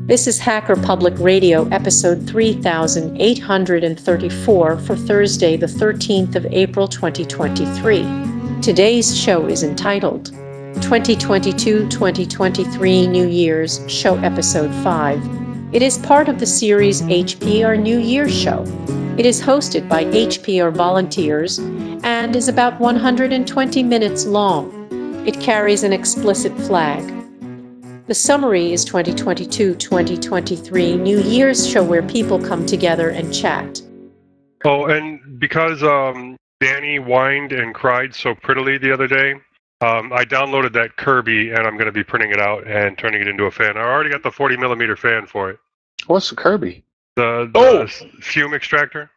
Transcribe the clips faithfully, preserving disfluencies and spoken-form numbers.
This is Hacker Public Radio episode three thousand eight hundred thirty-four for Thursday, the thirteenth of April, twenty twenty-three. Today's show is entitled twenty twenty-two to twenty twenty-three New Year's Show Episode five. It is part of the series H P R New Year Show. It is hosted by H P R volunteers and is about one hundred twenty minutes long. It carries an explicit flag. The summary is twenty twenty-two to twenty twenty-three New Year's Show where people come together and chat. Oh, and because um, Danny whined and cried so prettily the other day, um, I downloaded that Kirby, and I'm going to be printing it out and turning it into a fan. I already got the forty millimeter fan for it. What's the Kirby? The, the oh. fume extractor.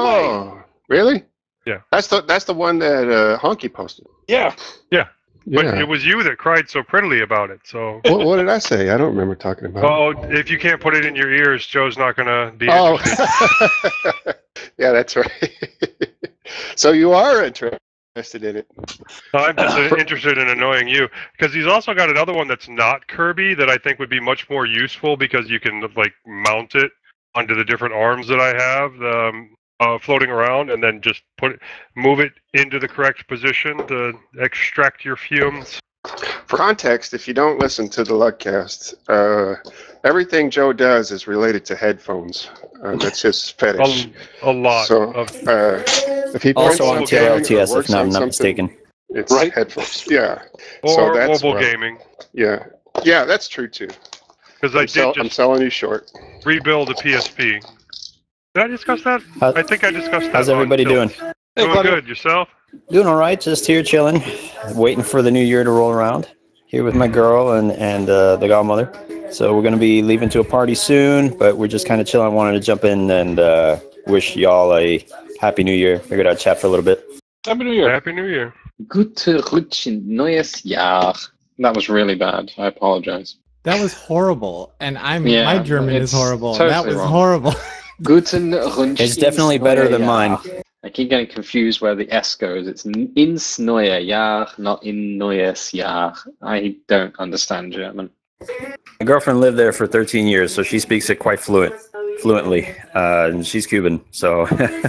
Oh, really? Yeah. That's the that's the one that uh, Honky posted. Yeah. Yeah. But Yeah. it was you that cried so prettily about it. So. What, what did I say? I don't remember talking about Oh, it. if you can't put it in your ears, Joe's not going to be Oh. interested. Yeah, that's right. So you are interested in it. I'm just interested in annoying you because he's also got another one that's not Kirby that I think would be much more useful because you can like mount it onto the different arms that I have um, uh, floating around and then just put it, move it into the correct position to extract your fumes. For context, if you don't listen to the Lugcast, uh, everything Joe does is related to headphones. Uh, that's his fetish. A, a lot So, of uh, if he Also prints on something or T L T S, if works not, on I'm not something, mistaken. it's Right. headphones. Yeah. or so that's mobile why- gaming Yeah. Yeah, that's true too. because I I'm, did sell- I'm just selling you short. rebuild a P S P. Did I discuss that? How- I think I discussed that. How's on everybody Tilt. doing? Doing buddy. good. Yourself? Doing all right. Just here chilling, waiting for the new year to roll around. Here with my girl and and uh, the godmother. So we're gonna be leaving to a party soon, but we're just kind of chilling. I wanted to jump in and uh, wish y'all a happy new year. Figured I'd chat for a little bit. Happy New Year. Happy New Year. Gute Rutsch in neues Jahr. That was really bad. I apologize. That was horrible, and I'm Yeah, my German is it's horrible. totally that was wrong. horrible. Guten Rutsch. It's ins definitely better neue than Jahr. mine. I keep getting confused where the S goes. It's n- ins neue Jahr, not in neues Jahr. I don't understand German. My girlfriend lived there for thirteen years, so she speaks it quite fluent, fluently. Uh, and she's Cuban, so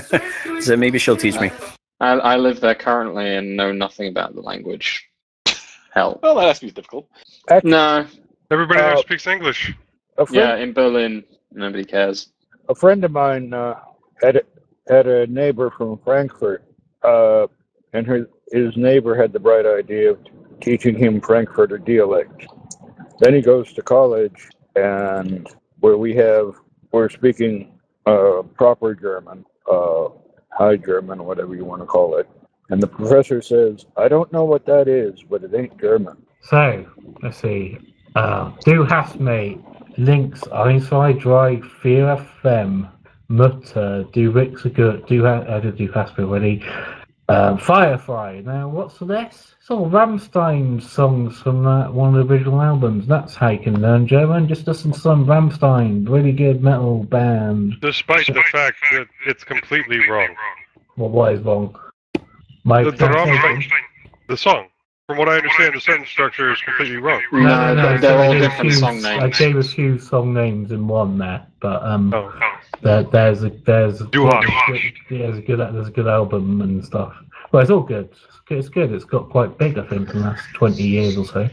so maybe she'll teach me. I, I live there currently and know nothing about the language. Hell. Well, that has to be difficult. No. Everybody there Uh, speaks English. A friend, Yeah, in Berlin, nobody cares. a friend of mine uh, had a, had a neighbor from Frankfurt, uh, and her, his neighbor had the bright idea of teaching him Frankfurter dialect. Then he goes to college, and where we have we're speaking uh, proper German, uh, High German, whatever you want to call it. And the professor says, "I don't know what that is, but it ain't German." So, let's see. Uh, du hast mig links ein, zwei, drei, vier, fem. Mutter, du rickst gut, du ha- uh, du hast mir already. Um, Firefly. Now, what's this? It's all Rammstein songs from that one of the original albums. That's how you can learn German. Just listen to some Rammstein, really good metal band. Despite the fact that it's completely wrong. Well, what is wrong? My The, the, Rammstein- the song. From what I understand, the sentence structure is completely wrong. No, they're, they're I all gave a different few- song I names. gave a few song names in one there, but um, Oh. there, there's a there's Du hast. yeah, there's a good there's a good album and stuff. Well, it's all good. It's good. It's good. It's got quite big, I think, in the last twenty years or so.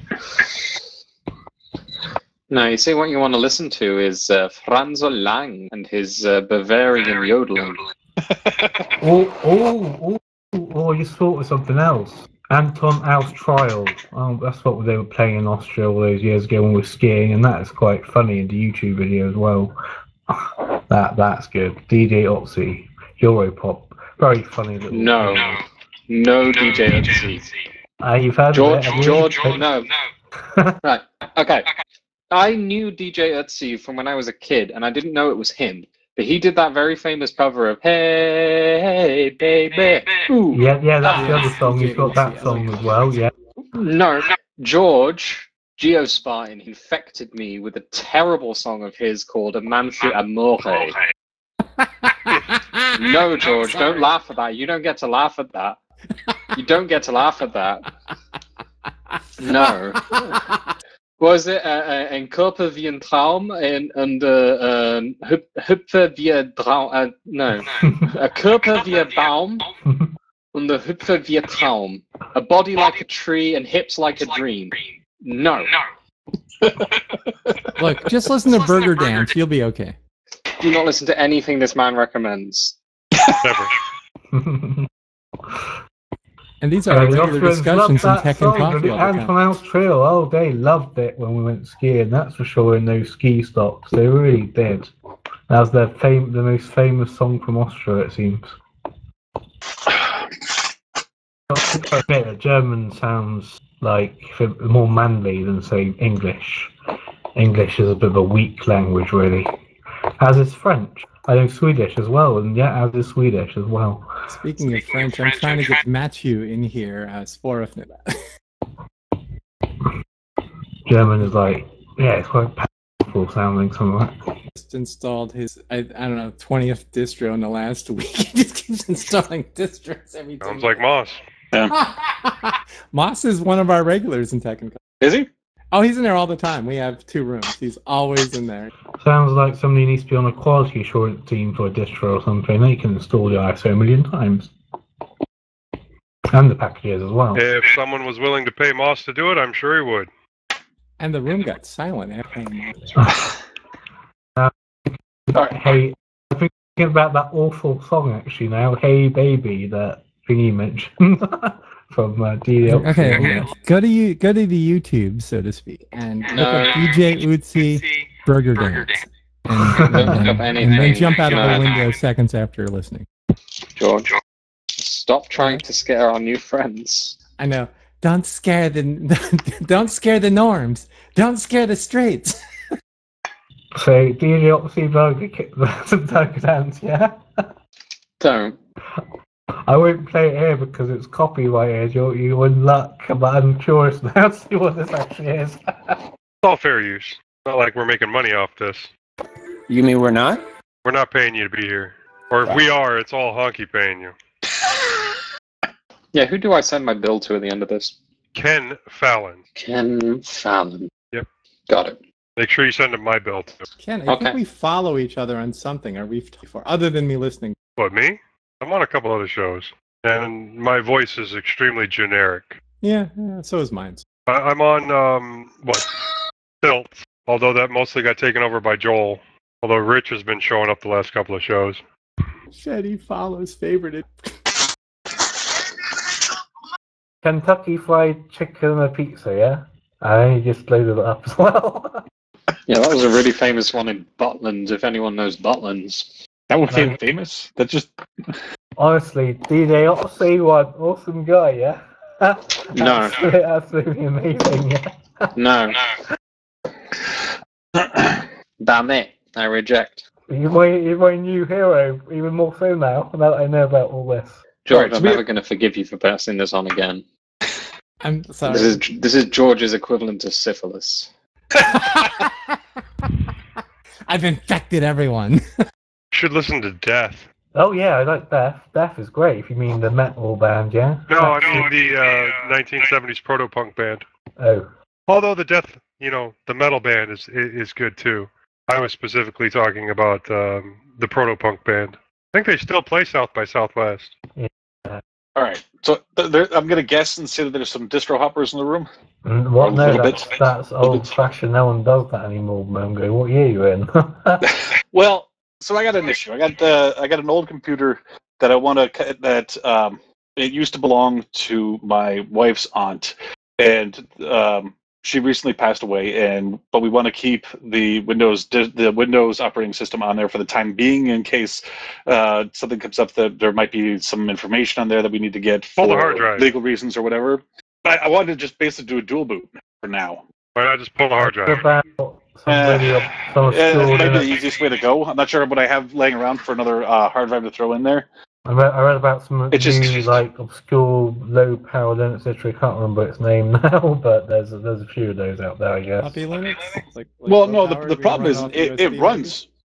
No, you see, what you want to listen to is uh, Franzo Lang and his uh, Bavarian yodeling. Oh, oh, oh, oh! I just thought of something else. Anton Aus Trial. Oh, that's what they were playing in Austria all those years ago when we were skiing, and that is quite funny in the YouTube video as well. That that's good. D J Otzi, Europop, very funny little. No, no D J Otzi. Uh, you've heard George, of it, have you? George, no. Right, okay. I knew D J Otzi from when I was a kid, and I didn't know it was him. But he did that very famous cover of Hey, Baby. Ooh. Yeah, yeah, that's the other song. He's got that song as well. Yeah. No, George Geospartan infected me with a terrible song of his called Amanfi Amore. No, George, don't laugh at that. You don't get to laugh at that. You don't get to laugh at that. No. Was it uh, ein Körper wie ein Traum and, and uh, um, Hüpfe wie ein Traum? Uh, no, a Körper wie ein Baum and the Hüpfe wie ein Traum. A body like a tree and hips like a dream. No. Look, just listen to Burger Dance. You'll be okay. Do not listen to anything this man recommends. Never. And these are Uh, the regular Austrians discussions in loved Tech that and song, Coffee the all the time. Antoinette's Trail. Oh, they loved it when we went skiing. That's for sure. In those ski stops, they really did. That was their fam- the most famous song from Austria, it seems. Okay, German sounds like more manly than say English. English is a bit of a weak language, really. As is French. I know Swedish as well, and yeah, as is Swedish as well. Speaking of French, I'm trying to get Matthew in here. Uh, Sporafnet. German is like, yeah, it's quite powerful sounding, something like that. Just installed his, I, I don't know, twentieth distro in the last week. He just keeps installing distros every time. Sounds like Moss. Moss is one of our regulars in Tech and Coffee. Is he? Oh, he's in there all the time. We have two rooms. He's always in there. Sounds like somebody needs to be on a quality assurance team for a distro or something. They can install the I S O a million times. And the packages as well. If someone was willing to pay Moss to do it, I'm sure he would. And the room got silent after Moss. uh, hey, I'm thinking about that awful song actually now. Hey Baby, that thingy mentioned. From uh, D L. Okay, okay, go to you, go to the YouTube, so to speak, and look No. up D J Utsi Burger Dance, and, and, Look up and, and anything. then jump out of No. the window seconds after you're listening. George, stop trying to scare our new friends. I know. Don't scare the, don't scare the norms. Don't scare the straights. So D J Oxy Burger Burger Dance, yeah. Don't. I won't play it here because it's copyrighted. You're, you're in luck, but I'm curious now to see what this actually is. It's all fair use. Not like we're making money off this. You mean we're not? We're not paying you to be here. Or if we are, it's all Honky paying you. Yeah, who do I send my bill to at the end of this? Ken Fallon. Ken Fallon. Yep. Got it. Make sure you send him my bill too. Ken, I Okay. think we follow each other on something. Are we for other than me listening? What, me? I'm on a couple other shows. And my voice is extremely generic. Yeah, yeah so is mine. I- I'm on, um, what? Stilts. Although that mostly got taken over by Joel. Although Rich has been showing up the last couple of shows. Shetty follows favorite. Kentucky Fried Chicken and Pizza, yeah? I just loaded it up as well. Yeah, that was a really famous one in Butlands, if anyone knows Butlands. That would be famous. That's just Honestly, D J Oxy, one awesome guy, yeah? No. Absolutely, absolutely amazing, yeah? No. Damn it. I reject. You're my, you're my new hero, even more so now, now that I know about all this. George, Alright, I'm so we- never going to forgive you for passing this on again. I'm sorry. This is this is George's equivalent to syphilis. I've infected everyone. Should listen to Death. Oh yeah, I like Beth. Beth is great, if you mean the metal band, yeah? No, I mean the uh, nineteen seventies proto-punk band. Oh. Although the Death, you know, the metal band is is good too. I was specifically talking about um, the proto-punk band. I think they still play South by Southwest. all right. So th- there, I'm gonna guess and say that there's some distro hoppers in the room. Mm, What? A No, little that's, bit. that's Little old bit. fashioned. No one does that anymore, Mongo. What year you in? Well, so I got an issue. I got uh, I got an old computer that I want to that um, it used to belong to my wife's aunt, and um, she recently passed away. And but we want to keep the Windows the Windows operating system on there for the time being, in case uh, something comes up that there might be some information on there that we need to get Pull for the hard drive. legal reasons or whatever. I, I wanted to just basically do a dual boot for now. Why not just pull the hard drive? About somebody Uh, up some Yeah, school. that's maybe the innit? easiest way to go. I'm not sure what I have laying around for another uh, hard drive to throw in there. I read, I read about some It's just- new, like obscure low power Linux history. I can't remember its name now, but there's a, there's a few of those out there, I guess. Puppy Linux? Like, like Well, low no, the, power, the we problem run is off it, U S it B runs.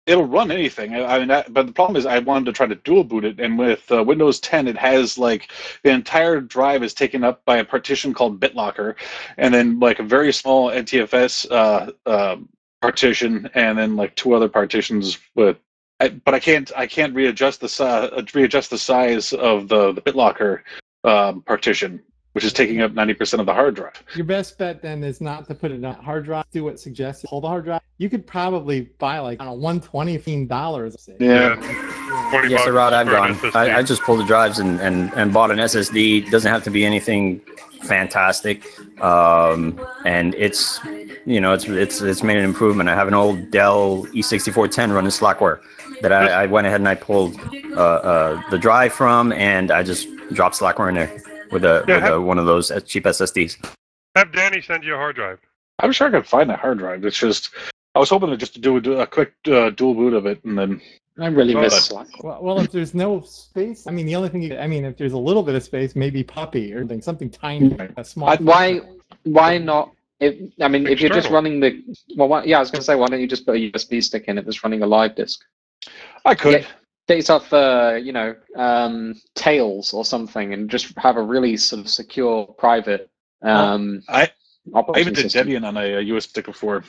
it'll run anything. I, I mean, that, but the problem is, I wanted to try to dual boot it, and with uh, Windows ten, it has like the entire drive is taken up by a partition called BitLocker, and then like a very small N T F S uh, uh, partition, and then like two other partitions with. I, but I can't. I can't readjust the uh, readjust the size of the, the BitLocker um, partition, which is taking up ninety percent of the hard drive. Your best bet then is not to put it on a hard drive. Do what suggested. Hold the hard drive. You could probably buy like on a one twenty dollars. Yeah. twenty Yes, the bucks route I've for an gone. S S D. I, I just pulled the drives and, and, and bought an S S D. It doesn't have to be anything fantastic, um, and it's you know it's it's it's made an improvement. I have an old Dell E sixty-four ten running Slackware that I, I went ahead and I pulled uh, uh, the drive from, and I just dropped Slackware in there with a Yeah, with have- a, one of those cheap S S Ds. Have Danny send you a hard drive. I'm sure I could find that hard drive. It's just I was hoping to just do a, a quick uh, dual boot of it, and then I really Oh, miss that- Slack. Well, well, if there's no space, I mean, the only thing you, I mean, if there's a little bit of space, maybe Puppy or something, something tiny, a small. I, why? Why not? If, I mean, if you're just External. running the well, why, yeah, I was going to say, why don't you just put a U S B stick in it that's running a live disk? I could. Yeah. Get yourself, uh, you know, um, Tails or something, and just have a really sort of secure, private um, I I operating even did system. Debian on a, a U S B stick before.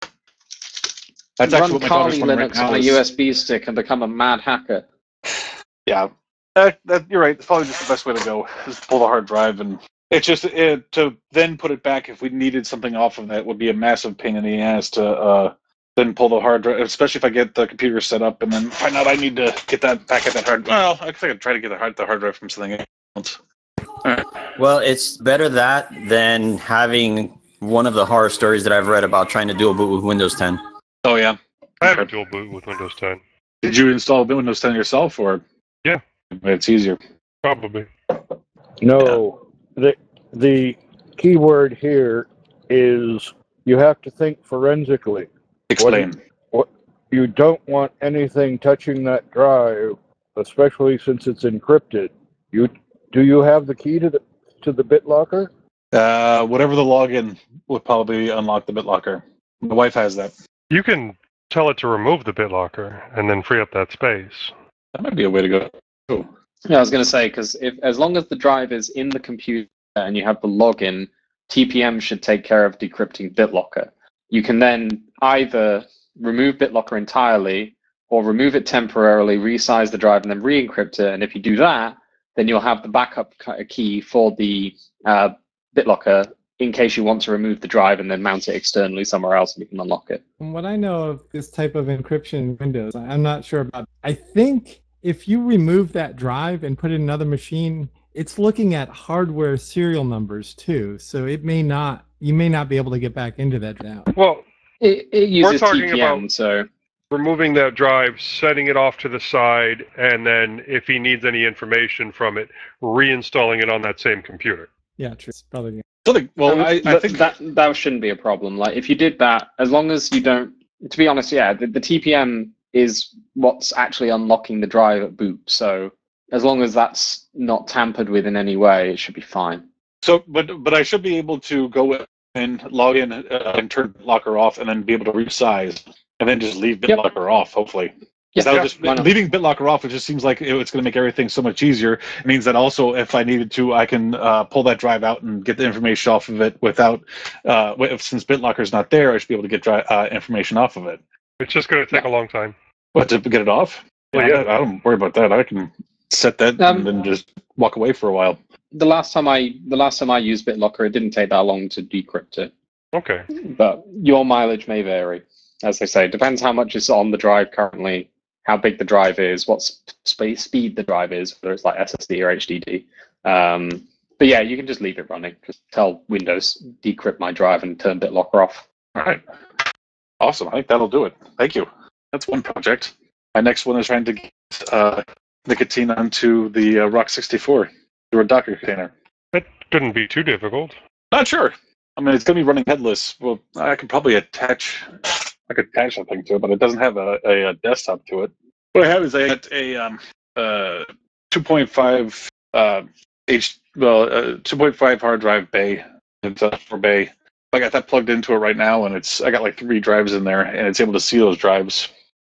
That's Run actually what my daughter's Kali running right Linux now. on a is- U S B stick and become a mad hacker. Yeah, that, that, you're right. It's probably just the best way to go. Is pull the hard drive, and it's just it, to then put it back if we needed something off of that would be a massive pain in the ass to uh, then pull the hard drive, especially if I get the computer set up and then find out I need to get that back at that hard. Well, I think I'd try to get the hard the hard drive from something else. Well, it's better that than having one of the horror stories that I've read about trying to dual boot with Windows ten. Oh yeah. I have a dual boot with Windows ten. Did you install Windows ten yourself, or? Yeah. It's easier. Probably. No, the the key word here is you have to think forensically. Explain. You don't want anything touching that drive, especially since it's encrypted. You do you have the key to the to the BitLocker? Uh, whatever the login would probably unlock the BitLocker. My wife has that. You can tell it to remove the BitLocker and then free up that space. That might be a way to go. Oh. Yeah, I was going to say, because if as long as the drive is in the computer and you have the login, T P M should take care of decrypting BitLocker. You can then either remove BitLocker entirely or remove it temporarily, resize the drive, and then re-encrypt it. And if you do that, then you'll have the backup key for the uh, BitLocker in case you want to remove the drive and then mount it externally somewhere else and you can unlock it. From what I know of this type of encryption in Windows, I'm not sure about. I think if you remove that drive and put it in another machine, it's looking at hardware serial numbers too. So it may not, you may not be able to get back into that now. Well, It, it uses talking T P M, about- so removing that drive, setting it off to the side, and then if he needs any information from it, reinstalling it on that same computer. Yeah, true. It's probably So the, well, Um, I, I but think that that shouldn't be a problem. Like if you did that, as long as you don't, to be honest, yeah, the, the T P M is what's actually unlocking the drive at boot. So as long as that's not tampered with in any way, it should be fine. so, but but I should be able to go and log in uh, and turn BitLocker off, and then be able to resize, and then just leave Yep. BitLocker off. Hopefully. Yeah, That would yeah, just, why not? leaving BitLocker off, it just seems like it- it's going to make everything so much easier. It means that also, if I needed to, I can uh, pull that drive out and get the information off of it without, uh, wi- since BitLocker's not there, I should be able to get dri- uh, information off of it. It's just going to take a long time. What, to get it off? Well, Yeah, yeah. I don't worry about that. I can set that Um, and then just walk away for a while. The last time I the last time I used BitLocker, it didn't take that long to decrypt it. Okay. But your mileage may vary. As I say, it depends how much is on the drive currently, how big the drive is, what sp- speed the drive is, whether it's like S S D or H D D. Um, but yeah, you can just leave it running. Just tell Windows decrypt my drive and turn BitLocker off. All right. Awesome. I think that'll do it. Thank you. That's one project. My next one is trying to get uh, nicotine onto the uh, Rock sixty-four through a Docker container. That couldn't be too difficult. Not sure. I mean, it's going to be running headless. Well, I could probably attach, I could attach something to it, but it doesn't have a, a, a desktop to it. What I have is I got a um, uh, two point five uh, H, well, uh, two point five hard drive bay. It's uh, for bay. I got that plugged into it right now, and it's I got like three drives in there, and it's able to see those drives.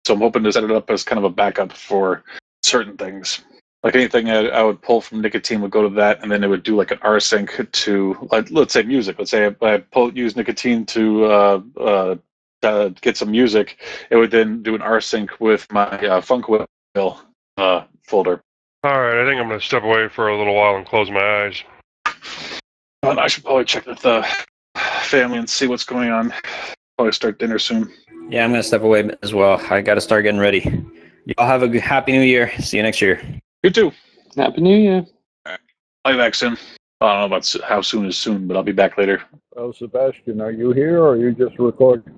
So I'm hoping to set it up as kind of a backup for certain things. Like anything I, I would pull from Nicotine would go to that, and then it would do like an R sync to, like, let's say music. Let's say I, I pull, use Nicotine to uh, uh, uh, get some music. It would then do an R sync with my uh, Funk Wheel uh, folder. All right, I think I'm going to step away for a little while and close my eyes. And I should probably check with the family and see what's going on. Probably start dinner soon. Yeah, I'm gonna step away as well. I got to start getting ready. Y'all have a good, happy New Year. See you next year. You too. Happy New Year. I'll be back soon. I don't know about s- how soon is soon, but I'll be back later. Well, Sebastian, are you here or are you just recording?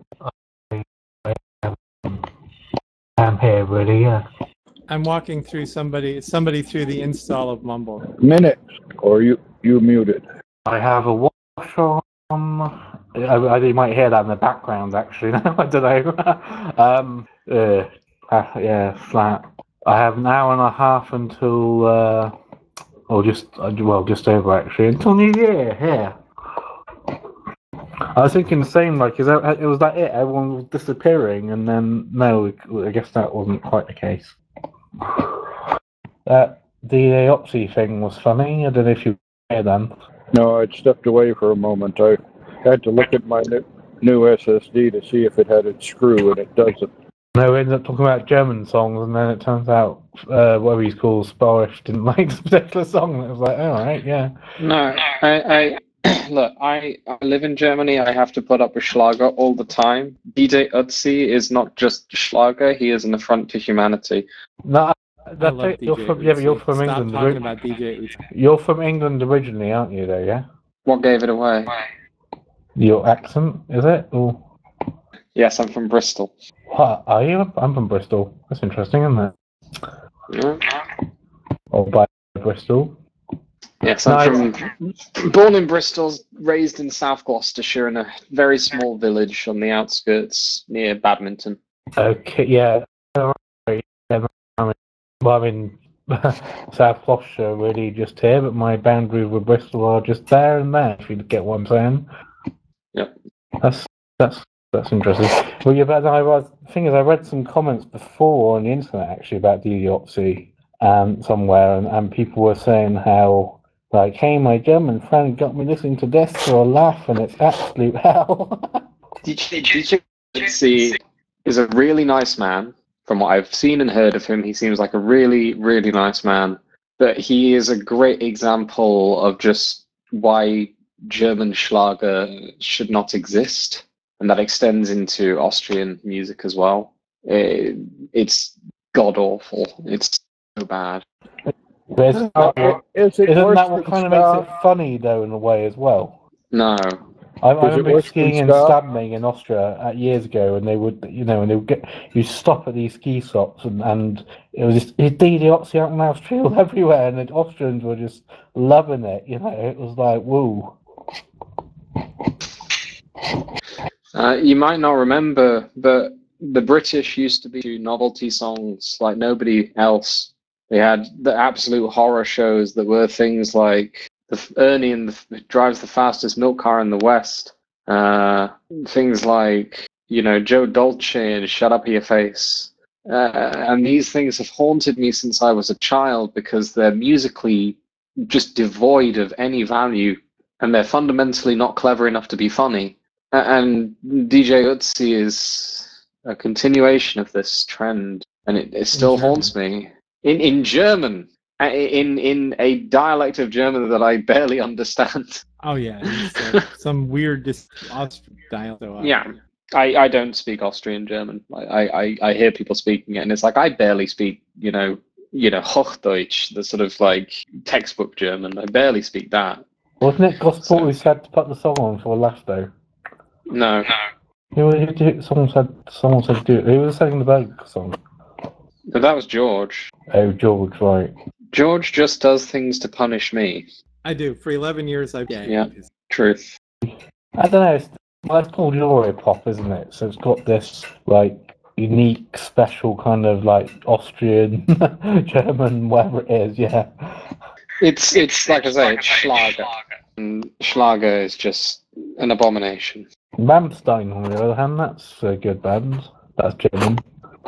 I'm here, really, yeah. I'm walking through somebody somebody through the install of Mumble. Minutes, or you you muted? I have a watch on. I, I, you might hear that in the background, actually. I don't know. um, uh, uh, yeah, flat. I have an hour and a half until, uh, or just, uh, well, just over, actually, until New Year, yeah. I was thinking the same, like, is that, it was that it? Everyone was disappearing, and then, no, I guess that wasn't quite the case. That D A O P S I thing was funny. I don't know if you hear them. No, I'd stepped away for a moment. I had to look at my new, new S S D to see if it had its screw, and it doesn't. No, we ended up talking about German songs, and then it turns out uh, whatever he's called, Sparish, didn't like this particular song. And it was like, all right, yeah. No, I, I look. I, I live in Germany. I have to put up with Schlager all the time. D J Ötzi is not just Schlager. He is an affront to humanity. No, I that's love it. You're D J from, yeah, but you're Uzi. from Stop England. talking ori- about D J Uzi. You're from England originally, aren't you? Though, yeah. What gave it away? Your accent, is it? Or Yes, I'm from Bristol. what are you? I'm from Bristol. That's interesting, isn't it? Yeah. Or by Bristol. Yes, No, I'm from born in Bristol, raised in South Gloucestershire in a very small village on the outskirts near Badminton. Okay, yeah. Alright, yeah, I mean, well, I mean, South Gloucestershire really just here, but my boundaries with Bristol are just there and there. If you get what I'm saying. Yep. That's that's that's interesting. Well, yeah, but I was. The thing is, I read some comments before on the internet actually about D D O P S I um, somewhere, and, and people were saying how, like, hey, my German friend got me listening to this for a laugh, and it's absolute hell. D J Ötzi is a really nice man. From what I've seen and heard of him, he seems like a really, really nice man. But he is a great example of just why German Schlager should not exist. And that extends into Austrian music as well. It, it's god-awful. It's so bad. But isn't that what, Is it isn't worse that what than kind of ska? makes it funny, though, in a way as well? No. I, I Is it remember worse than skiing in ska? Stabming in Austria uh, years ago, and they would, you know, and they would get you stop at these ski stops, and, and it was just it D D O P S I out in Austria everywhere, and the Austrians were just loving it. You know, it was like woo. Uh, you might not remember, but the British used to be novelty songs like nobody else. They had the absolute horror shows that were things like the Ernie and the drives the fastest milk car in the West. Uh, things like, you know, Joe Dolce and Shut Up Your Face. Uh, and these things have haunted me since I was a child because they're musically just devoid of any value, and they're fundamentally not clever enough to be funny. And D J Ötzi is a continuation of this trend, and it, it still haunts me. In in German, uh, in in a dialect of German that I barely understand. Oh yeah, it's, uh, some weird dis- Austrian dialect. So, uh, Yeah, I, I don't speak Austrian German. I, I, I hear people speaking it, and it's like I barely speak, you know, you know, Hochdeutsch, the sort of like textbook German. I barely speak that. Wasn't it Gospel who said to put the song on for a laugh though? No. Who, who, who, someone said someone said do it. Who was singing the Berg song? But that was George. Oh, George, right. George just does things to punish me. I do. For eleven years, I've yeah. Yeah, truth. I don't know. It's, well, it's called Europop, isn't it? So it's got this like unique, special kind of like Austrian, German, whatever it is. Yeah. It's it's like I say, it's Schlager. And Schlager is just an abomination. Rammstein, on the other hand, that's a good band. That's German.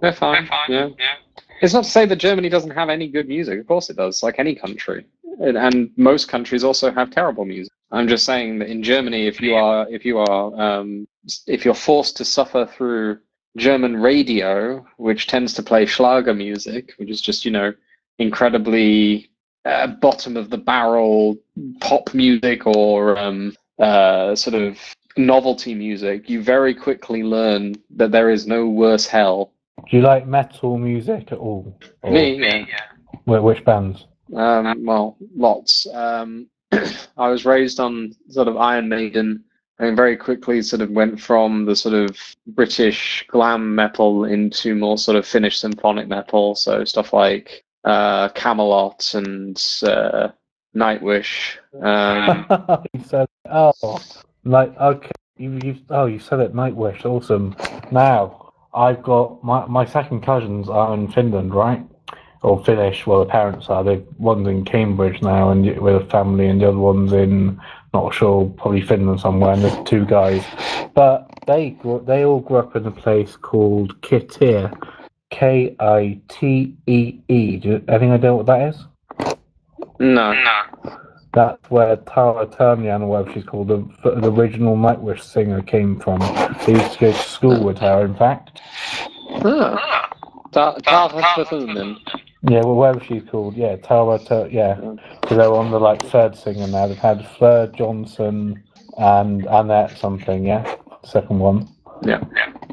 They're fine. Yeah. It's not to say that Germany doesn't have any good music. Of course it does, like any country. And, and most countries also have terrible music. I'm just saying that in Germany, if you are if you are um, if you're forced to suffer through German radio, which tends to play Schlager music, which is just, you know, incredibly uh, bottom of the barrel pop music or um, uh, sort of novelty music, you very quickly learn that there is no worse hell. Do you like metal music at all? Or Me, yeah. wh- which bands? Um, well, lots. Um, I was raised on sort of Iron Maiden, and very quickly sort of went from the sort of British glam metal into more sort of Finnish symphonic metal. So stuff like uh, Camelot and uh, Nightwish. Um, You said, oh, like, okay, you, you, oh, you said it, Nightwish, awesome. Now, I've got, my, my second cousins are in Finland, right? Or Finnish, well, the parents are. The one's in Cambridge now and with a family, and the other one's in, not sure, probably Finland somewhere, and there's two guys. But they grew, they all grew up in a place called Kitee, K I T E E. Do you, anything idea what that is? no. That's where Tara Turnian, or whatever she's called, the, the original Nightwish singer, came from. They used to go to school with her, in fact. Ah. Ta- Ta- Ta- Yeah, well, whatever she's called, yeah, Tara, Tur- yeah, because they're on the like third singer now. They've had Fleur Johnson and Annette something, yeah, second one. Yeah.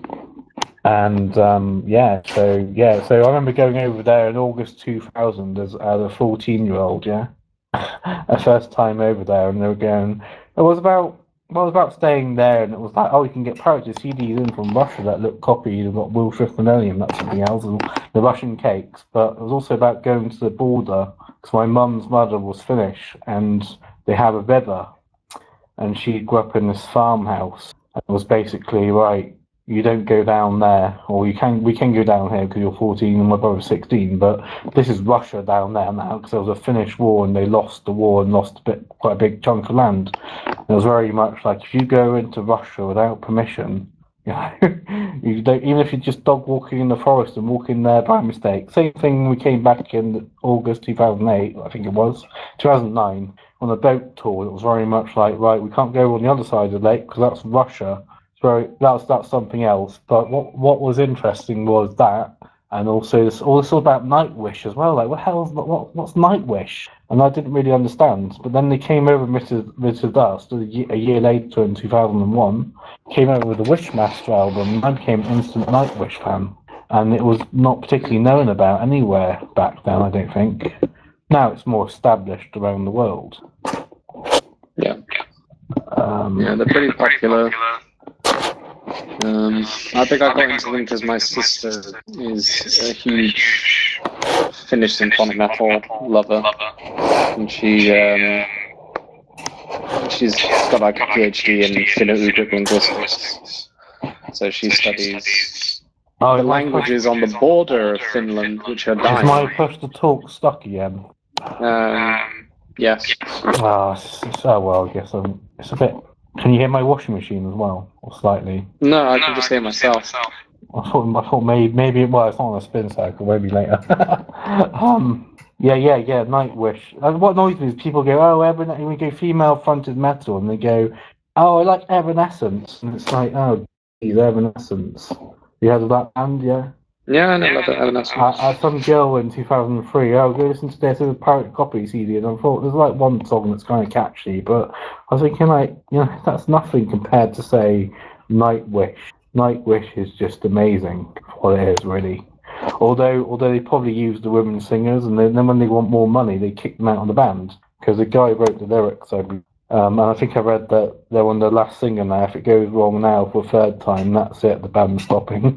And um, yeah, so yeah, so I remember going over there in August two thousand as, as a fourteen-year-old, yeah, a first time over there, and they were going. It was about. Well, I was about staying there, and it was like, oh, you can get purchase C Ds in from Russia that look copied and got Will Linoleum, that's something else, and the Russian cakes. But it was also about going to the border, because my mum's mother was Finnish, and they have a river, and she grew up in this farmhouse. And it was basically, right, you don't go down there, or you can, we can go down here because you're fourteen and my brother's sixteen, but this is Russia down there now, because there was a Finnish war and they lost the war and lost a bit, quite a big chunk of land. It was very much like if you go into Russia without permission, you know, you don't, even if you're just dog walking in the forest and walking there by mistake. Same thing when we came back in August two thousand eight, I think it was, two thousand nine, on a boat tour. It was very much like, right, we can't go on the other side of the lake because that's Russia. It's very, that's, that's something else. But what, what was interesting was that, and also this, all this all about Nightwish as well. Like, what hell's what what's Nightwish? And I didn't really understand. But then they came over and visited, visited us a year later in two thousand one. Came over with the Wishmaster album, and I became an instant Nightwish fan. And it was not particularly known about anywhere back then, I don't think. Now it's more established around the world. Yeah. Um, yeah, they're pretty popular. Um, I think I got into them because my sister is a huge Finnish symphonic metal lover, and she um, she's got like a PhD in Finno-Ugric linguistics, so she studies oh, the languages on the border of Finland, which are is dying. my push to talk stuck again? Um, yes. Ah, oh, oh, well, I guess I'm, it's a bit. Can you hear my washing machine as well, or slightly? No, I can just hear myself. I thought, I thought maybe, maybe, well, it's not on a spin cycle, maybe later. um, yeah, yeah, yeah, Nightwish. And what annoys me is people go, oh, Evan, we go female-fronted metal, and they go, oh, I like Evanescence, and it's like, oh, geez, Evanescence. You heard of that band, yeah? Yeah, I know about Evanescence. I, I had some girl in two thousand three, oh, go listen to their sort of Pirate Copy C D, and I thought there's like one song that's kind of catchy, but I was thinking, like, you know, that's nothing compared to, say, Nightwish. Nightwish is just amazing, what it is, really. Although although they probably use the women singers, and then, then when they want more money, they kick them out of the band, because the guy wrote the lyrics, I believe. Um, and I think I read that they're on the last singer now. If it goes wrong now for a third time, that's it, the band's stopping.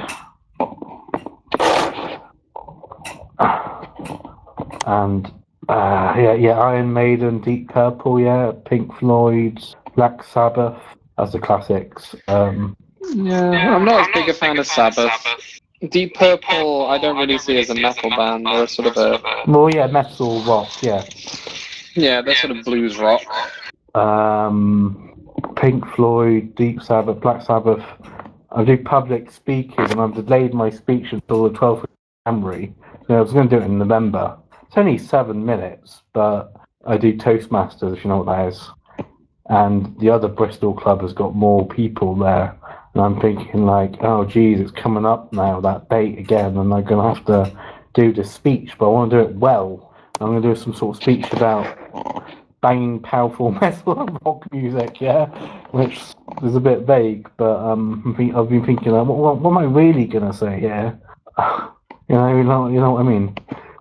And uh, yeah, yeah, Iron Maiden, Deep Purple, yeah, Pink Floyd, Black Sabbath, as the classics. Um, yeah, I'm not as big a fan of Sabbath. Deep Purple, I don't really see as a metal band. They're sort of a well, yeah, metal rock, yeah. Yeah, they're sort of blues rock. Um, Pink Floyd, Deep Sabbath, Black Sabbath. I do public speaking, and I've delayed my speech until the twelfth of January. You know, I was going to do it in November. It's only seven minutes, but I do Toastmasters, if you know what that is. And the other Bristol club has got more people there. And I'm thinking like, oh, geez, it's coming up now, that date again, and I'm going to have to do the speech, but I want to do it well. I'm going to do some sort of speech about banging powerful metal and rock music, yeah, which is a bit vague, but um, I've been thinking, like, what, what, what am I really going to say, yeah? You know, you know, you know what I mean?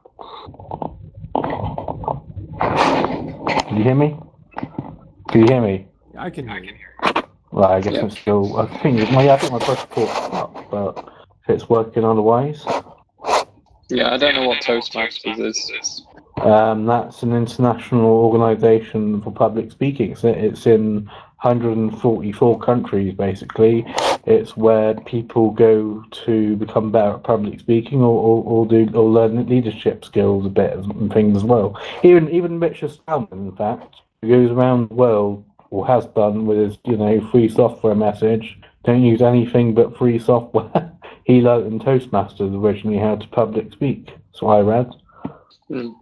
Can you hear me? Can you hear me? I can hear you. Well, I guess Yeah. I'm still. I think my I think my push talk's up, but if it's working otherwise, Yeah, I don't know what Toastmasters is. um, that's an international organisation for public speaking. It's, it's in one hundred forty-four countries, basically. It's where people go to become better at public speaking, or, or, or do or learn leadership skills a bit and things as well. Even even Richard Stallman, in fact, who goes around the world, or has done, with his, you know, free software message. Don't use anything but free software. He learned in Toastmasters originally how to public speak. So I read. Mm.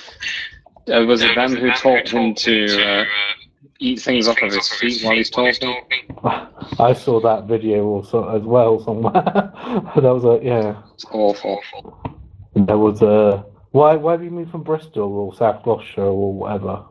Uh, was it them who taught him to uh, eat things off of his feet while he's talking? I saw that video also as well somewhere. That was a yeah. It's awful. There was a why why have you moved from Bristol or South Gloucestershire or whatever?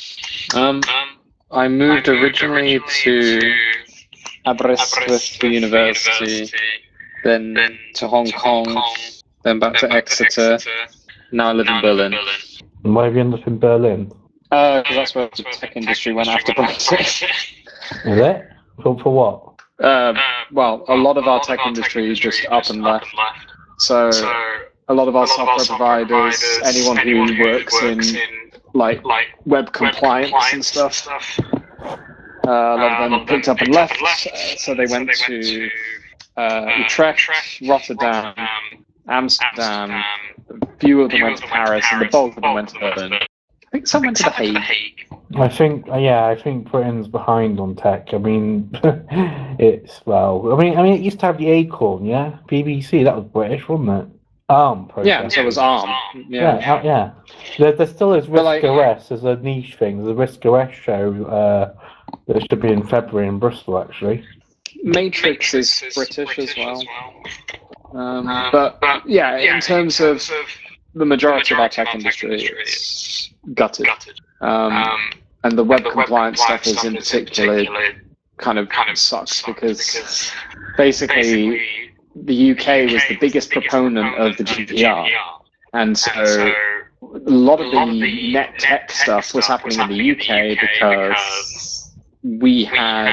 Um, I moved originally to Aberystwyth for university, then to Hong Kong, then back to Exeter. Now I live in Berlin. And why have you ended up in Berlin? Uh, 'cause that's where the tech industry went after Brexit. Is it? For for what? Uh, well, a lot of our tech industry is just up and left. So a lot of our software providers, anyone who works in like web compliance and stuff, uh, a lot of them picked up and left. Uh, so they went to uh, Utrecht, Rotterdam, Amsterdam. A few of them went to Paris, and the bulk of them went to Berlin. I think some went to The Hague. I think, yeah, I think Britain's behind on tech. I mean, it's well. I mean, I mean, it used to have the Acorn, yeah, B B C. That was British, wasn't it? ARM processor. Yeah, so it was ARM. Yeah, Yeah. yeah. yeah. There, there still is But, like- Risk O S as a niche thing. There's a Risk O S show uh, that should be in February in Bristol, actually. Matrix is British as well. Um, but yeah, in terms of the majority of our tech industry, it's gutted. Um, and the web compliance stuff is in particular kind of sucks because basically the U K was the biggest proponent of the G D P R, and so a lot of the net tech stuff was happening in the U K because we had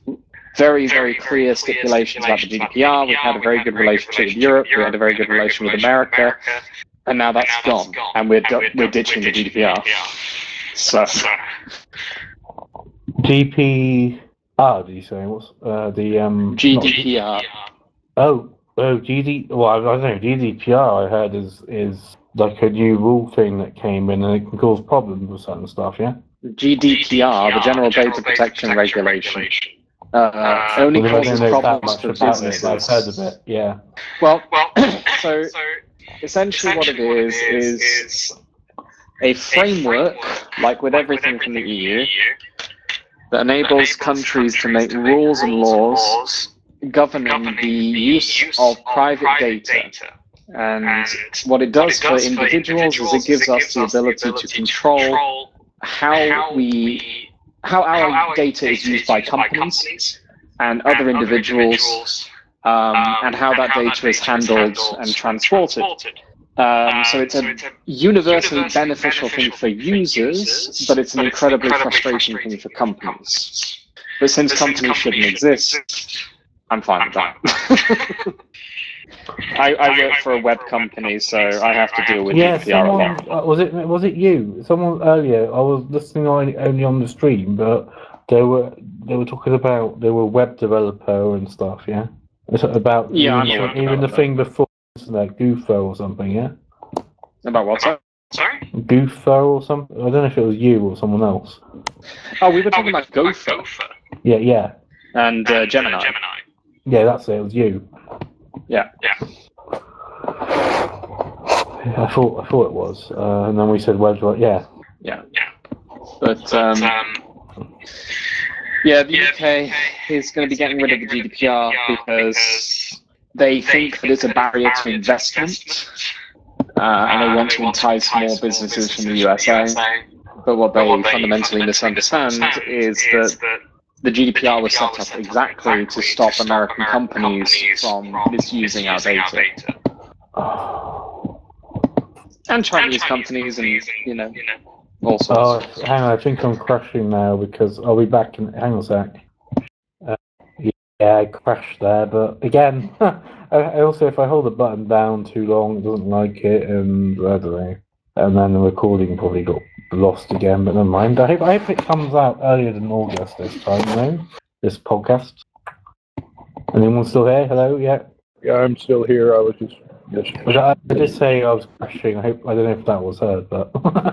very, very clear stipulations about the G D P R. We had a very good relationship with Europe. We had a very good relation with America, and now that's gone, and we're du- we're ditching the G D P R. So G P R, did you say? What's uh, the um? G D P R. Not, oh, oh, G D. Well, I, I don't know. G D P R, I heard is is like a new rule thing that came in, and it can cause problems with certain stuff. Yeah. G D P R, the General Data Protection Regulation, uh, only Well, I don't causes know that problems much for about it, but I've heard businesses. of it. Yeah. Well, so essentially what it is is a framework, like with everything from the E U, that enables countries to make rules and laws governing the use of private data. And what it does for individuals is it gives us the ability to control how we, how our data is used by companies and other individuals, um, and how that data is handled and transported. Um, so it's a universally beneficial thing for users, but it's an incredibly frustrating thing for companies. But since companies shouldn't exist, I'm fine with that. I, I work for a web company, so I have to deal with Yeah, G D P R a someone lot. uh, was it was it you? Someone earlier. I was listening only, only on the stream, but they were they were talking about they were a web developer and stuff. Yeah, it's about Yeah, even, I'm a web even the developer. thing before, like Goofo or something. Yeah, About what? Sorry? Goofo or something. I don't know if it was you or someone else. Oh, we were talking about Gopher Yeah, yeah, and uh, Gemini. Yeah, that's it. It was you. Yeah. Yeah, I thought I thought it was, uh, and then we said, "Well, right, yeah." Yeah. But um, yeah, the U K is going to be getting rid of the G D P R because they think that it's a barrier to investment, uh, and they want to entice more businesses from the U S A. But what they fundamentally misunderstand is that the G D P R was set up exactly to stop American companies from misusing our data. And Chinese companies and, you know, all sorts. Oh, hang on, I think I'm crashing now because I'll be back in. Hang on a sec. Uh, yeah, I crashed there, but again, I, I also, if I hold the button down too long, it doesn't like it, and I don't know. And then the recording probably got lost again, but never mind. I hope, I hope it comes out earlier than August this time, though, this podcast. Anyone still here? Hello? Yeah? Yeah, I'm still here. I was just... just I, I did say I was crashing. I hope I don't know if that was heard, but...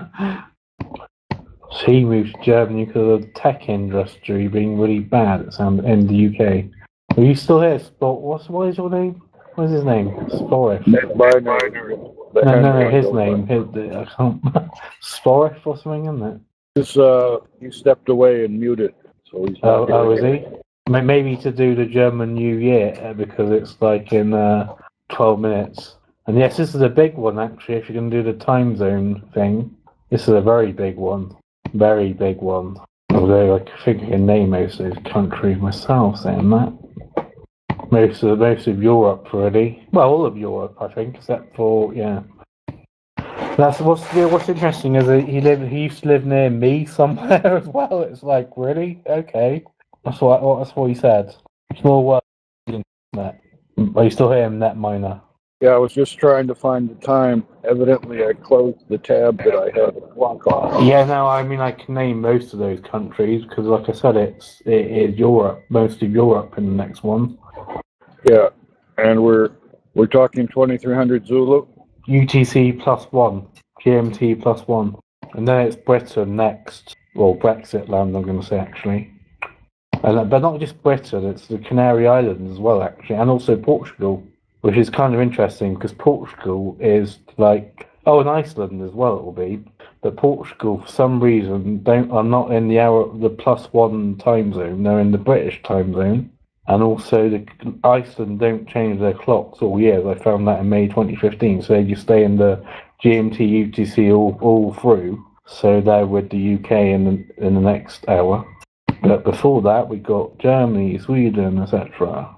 So he moved to Germany because of the tech industry being really bad it sounded, in the U K. Are you still here, Sport? What's, what is your name? What is his name? Sporif. No, no, no, his name. His, I can't. Sporif or something, isn't it? Just, uh, he stepped away and muted. So he's oh, oh, is he? Maybe to do the German New Year, because it's like in uh, twelve minutes. And yes, this is a big one, actually, if you can do the time zone thing. This is a very big one. Very big one. Although I think I can name most of those countries myself saying that. Most of most of Europe, really. Well, all of Europe, I think, except for yeah. That's what's what's interesting is that he lived. He used to live near me somewhere as well. It's like really okay. That's what that's what he said. Small world. Are you still here, Netminer? Yeah, I was just trying to find the time. Evidently, I closed the tab that I had to block off. Yeah, no, I mean I can name most of those countries because, like I said, it's it is Europe, most of Europe in the next one. Yeah, and we're we're talking twenty-three hundred Zulu. U T C plus one, G M T plus one, and then it's Britain next. Well, Brexit land, I'm going to say actually, and but not just Britain. It's the Canary Islands as well, actually, and also Portugal, which is kind of interesting because Portugal is like oh, and Iceland as well. It will be, but Portugal for some reason don't are not in the hour the plus one time zone. They're in the British time zone. And also, the Iceland don't change their clocks all year. I found that in May twenty fifteen. So they just stay in the G M T, U T C all, all through. So they're with the U K in the, in the next hour. But before that, we got Germany, Sweden, et cetera.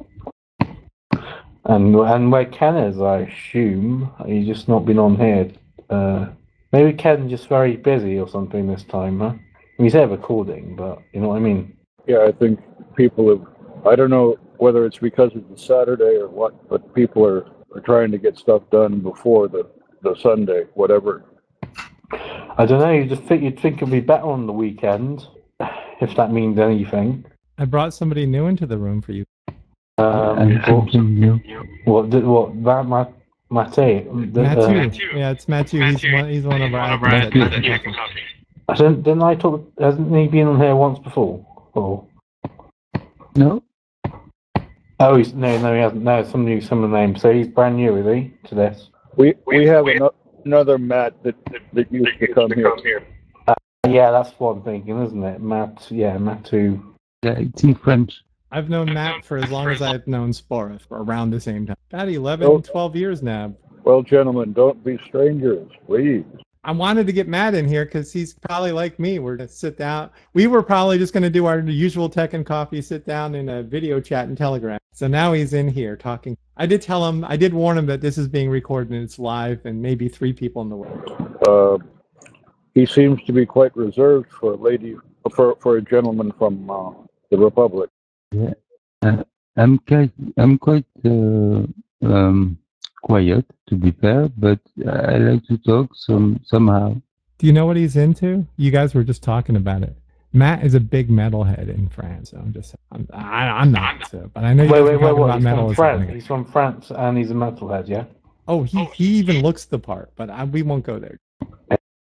And and where Ken is, I assume, he's just not been on here. Uh, maybe Ken's just very busy or something this time, huh? He's there recording, but you know what I mean? Yeah, I think people have. I don't know whether it's because it's a Saturday or what, but people are, are trying to get stuff done before the, the Sunday, whatever. I don't know. You just think you'd think it'd be better on the weekend, if that means anything. I brought somebody new into the room for you. Um, what, what? What? What? That Matt, Matty. Matthew. Uh, yeah, it's Matthew. He's one. He's one of our admins. I didn't. Didn't I talk? Hasn't he been on here once before? Or no? Oh, he's, no, no, he hasn't. No, some new, some of the names. So he's brand new, is he, to this? We we have an, another Matt that that used to come here. Uh, yeah, that's what I'm thinking, isn't it? Matt, yeah, Matt who. Yeah, it's in French. I've known Matt for as long as I've known Sporif, around the same time. About eleven, oh. twelve years now. Well, gentlemen, don't be strangers, please. I wanted to get Matt in here because he's probably like me. We're going to sit down. We were probably just going to do our usual tech and coffee, sit down in a video chat and Telegram. So now he's in here talking. I did tell him, I did warn him that this is being recorded and it's live and maybe three people in the world. Uh, he seems to be quite reserved for a lady, for, for a gentleman from uh, the Republic. Yeah, uh, I'm quite, I'm quite uh, um, quiet, to be fair, but I like to talk some somehow. Do you know what he's into? You guys were just talking about it. Matt is a big metalhead in France. So I'm just, I'm, I, I'm not, so, but I know you're wait, wait, talking wait, about he's metal. From France. He's from France and he's a metalhead, yeah. Oh, he he even looks the part, but I, we won't go there.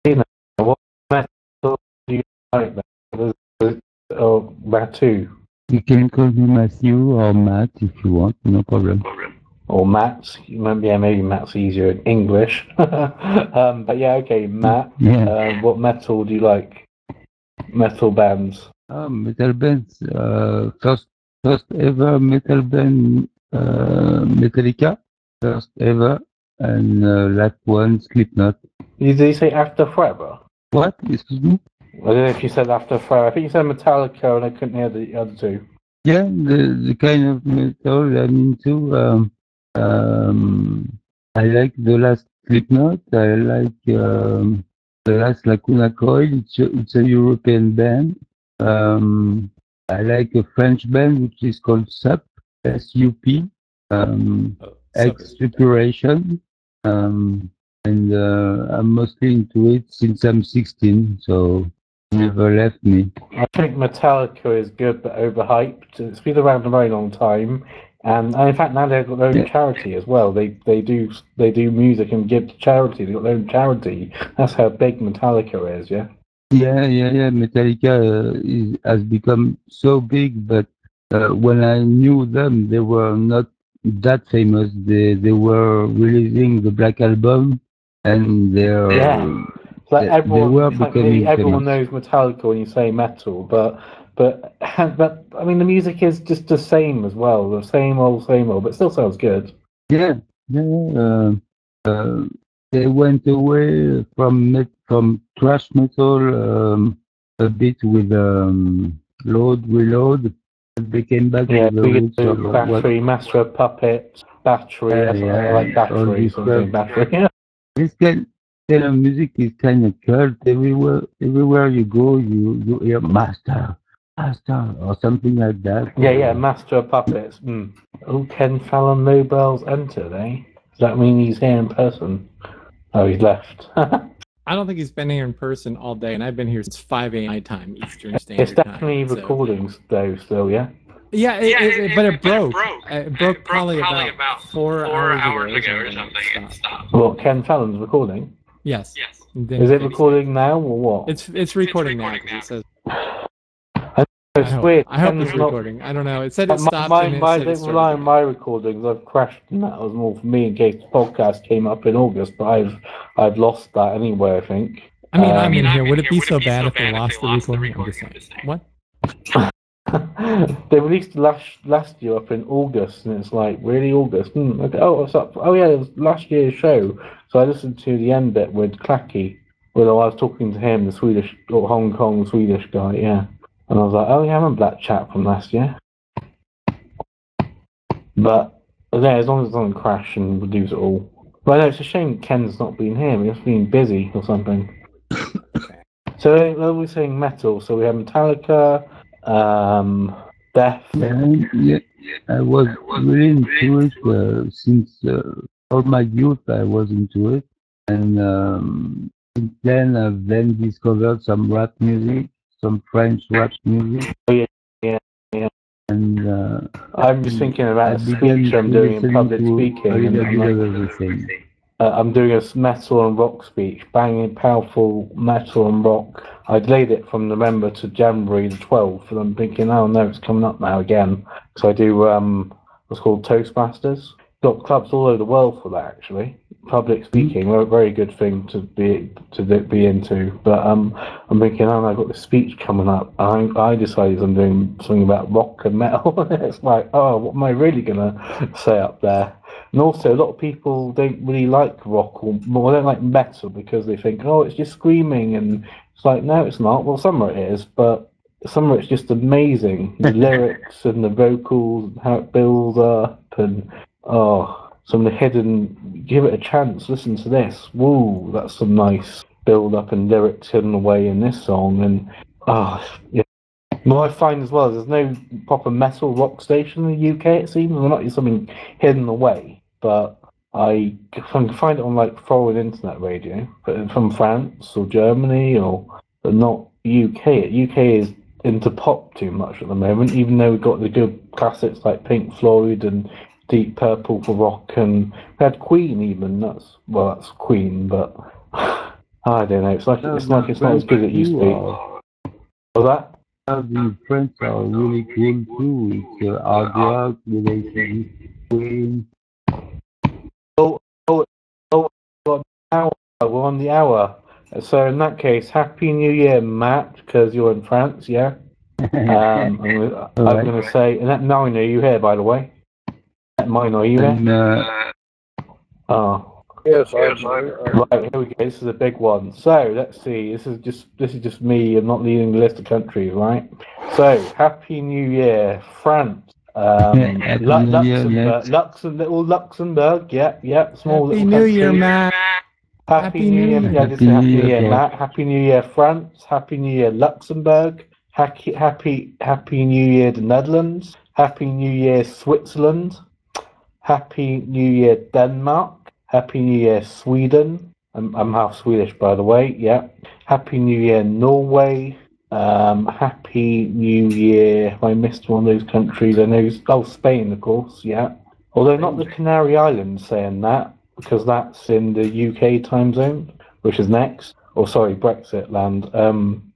What metal do you like? Oh, Batu. You can call me Matthew or Matt if you want, no problem. Or Matt. Yeah, maybe Matt's easier in English. um, but yeah, okay, Matt. Yeah. Uh, what metal do you like? Metal bands. Oh, metal bands. Uh, first, first ever metal band, uh, Metallica. First ever, and uh, last one, Slipknot. Did you say After Forever? What? Excuse me? I don't know if you said After Forever. I think you said Metallica, and I couldn't hear the other two. Yeah, the the kind of metal I'm into. Um, um, I like the last Slipknot. I like um, the last Lacuna Coil. It's a, it's a European band. Um, I like a French band which is called S U P. S U P. Um, Oh, Ex Superation. Um, and uh, I'm mostly into it since I'm sixteen, so it never left me. I think Metallica is good but overhyped. It's been around a very long time, and, and in fact now they've got their own Yeah. charity as well. They they do they do music and give to charity. They've got their own charity. That's how big Metallica is. Yeah. Yeah, yeah, yeah. Metallica uh, is, has become so big, but uh, when I knew them, they were not that famous. They they were releasing the Black Album, and they're Yeah. It's like they, everyone, they were it's like becoming nearly everyone famous. knows Metallica when you say metal, but but but I mean the music is just the same as well, the same old, same old, but still sounds good. Yeah, yeah. Uh, uh, they went away from met, from thrash metal um, a bit with um, Load Reload. They came back Yeah, to the we could roots do of what. Battery, Master of Puppets, Battery. Yeah, That's what I yeah, like all Battery, this something stuff. Battery. Yeah. This kind, kind of music is kind of cult. Everywhere, everywhere you go, you you hear Master, Master, or something like that. Yeah, yeah, Master of Puppets. Mm. Oh, Ken Fallon Nobel's entered, eh? Does that mean he's here in person? Oh, he's left. I don't think he's been here in person all day, and I've been here since five a m my time, Eastern It's Standard definitely Time. So. recordings, though, still, yeah? Yeah, it, Yeah, it, it- it- it- but it but it broke. broke. Uh, It broke It broke probably, probably about, about four, four hours, hours ago ago or or something. something. It It stopped. stopped. Well, Ken Fallon's recording. Yes. Yes. and then Is it fixed recording now, or what? It's it's recording now. recording 'Cause it now. says. It's I hope, weird. I hope Ken's it's not- recording. I don't know. It said it My, stopped my, and it my, said it don't started rely on again. my recordings. I've crashed, and that was more for me in case the podcast came up in August, but I've I've lost that anyway, I think. I mean, Um, I'm in I'm here. in Would it here. be Would so it be bad so if they bad if lost they the lost the recording? I'm recording? just I'm just saying. What? they released last last year up in August, and it's like really August. Hmm, okay. Oh, what's up? Oh yeah, it was last year's show. So I listened to the end bit with Clacky. Well, I was talking to him, the Swedish or Hong Kong Swedish guy, yeah. And I was like, oh yeah, I remember that chat from last year. But yeah, as long as it doesn't crash and reduce it all. But no, it's a shame Ken's not been here. He's been busy or something. So uh, we're saying metal. So we have Metallica, um, Death. Yeah, yeah, I was really into it uh, since uh, all my youth. I was into it, and um, since then I've then discovered some rap music, some French rap music. Oh, yeah, yeah, yeah. And uh, I'm just thinking about I a began speech I'm to doing in listen public to speaking. a And little I'm, bit like, of everything. uh, I'm doing a metal and rock speech, banging powerful metal and rock. I delayed it from November to January the twelfth, and I'm thinking, oh no, it's coming up now again. So I do um, what's called Toastmasters. Got clubs all over the world for that, actually. Public speaking, a very good thing to be to be into. But um, I'm thinking, oh, I've got this speech coming up. I I decided I'm doing something about rock and metal. It's like, oh, what am I really gonna say up there? And also, a lot of people don't really like rock or more. They don't like metal because they think, oh, it's just screaming, and it's like, no, it's not. Well, some of it is, but some of it's just amazing. The lyrics and the vocals, and how it builds up, and oh, some of the hidden. Give it a chance. Listen to this. Woo, that's some nice build up and lyrics hidden away in this song. And oh, yeah. What I find as well is there's no proper metal rock station in the U K. It seems there's not something hidden away, but I can find it on like foreign internet radio, but from France or Germany or but not U K. U K is into pop too much at the moment, even though we've got the good classics like Pink Floyd and Deep Purple for rock, and we had Queen even. That's well, that's Queen, but I don't know. It's like No, it's no, like it's not as good as it used to be. you are- Was that? of these friends are really cool too. It's uh, our drug related between. Oh, oh, oh, got an hour. We're on the hour. So in that case, Happy New Year, Matt, because you're in France, yeah? Um, I'm gonna, I'm Right. gonna say, and that Mine, are you here, by the way? That Mine, are you here? And, uh, Oh. Yes, I'm here. Right, here we go. This is a big one. So let's see. This is just this is just me. I'm not leading the list of countries, right? So Happy New Year, France. Um, Happy Lu- New Year, Luxembourg, yes. Luxembourg, little Luxembourg. Yeah, yeah. Small Happy little New country. Year, Matt. Happy, Happy New New Year. Year. Yeah, just Happy say Happy New New Year, Year, Bob. Matt. Happy New Year, France. Happy New Year, Luxembourg. Happy Happy Happy New Year, the Netherlands. Happy New Year, Switzerland. Happy New Year, Denmark. Happy New Year, Sweden. I'm, I'm half Swedish, by the way. Yeah. Happy New Year, Norway. Um, Happy New Year. Have I missed one of those countries? I know. Oh, Spain, of course. Yeah. Although not the Canary Islands saying that, because that's in the U K time zone, which is next. Or sorry, Brexit land. Um,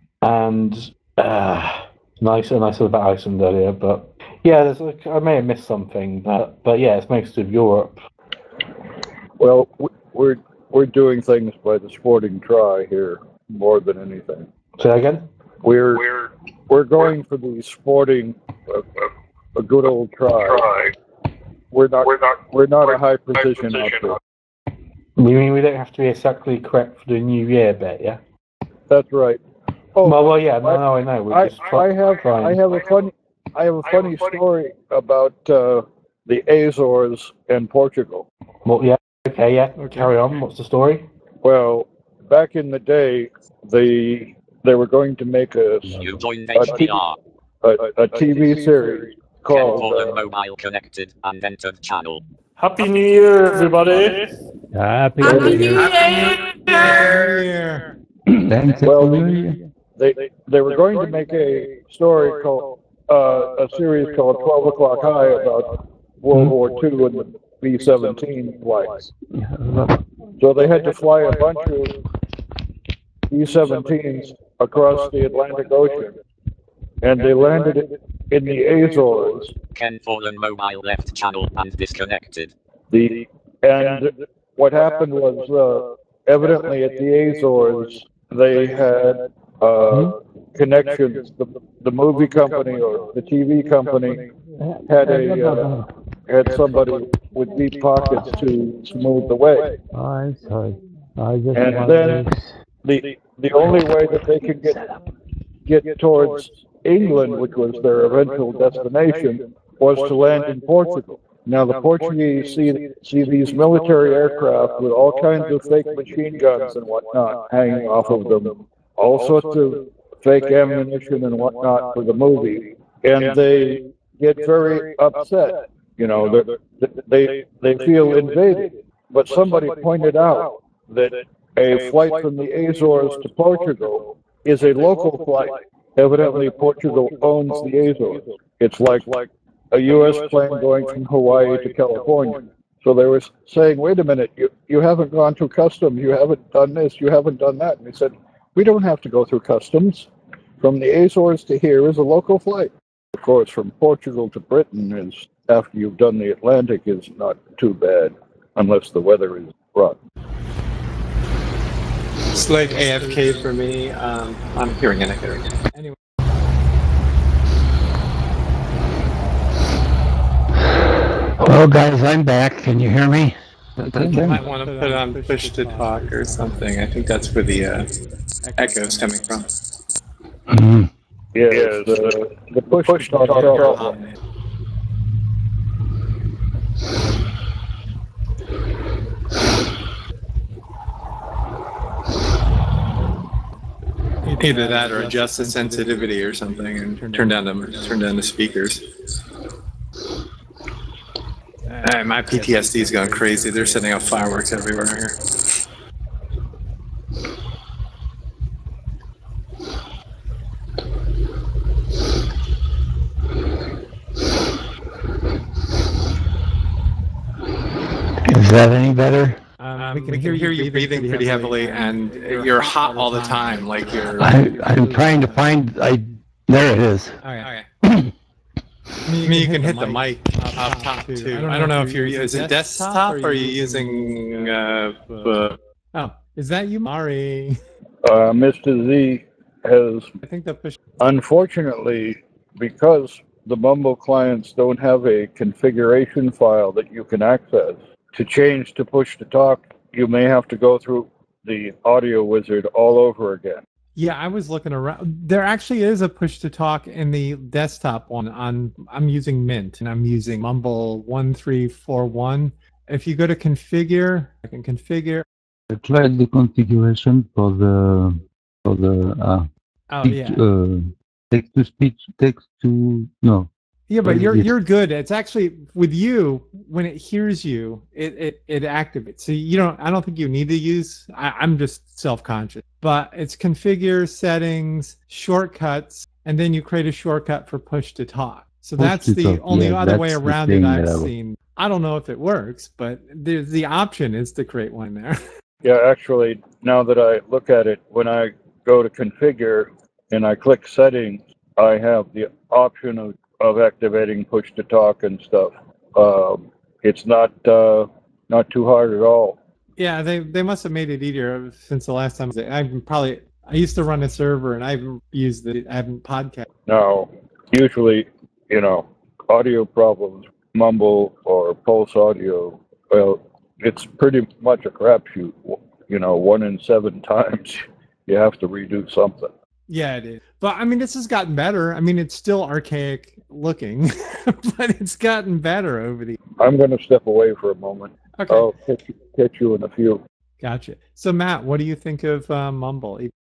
and uh, nice, and I said about Iceland earlier, but yeah, there's like, I may have missed something, but but yeah, it's most of Europe. Well, w- we're we're doing things by the sporting try here more than anything. Say that again. We're we're going for the sporting, uh, a good old try. We're not we're not a high precision outfit. You mean we don't have to be exactly correct for the New Year bit, yeah? That's right. Oh, Well, well, yeah, no, no, I know. We're I, just try- I have trying. I have a funny I have a funny story about uh, the Azores and Portugal. Well, yeah, okay, yeah. Carry on. What's the story? Well, back in the day, they they were going to make a You joined a, H T- D R. a, a T V series called Fallen uh, Mobile Connected and entered channel. Happy New Year, everybody! Happy, Happy New Year. Year. Thanks, Well, Happy New Year. they they were going to make a story called uh, a series called twelve O'clock High about World War Two and the B seventeen flights. So they had to fly a bunch of B seventeens across the Atlantic Ocean, and they landed in the Azores. Ken Fallen Mobile left channel and disconnected. The and what happened was uh, evidently at the Azores they had uh, connections. The, the movie company or the T V company had a uh, had somebody with deep pockets to smooth the way. I'm sorry. I just And want then this. the the only way that they could get get towards England, which was their eventual destination, was to land in Portugal. Now the Portuguese see see these military aircraft with all kinds of fake machine guns and whatnot hanging off of them, all sorts of fake ammunition and whatnot for the movie, and they get very upset. You know, they they they feel invaded. But somebody pointed out that a flight from the Azores to Portugal is a local flight. Evidently, Portugal owns the Azores. It's like like a U S plane going from Hawaii to California. So they were saying, wait a minute, you, you haven't gone through customs, you haven't done this, you haven't done that. And he said, we don't have to go through customs. From the Azores to here is a local flight. Of course, from Portugal to Britain is, after you've done the Atlantic, is not too bad, unless the weather is rough. It's like A F K for me. Um, I'm hearing an echo. Anyway. Well, guys, I'm back. Can you hear me? You might want to put on push to talk or something. I think that's where the uh, echo is coming from. Mm. Yes, the, the push, push to talk problem. Either that or adjust the sensitivity or something and turn down the turn down the speakers. Hey, my P T S D is going crazy. They're setting off fireworks everywhere here. Is that any better? Um, we can, We hear, can hear you you breathing pretty heavily, and you're hot all the time. Like you're. I, I'm trying to find. I There it is. Okay. I mean, you can hit the mic up top too. I don't know if you're using desktop or are you using. Uh, uh, oh, is that you, Mari? Uh, Mister Z has, I think that push. unfortunately, because the Mumble clients don't have a configuration file that you can access, to change to push to talk, you may have to go through the audio wizard all over again. Yeah, I was looking around. There actually is a push to talk in the desktop one. On I'm using Mint and I'm using Mumble one three four one. If you go to configure, I can configure. I tried the configuration for the for the uh, Oh speech, yeah. uh, text to speech, text to no. Yeah, but What you're is it? you're good. It's actually with you when it hears you, it it, it activates. So you don't. I don't think you need to use. I, I'm just self-conscious, but it's configure settings, shortcuts, and then you create a shortcut for push to talk. So Push that's to the talk, only yeah, other way that's the around it thing I've that I was- seen. I don't know if it works, but the the option is to create one there. Yeah, actually, now that I look at it, when I go to configure and I click settings, I have the option of, of activating push to talk and stuff. Um, it's not uh, not too hard at all. Yeah, they they must have made it easier since the last time. I've probably I used to run a server and I haven't used it. I haven't podcast. Now, usually, you know, audio problems, Mumble or Pulse Audio, well, it's pretty much a crapshoot. You know, one in seven times you have to redo something. Yeah, it is. But I mean, this has gotten better. I mean, it's still archaic looking, but it's gotten better over the. I'm going to step away for a moment. Okay. I'll catch you, catch you in a few. Gotcha. So Matt, what do you think of uh, Mumble? Yeah.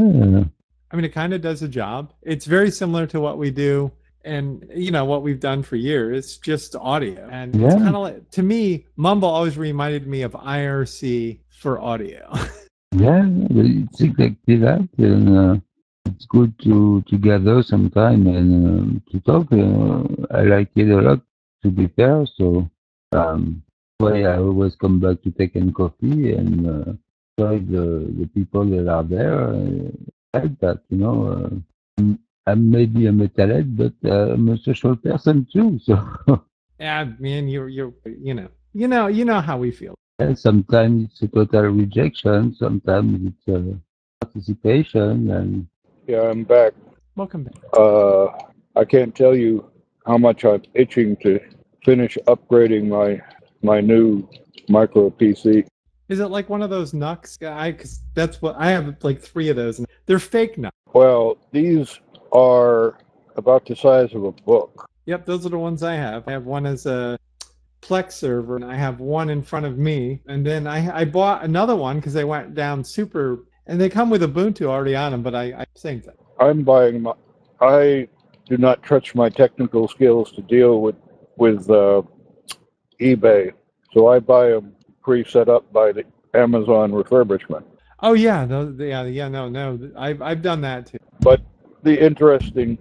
I mean, it kind of does a job. It's very similar to what we do, and you know what we've done for years. It's just audio, and it's Yeah. kind of like, to me, Mumble always reminded me of I R C for audio. Yeah, it's exactly that, and uh, it's good to to gather some time and um, to talk. Uh, I like it a lot, to be fair. So um, why I always come back to Tech and Coffee and uh, try the the people that are there. Uh, like that, you know. Uh, I'm, I'm maybe a metalhead, but uh, I'm a social person too. So Yeah, man, you're you're you know you know you know how we feel. yeah, sometimes it's a total rejection. Sometimes it's a participation, and Yeah, I'm back. Welcome back. Uh, I can't tell you how much I'm itching to finish upgrading my my new micro P C. Is it like one of those Nux guy? Because that's what I have, like three of those, and they're fake Nux. Well, these are about the size of a book. Yep, those are the ones I have. I have one as a Plex server, and I have one in front of me. And then I I bought another one because they went down super, and they come with Ubuntu already on them. But I, I same thing. I'm buying my. I do not trust my technical skills to deal with with uh, eBay, so I buy them pre-set up by the Amazon refurbishment. Oh yeah, those, yeah, yeah. No, no, I've I've done that too. But the interesting,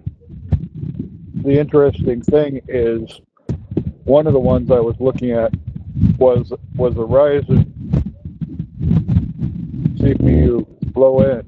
the interesting thing is, one of the ones I was looking at was was a Ryzen C P U low end,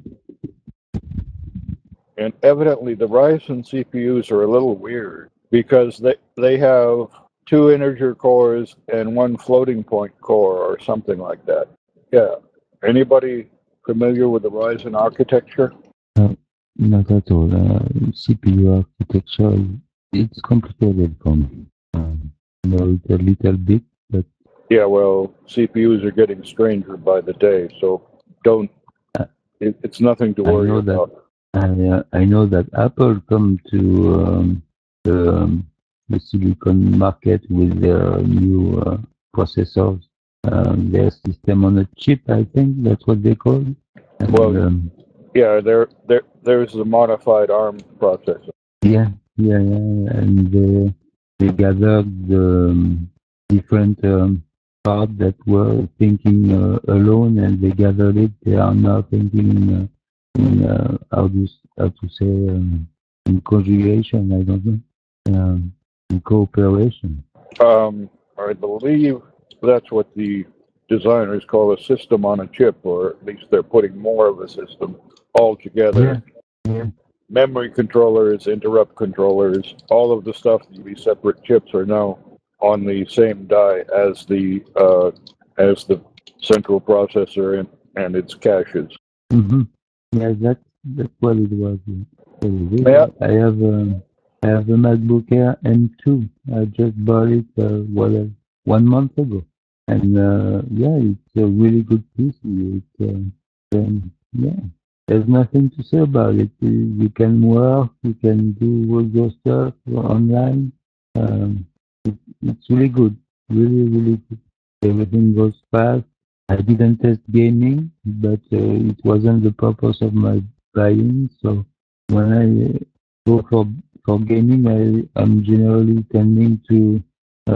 and evidently the Ryzen C P Us are a little weird because they they have two integer cores and one floating point core or something like that. Yeah. Anybody familiar with the Ryzen architecture? No, not at all. Uh, C P U architecture, it's complicated for me. Um, know it a little bit, but Yeah, well, C P Us are getting stranger by the day, so don't. It, it's nothing to I worry know that about. I, uh, I know that Apple come to um, the, um, the silicon market with their new uh, processors, um, their system on a chip. I think that's what they call it. And, Well, um, Yeah, there, there, there's a modified ARM processor. yeah, yeah, yeah, and they, they gathered the um, different um, parts that were thinking uh, alone, and they gathered it. They are now thinking in, uh, in uh, how to how to say um, in conjugation. I don't know, um, in cooperation. Um, I believe that's what the designers call a system on a chip, or at least they're putting more of a system all together. Yeah, yeah. memory controllers, interrupt controllers, all of the stuff, these separate chips are now on the same die as the uh, as the central processor and, and its caches. Mm-hmm. Yeah, that's that's what it was. Yeah. Yeah. I have um, I have a MacBook Air M two. I just bought it uh, what, uh, one month ago, and uh, yeah, it's a really good P C. It's uh, um, yeah. There's nothing to say about it. You, you can work, you can do all your stuff online. Um, it, it's really good, really, really good. Everything goes fast. I didn't test gaming, but uh, it wasn't the purpose of my buying. So when I uh, go for for gaming, I am generally tending to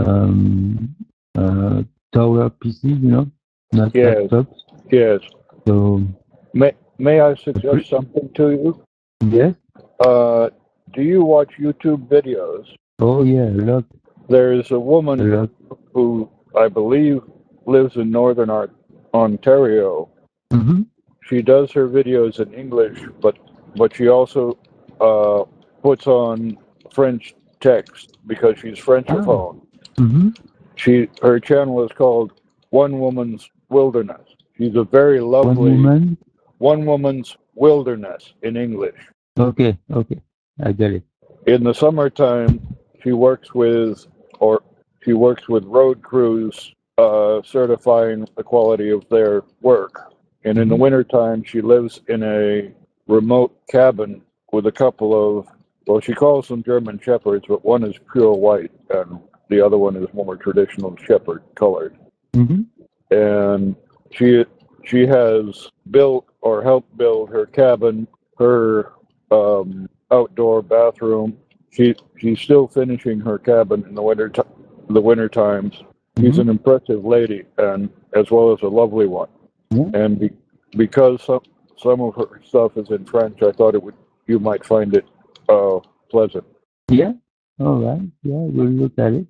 um, uh, tower P C, you know, not Yes. laptops. Yes. So May May I suggest something to you? yes. Uh, do you watch YouTube videos? Oh yeah, a lot. There's a woman A lot. who I believe lives in Northern Ar- Ontario. Mm-hmm. She does her videos in English, but but she also uh, puts on French text because she's Francophone. Mm-hmm. She her channel is called One Woman's Wilderness. She's a very One lovely woman. One Woman's Wilderness in English. Okay, okay, I get it. In the summertime, she works with or she works with road crews, uh, certifying the quality of their work. And in the wintertime, she lives in a remote cabin with a couple of, well, she calls them German Shepherds, but one is pure white and the other one is more traditional Shepherd colored. Mm-hmm. And she she has built or helped build her cabin, her um, outdoor bathroom. She she's still finishing her cabin in the winter t- the winter times. She's Mm-hmm. an impressive lady and as well as a lovely one. Yeah. And be, because some some of her stuff is in French, I thought it would you might find it uh, pleasant. Yeah. All right. Yeah, we'll look at it.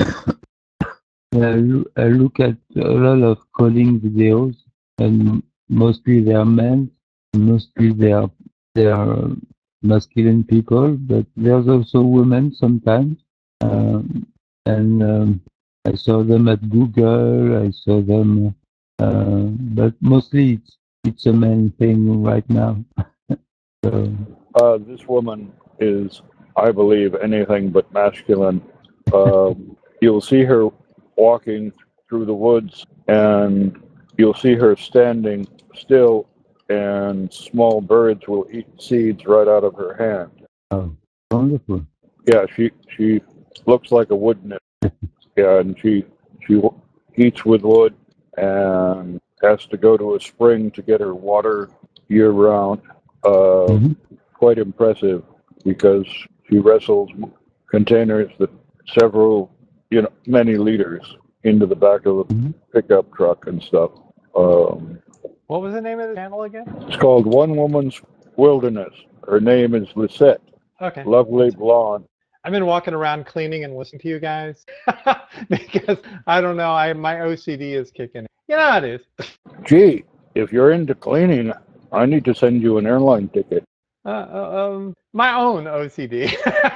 I loo- I look at a lot of coding videos, and mostly they are men, mostly they are they are masculine people, but there's also women sometimes. Um, and um, I saw them at Google. I saw them, uh, but mostly it's it's a man thing right now. So Uh, this woman is, I believe, anything but masculine. Um, you'll see her walking through the woods, and you'll see her standing still, and small birds will eat seeds right out of her hand. oh, wonderful. Yeah, she she looks like a wood nymph. Yeah, and she she w- eats with wood and has to go to a spring to get her water year round. Uh, Mm-hmm. Quite impressive because she wrestles containers that several, you know, many liters into the back of a Mm-hmm. pickup truck and stuff. Um, What was the name of the channel again? it's called One Woman's Wilderness. Her name is Lisette. Okay. Lovely blonde. I've been walking around cleaning and listening to you guys because I don't know. I my O C D is kicking. You know how it is. Gee, if you're into cleaning, I need to send you an airline ticket. Uh, uh, um, my own O C D.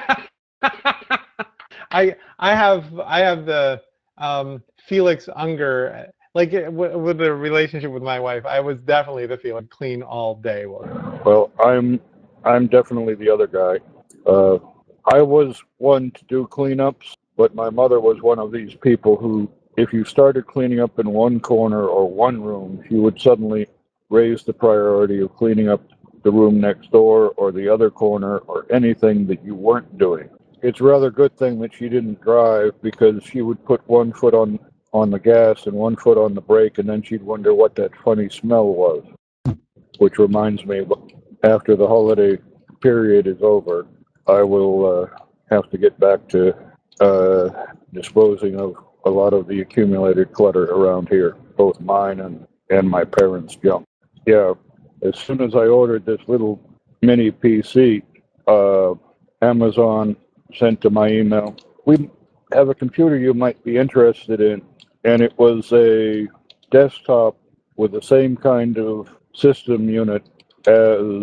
I I have I have the um, Felix Unger. Like w- with the relationship with my wife, I was definitely the Felix clean all day one. Well, I'm I'm definitely the other guy. Uh, I was one to do cleanups, but my mother was one of these people who, if you started cleaning up in one corner or one room, she would suddenly raise the priority of cleaning up the room next door or the other corner or anything that you weren't doing. It's a rather good thing that she didn't drive because she would put one foot on, on the gas and one foot on the brake, and then she'd wonder what that funny smell was. Which reminds me, after the holiday period is over, I will uh, have to get back to uh, disposing of a lot of the accumulated clutter around here, both mine and, and my parents' junk. Yeah, as soon as I ordered this little mini P C, uh, Amazon sent to my email, we have a computer you might be interested in, and it was a desktop with the same kind of system unit as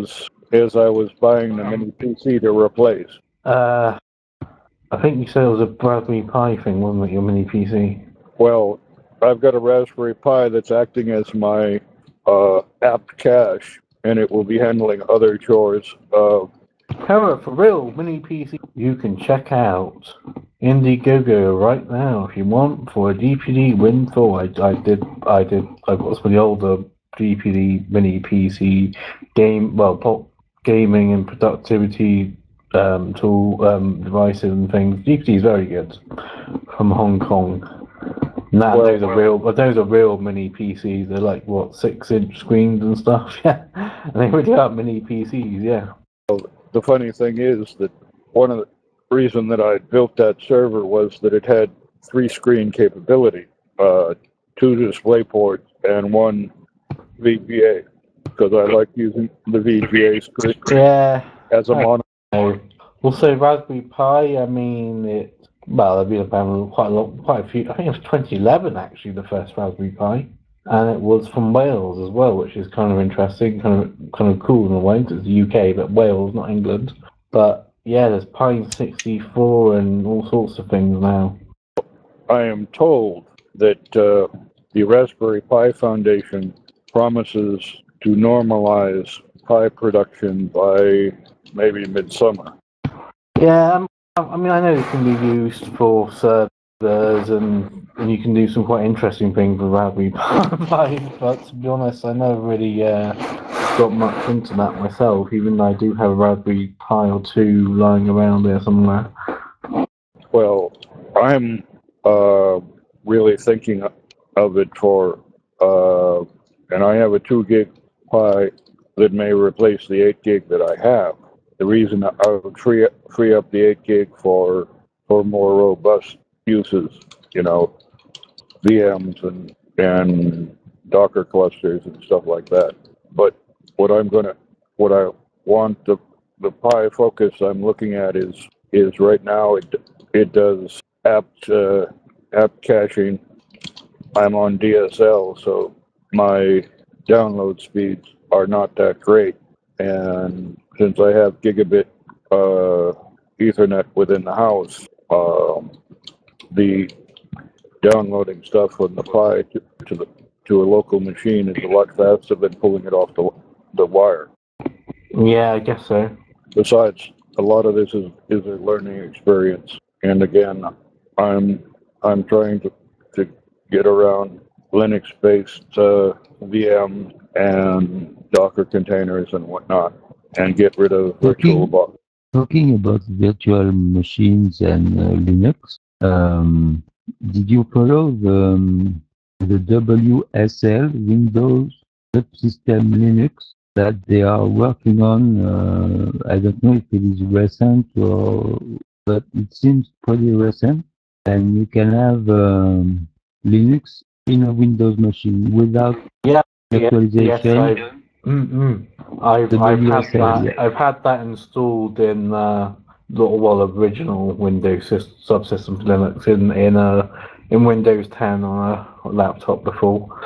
as I was buying the mini P C to replace. Uh, I think you said it was a Raspberry Pi thing, wasn't it, your mini P C? Well, I've got a Raspberry Pi that's acting as my uh, app cache, and it will be handling other chores. Uh, However, for real, mini P C, you can check out Indiegogo right now if you want for a D P D Win four. I, I did, I did, I got some of the older D P D mini P C game, well, pop gaming and productivity um, tool um, devices and things. D P D is very good from Hong Kong. Nah, Well, those are well- real, but those are real mini P Cs. They're like what six inch screens and stuff. Yeah, and they really are mini P Cs. Yeah. the funny thing is that one of the reason that I built that server was that it had three screen capability, uh, two display ports and one V G A, because I like using the V G A screen Yeah. as a monitor. So, also, Raspberry Pi, I mean, it, well, they've been about quite a lot, quite a few, I think it was twenty eleven actually, the first Raspberry Pi, and it was from Wales as well, which is kind of interesting, kind of kind of cool in a way, 'cause it's the U K, but Wales, not England. But yeah, there's Pi sixty-four and all sorts of things now. I am told that uh, the Raspberry Pi Foundation promises to normalize Pi production by maybe midsummer. Yeah, um, I mean, I know it can be used for servers, and, and you can do some quite interesting things with Raspberry Pi, but to be honest, I never really uh, got much into that myself, even though I do have a Raspberry Pi or two lying around there somewhere. Well, I'm uh, really thinking of it for, uh, and I have a two gig Pi that may replace the eight gig that I have. The reason I would free up, free up the eight gig for for more robust uses, you know, V Ms and and Docker clusters and stuff like that. But what I'm gonna, what I want the the Pi focus I'm looking at is is right now it it does app uh, app caching. I'm on D S L, so my download speeds are not that great, and since I have gigabit uh, Ethernet within the house, um, the downloading stuff from the Pi to, to the to a local machine is a lot faster than pulling it off the the wire. Yeah, I guess so. Besides, a lot of this is, is a learning experience, and again, I'm I'm trying to, to get around Linux-based uh, V Ms and Docker containers and whatnot, and get rid of VirtualBox. Talking about virtual machines and uh, Linux, um, did you follow the, um, the W S L Windows Subsystem Linux that they are working on? Uh, I don't know if it is recent or, but it seems pretty recent. And you can have um, Linux in a Windows machine without Yeah, virtualization. Yes, I've, mm-mm. I've, The I've had W S L, that. yeah. I've had that installed in uh, the well original Windows sys- subsystem for Linux in in uh, in Windows ten on a laptop before.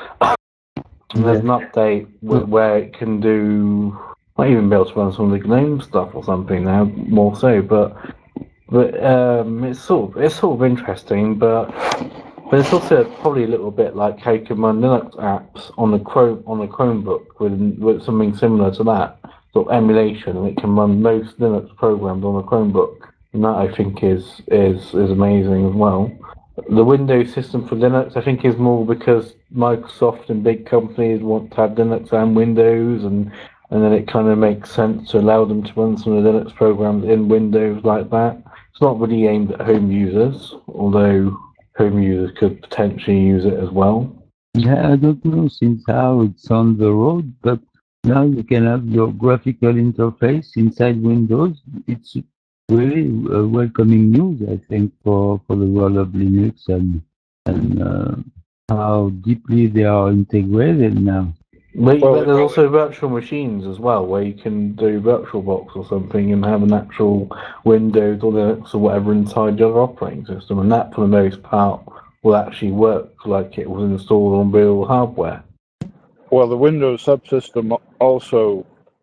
And there's an update w- where it can do. Might even be able to run some of the GNOME stuff or something now, more so. But but um, it's sort of it's sort of interesting, but. But it's also probably a little bit like how you can run Linux apps on a Chrome on a Chromebook with, with something similar to that sort of emulation, and it can run most Linux programs on a Chromebook, and that I think is is is amazing as well. The Windows system for Linux, I think, is more because Microsoft and big companies want to have Linux and Windows, and and then it kind of makes sense to allow them to run some of the Linux programs in Windows like that. It's not really aimed at home users, although home users could potentially use it as well. Yeah, I don't know since how it's on the road, but now you can have your graphical interface inside Windows. It's really a welcoming news, I think, for, for the world of Linux and and uh, how deeply they are integrated now. But, but there's also virtual machines as well, where you can do VirtualBox or something and have an actual Windows or Linux or whatever inside your operating system, and that, for the most part, will actually work like it was installed on real hardware. Well, the Windows subsystem also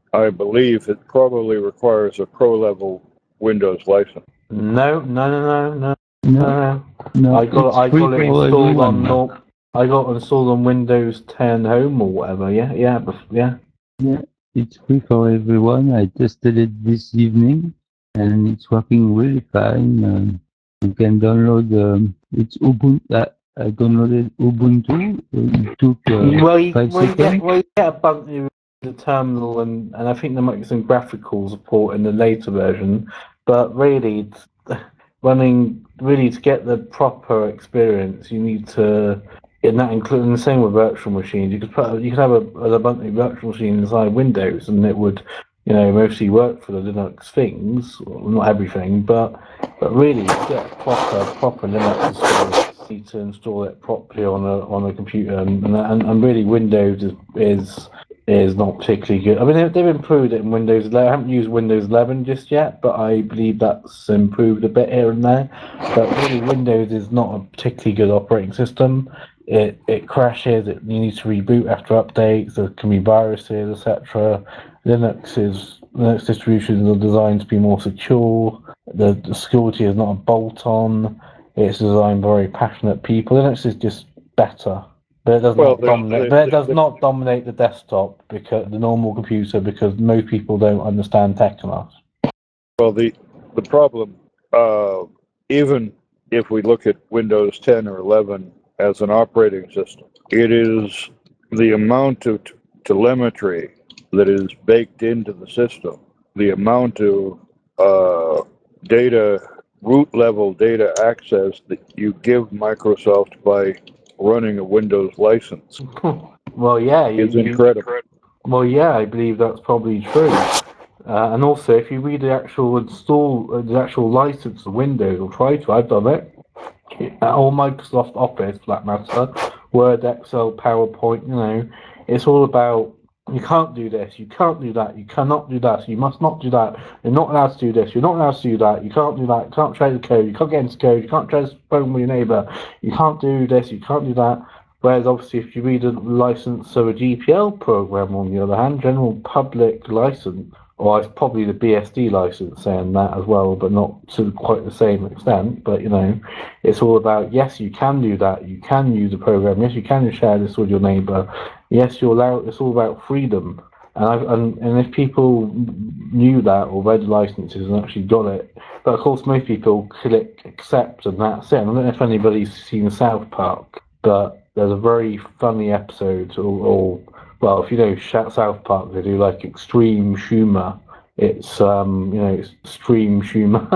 I believe it probably requires a pro-level Windows license. No, no, no, no, no, No, no. no, I got it's I free got it for installed everyone on now. nor- I got it installed on Windows ten Home or whatever. Yeah, yeah, bef- yeah. Yeah, it's free for everyone. I tested it this evening, and it's working really fine. Um, you can download. Um, it's Ubuntu. Uh, I downloaded Ubuntu. It took uh, Well, you, five well, you get seconds. well, you get a bump in the terminal, and, and I think there might be some graphical support in the later version. But really, it's running really to get the proper experience, you need to. And that including the same with virtual machines. You could put you could have a, a Ubuntu virtual machine inside Windows, and it would, you know, mostly work for the Linux things. Well, not everything, but but really to get proper proper Linux experience, you need to install it properly on a on a computer, and and, and really Windows is, is is not particularly good. I mean, they, they've improved it in Windows eleven. I haven't used Windows eleven just yet, but I believe that's improved a bit here and there. But really, Windows is not a particularly good operating system. It it crashes. It you need to reboot after updates. There can be viruses, et cetera. Linux is Linux distributions are designed to be more secure. The, the security is not a bolt-on. It's designed by very passionate people. Linux is just better, but it does Well, not the- dominate. the- But it does the- not dominate the desktop because the normal computer because most people don't understand tech enough. Well, the the problem, uh, even if we look at Windows ten or eleven as an operating system, it is the amount of t- telemetry that is baked into the system, the amount of uh, data, root level data access that you give Microsoft by running a Windows license. Well, yeah, you, It's you- incredible. Well, yeah, I believe that's probably true. Uh, and also, if you read the actual install, uh, the actual license of Windows, or try to, I've done it, uh, or Microsoft Office, for that matter, Word, Excel, PowerPoint, you know, it's all about, you can't do this, you can't do that, you cannot do that, you must not do that, you're not allowed to do this, you're not allowed to do that, you can't do that, you can't trade the code, you can't get into code, you can't trade the phone with your neighbour, you can't do this, you can't do that. Whereas obviously if you read a license of a G P L program, on the other hand, general public license, or it's probably the B S D license saying that as well, but not to quite the same extent. But, you know, it's all about, yes, you can do that. You can use a program. Yes, you can share this with your neighbor. Yes, you're allowed. It's all about freedom. And, I've, and and if people knew that or read licenses and actually got it, but of course most people click accept and that's it. I don't know if anybody's seen South Park, but there's a very funny episode, or, or well, if you know South Park, they do like extreme humor. It's um, you know, it's extreme humor.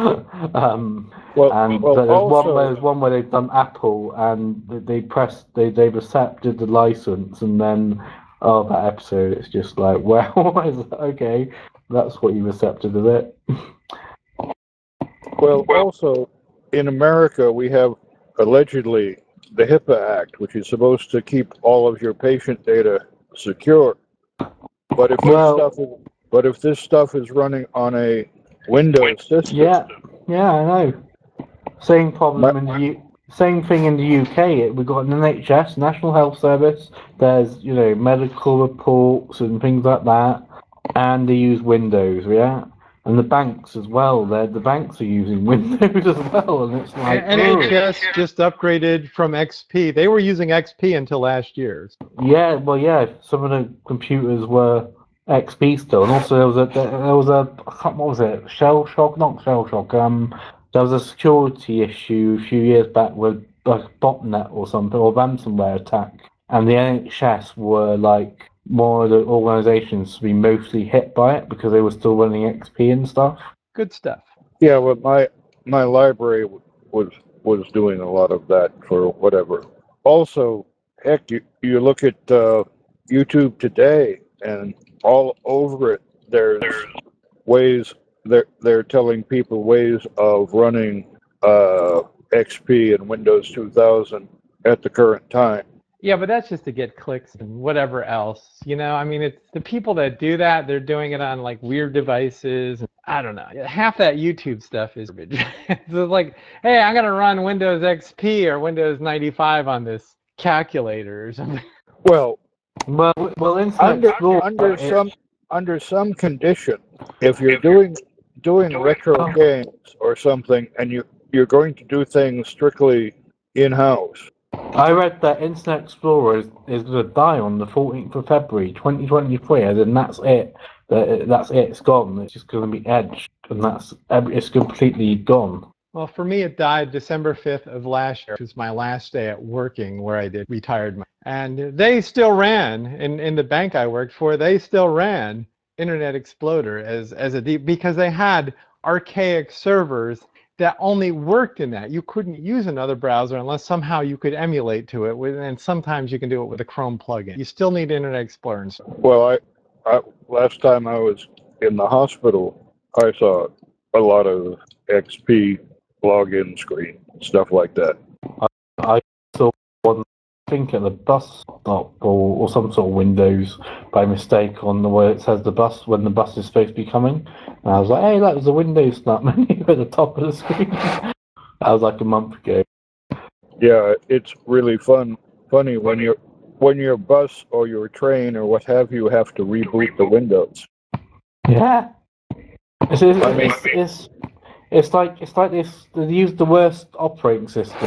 um, Well, and well, but there's one also- where there's one where they've done Apple and they, they pressed they they've accepted the license and then oh that episode it's just like well okay that's what you've accepted of it. Well, also in America, we have allegedly the HIPAA Act, which is supposed to keep all of your patient data secure. But if Well- this stuff is, but if this stuff is running on a Windows system, Yeah, yeah, I know. Same problem in the U- same thing in the U K. We've got an N H S, National Health Service. There's you know medical reports and things like that, and they use Windows, yeah. And the banks as well. They're, the banks are using Windows as well, and it's like N H S just upgraded from X P. They were using X P until last year. yeah, well, yeah. Some of the computers were X P still, and also there was a there was a I can't- what was it? Shell shock, not shell shock. Um, there was a security issue a few years back with like botnet or something or ransomware attack, and the N H S were like one of the organisations to be mostly hit by it because they were still running X P and stuff. Good stuff. yeah, well, my my library w- was was doing a lot of that for whatever. Also, heck, you you look at uh, YouTube today, and all over it, there's ways they're they're telling people ways of running uh, X P and Windows two thousand at the current time. Yeah, but that's just to get clicks and whatever else. You know, I mean, it's the people that do that, they're doing it on like weird devices. I don't know. Half that YouTube stuff is it's like, hey, I'm going to run Windows X P or Windows ninety-five on this calculator or something. Well, Well, well, Internet under Explorer, under it- some under some condition, if you're doing doing retro games or something, and you you're going to do things strictly in-house. I read that Internet Explorer is, is going to die on the fourteenth of February, twenty twenty-three, and then that's it. That- That's it. It's gone. It's just going to be Edge, and that's it's completely gone. Well, for me, it died December fifth of last year, which was my last day at working where I did retired. My, and they still ran in, in the bank I worked for. They still ran Internet Explorer as as a deep because they had archaic servers that only worked in that. You couldn't use another browser unless somehow you could emulate to it with, and sometimes you can do it with a Chrome plugin. You still need Internet Explorer. And so. Well, I, I last time I was in the hospital, I saw a lot of X P login screen stuff like that. I, I saw one, I think at the bus stop or, or some sort of Windows by mistake on the where it says the bus when the bus is supposed to be coming. And I was like, hey, that was a Windows snap menu at the top of the screen. That was like a month ago. Yeah, it's really fun. Funny when your when your bus or your train or what have you have to reboot the Windows. Yeah. It's, it's, I mean- it's, it's, it's like it's like this. They use the worst operating system,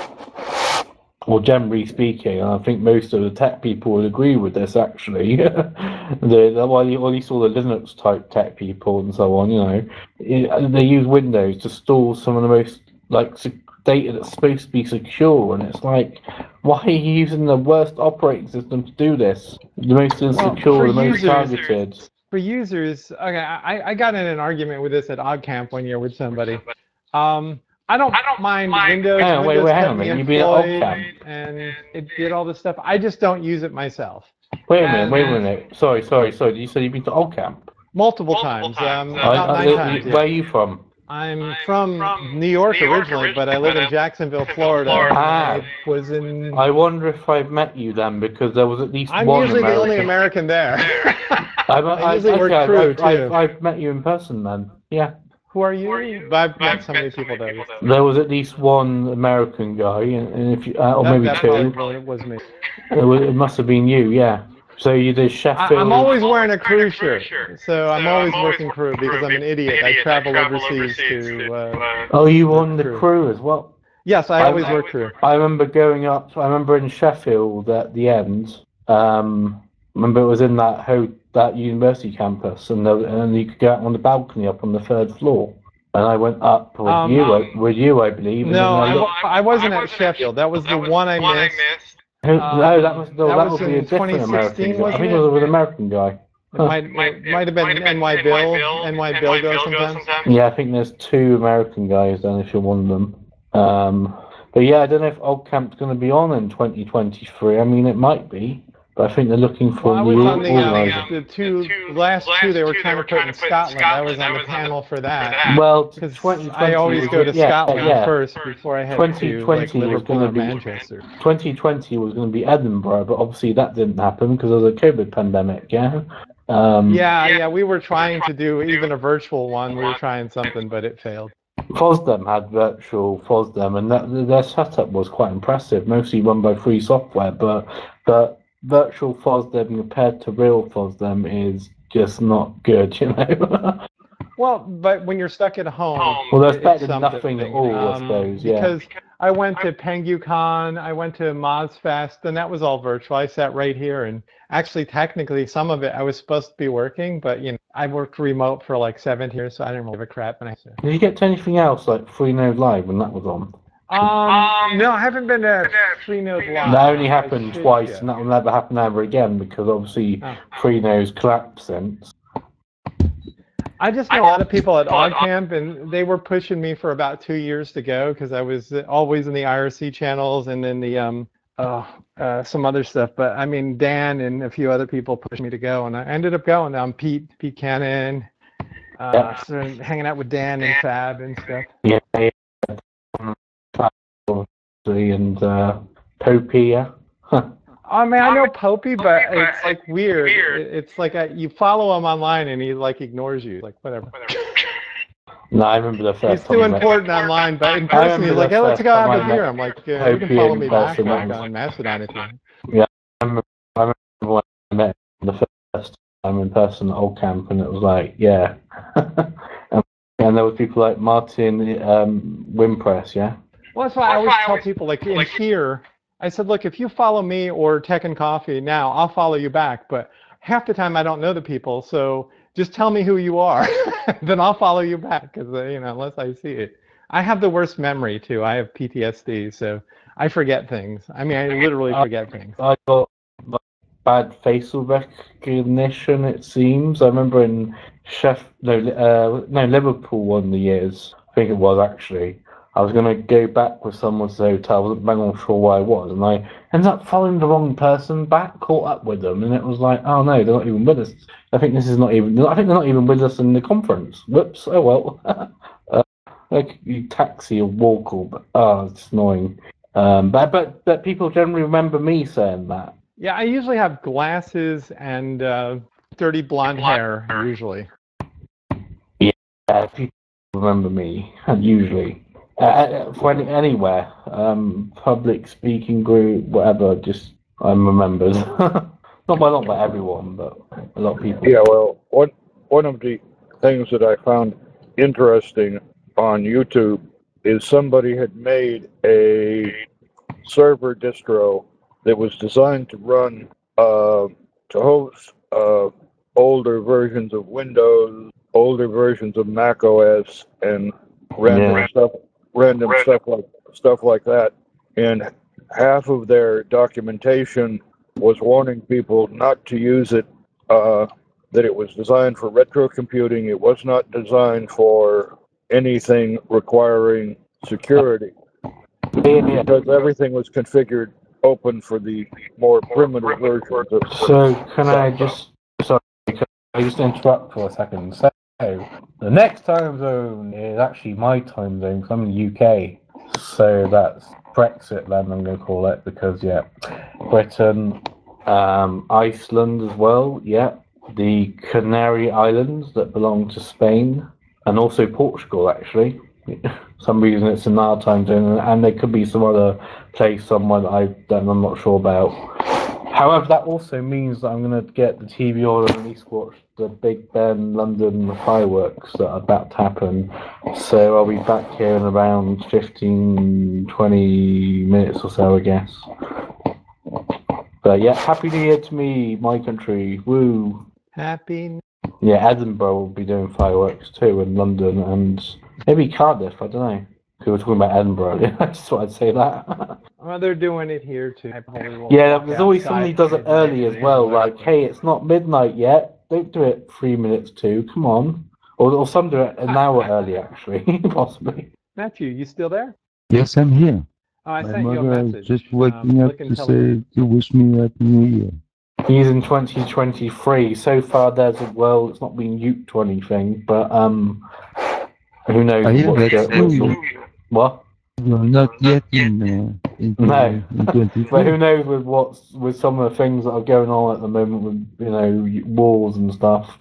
or generally speaking, and I think most of the tech people would agree with this. Actually, the, the well, at least all the Linux type tech people and so on, you know, it, they use Windows to store some of the most like sec- data that's supposed to be secure, and it's like, why are you using the worst operating system to do this? The most insecure, for the most users- targeted. For users, okay, I, I got in an argument with this at OggCamp one year with somebody. Um, I don't, mind Windows. Hang on, wait, Windows wait, hang kept on a me minute. You've been at employed, OggCamp? and it did all this stuff. I just don't use it myself. Wait a minute, And- wait a minute. Sorry, sorry, sorry. You said you've been to OggCamp? Multiple, times. Um, I- about I- nine times. Where are you from? I'm from New York originally, but I live in Jacksonville, Florida. and Ah. I was in. I wonder if I've met you then, because there was at least I'm one usually the only American. American there. I've, I I've, usually okay, work I've, crew, I've, I've, too. I've met you in person then. Yeah. Who are you? I've met so many people there. There was at least one American guy, and, and if you, uh, or That- maybe that two. probably was me. It, was, it must have been you, yeah. So you did I, Sheffield. I'm always wearing a crew shirt, so I'm always working crew because I'm an idiot. I travel overseas to. Uh, Oh, you won the crew. crew as well. yes, I always work crew. I remember going up. I remember in Sheffield at the end. Um, remember it was in that ho- that university campus, and there, and you could go out on the balcony up on the third floor. And I went up with Um, you, I- with you, I believe. and No, then I, looked- wa- I wasn't at Sheffield. That was the one I missed. Who- um, no, that was no, that that, was would be a in different twenty American sixteen, guy. I wasn't think it? it was an American guy. It might, it might have been N Y Bill. N Y Bill goes sometimes. Yeah, I think there's two American guys then, if you're one of them. Um, but yeah, I don't know if OggCamp's going to be on in twenty twenty-three. I mean, it might be, but I think they're looking for Well, I a was new on the, um, organizer. the two last two they were trying to put in Scotland. I was on the panel for that. Well, Because twenty twenty I always was- go to yeah, Scotland yeah. first before I head to twenty twenty like was Liverpool gonna or be- Manchester. twenty twenty was going to be Edinburgh, but obviously that didn't happen because of the COVID pandemic, yeah? Um, Yeah, yeah, we were trying to do even a virtual one. We were trying something, but it failed. FOSDEM had virtual FOSDEM, and that, their setup was quite impressive, mostly run by free software, but, but virtual FOSDEM compared to real FOSDEM is just not good, you know? Well, but when you're stuck at home, Well, that's it- better it's than something. nothing at all, I Um, suppose, yeah. Because I went to PenguCon, I went to MozFest, and that was all virtual. I sat right here, and actually, technically, some of it I was supposed to be working, but you know, I worked remote for like seven years, so I didn't really give a crap. And I said, Did you get to anything else like Freenode Live when that was on? um, no, I haven't been to Freenode Live. That only I happened should twice, go. and that will never happen ever again because obviously Oh. Freenode's collapsed since. I just know a lot of people at OggCamp, and they were pushing me for about two years to go because I was always in the I R C channels and then the um oh uh, some other stuff. But I mean, Dan and a few other people pushed me to go, and I ended up going. Um, Pete Pete Cannon, uh, Yeah. so hanging out with Dan and Fab and stuff. Yeah, yeah. And uh, Popey, yeah. Huh. I mean, I know Popey, but it's like weird. It- It's like I, you follow him online and he like ignores you. Like whatever. No, I remember the first He's time too I met- important online, but in I person remember he's like, the "Hey, let's first go have time a I beer." met I'm like, uh, "You Popey can follow in me back person, like that was- on Mastodon if you want." Yeah, I remember, I remember when I met him the first I'm in person at Old Camp, and it was like, yeah. and, and there were people like Martin um, Wimpress, yeah. Well, that's why I always tell people, like in here, I said, look, if you follow me or Tech and Coffee now, I'll follow you back. But half the time I don't know the people, so just tell me who you are, then I'll follow you back. Because uh, you know, unless I see it, I have the worst memory too. I have P T S D, so I forget things. I mean, I literally forget things. I got like, bad facial recognition. It seems. I remember in Chef, no, uh, no, Liverpool one of the years. I think it was actually. I was going to go back with someone to the hotel. I wasn't bang on sure where I was, and I ended up following the wrong person back, caught up with them, and it was like, oh no, they're not even with us. I think this is not even. I think they're not even with us in the conference. Whoops. Oh well. uh, like you taxi or walk or, but oh, it's annoying. Um, but but but people generally remember me saying that. Yeah, I usually have glasses and uh, dirty blonde hair. Usually. Yeah, people remember me usually. Uh, for any, anywhere, um, public speaking group, whatever, just I'm remembered. not by not by everyone, but a lot of people. Yeah, well, one one of the things that I found interesting on YouTube is somebody had made a server distro that was designed to run uh, to host uh, older versions of Windows, older versions of Mac O S, and random Yeah. stuff. Random stuff like stuff like that, and half of their documentation was warning people not to use it. Uh, that it was designed for retro computing. It was not designed for anything requiring security, Yeah. because everything was configured open for the more primitive versions of. So can I just sorry, can I just interrupt for a second? So the next time zone is actually my time zone because I'm in the U K. So that's Brexit then I'm going to call it because yeah, Britain, um, Iceland as well, yeah, the Canary Islands that belong to Spain and also Portugal actually. Some reason it's in our time zone and there could be some other place somewhere that I that I'm not sure about. However, that also means that I'm going to get the T V on and at least watch the Big Ben London fireworks that are about to happen. So I'll be back here in around fifteen, twenty minutes or so, I guess. But yeah, Happy New Year to me, my country. Woo! Happy. Yeah, Edinburgh will be doing fireworks too, in London and maybe Cardiff, I don't know. We were talking about Edinburgh. I just thought I'd say that. Well, they're doing it here too. Yeah, there's always somebody who does it early as well. Like, hey, it's not midnight yet. Don't do it three minutes to. Come on. Or, or some do it an hour early, actually, possibly. Matthew, you still there? Yes, I'm here. Oh, I My sent you a mother is message. just waking Um, up look in to tele- say to wish me Happy New Year. He's in twenty twenty-three. So far, there's a, well, it's not been uked or anything, but um, who knows Ah, yeah, what's that's go- what's true. all- What? You're not yet in uh, in, No. in twenty-four. But who knows with what's with some of the things that are going on at the moment with you know wars and stuff.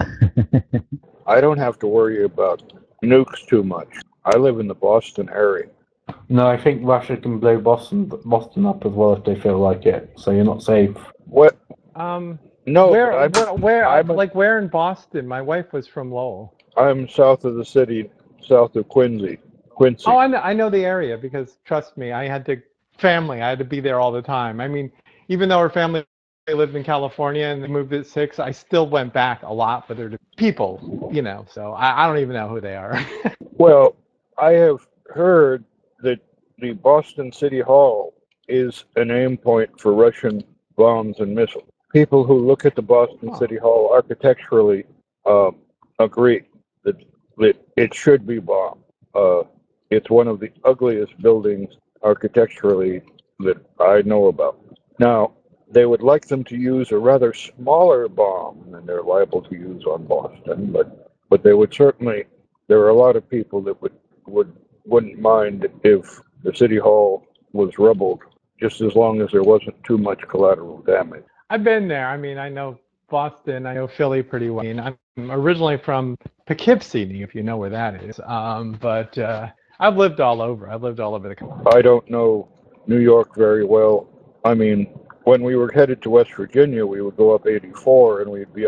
I don't have to worry about nukes too much. I live in the Boston area. No, I think Russia can blow Boston Boston up as well if they feel like it. So you're not safe. What? Um, No, where, I'm, where, where I'm a- like where in Boston? My wife was from Lowell. I'm south of the city, south of Quincy. Quincy. Oh, I know, I know the area because trust me, I had to family. I had to be there all the time. I mean, even though her family lived in California and they moved at six, I still went back a lot with her to people, you know. So I, I don't even know who they are. Well, I have heard that the Boston City Hall is an aim point for Russian bombs and missiles. People who look at the Boston Huh. City Hall architecturally um, agree that, that it should be bombed. Uh, it's one of the ugliest buildings architecturally that I know about. Now, they would like them to use a rather smaller bomb than they're liable to use on Boston, but but they would certainly. There are a lot of people that would would wouldn't mind if the city hall was rubbled, just as long as there wasn't too much collateral damage. I've been there. I mean, I know Boston. I know Philly pretty well. I mean, I'm originally from Poughkeepsie, if you know where that is. Um, but uh, I've lived all over. I've lived all over the country. I don't know New York very well. I mean, when we were headed to West Virginia, we would go up eighty-four and we'd be up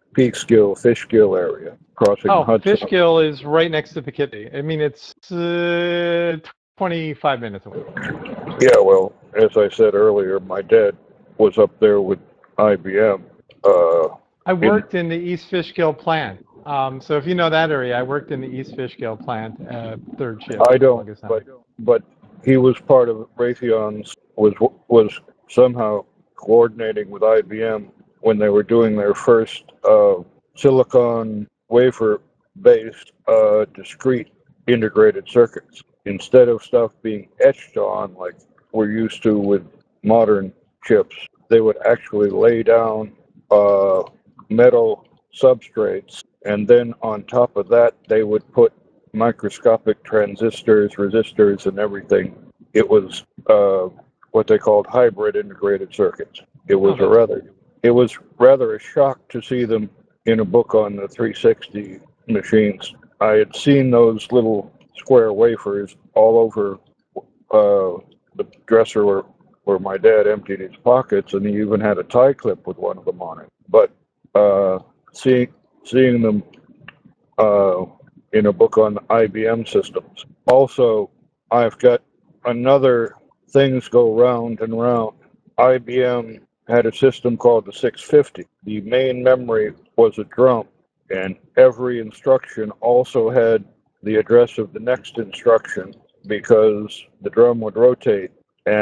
Peekskill, Fishkill area, crossing Oh, Hudson. Fishkill is right next to Poughkeepsie. I mean, it's uh, twenty-five minutes away. Yeah, well, as I said earlier, my dad was up there with I B M. Uh, I worked in, in the East Fishkill plant. Um, so if you know that area, I worked in the East Fishkill plant, uh, third shift. I don't, but, but he was part of Raytheon's, was was somehow coordinating with I B M when they were doing their first uh, silicon wafer-based uh, discrete integrated circuits. Instead of stuff being etched on like we're used to with modern chips, they would actually lay down uh, metal substrates, and then on top of that, they would put microscopic transistors, resistors, and everything. It was uh, what they called hybrid integrated circuits. It was a rather, it was rather a shock to see them in a book on the three sixty machines. I had seen those little square wafers all over uh, the dresser where, where my dad emptied his pockets, and he even had a tie clip with one of them on it. But uh, seeing seeing them uh, in a book on I B M systems. Also, I've got another things go round and round. I B M had a system called the six fifty. The main memory was a drum, and every instruction also had the address of the next instruction because the drum would rotate,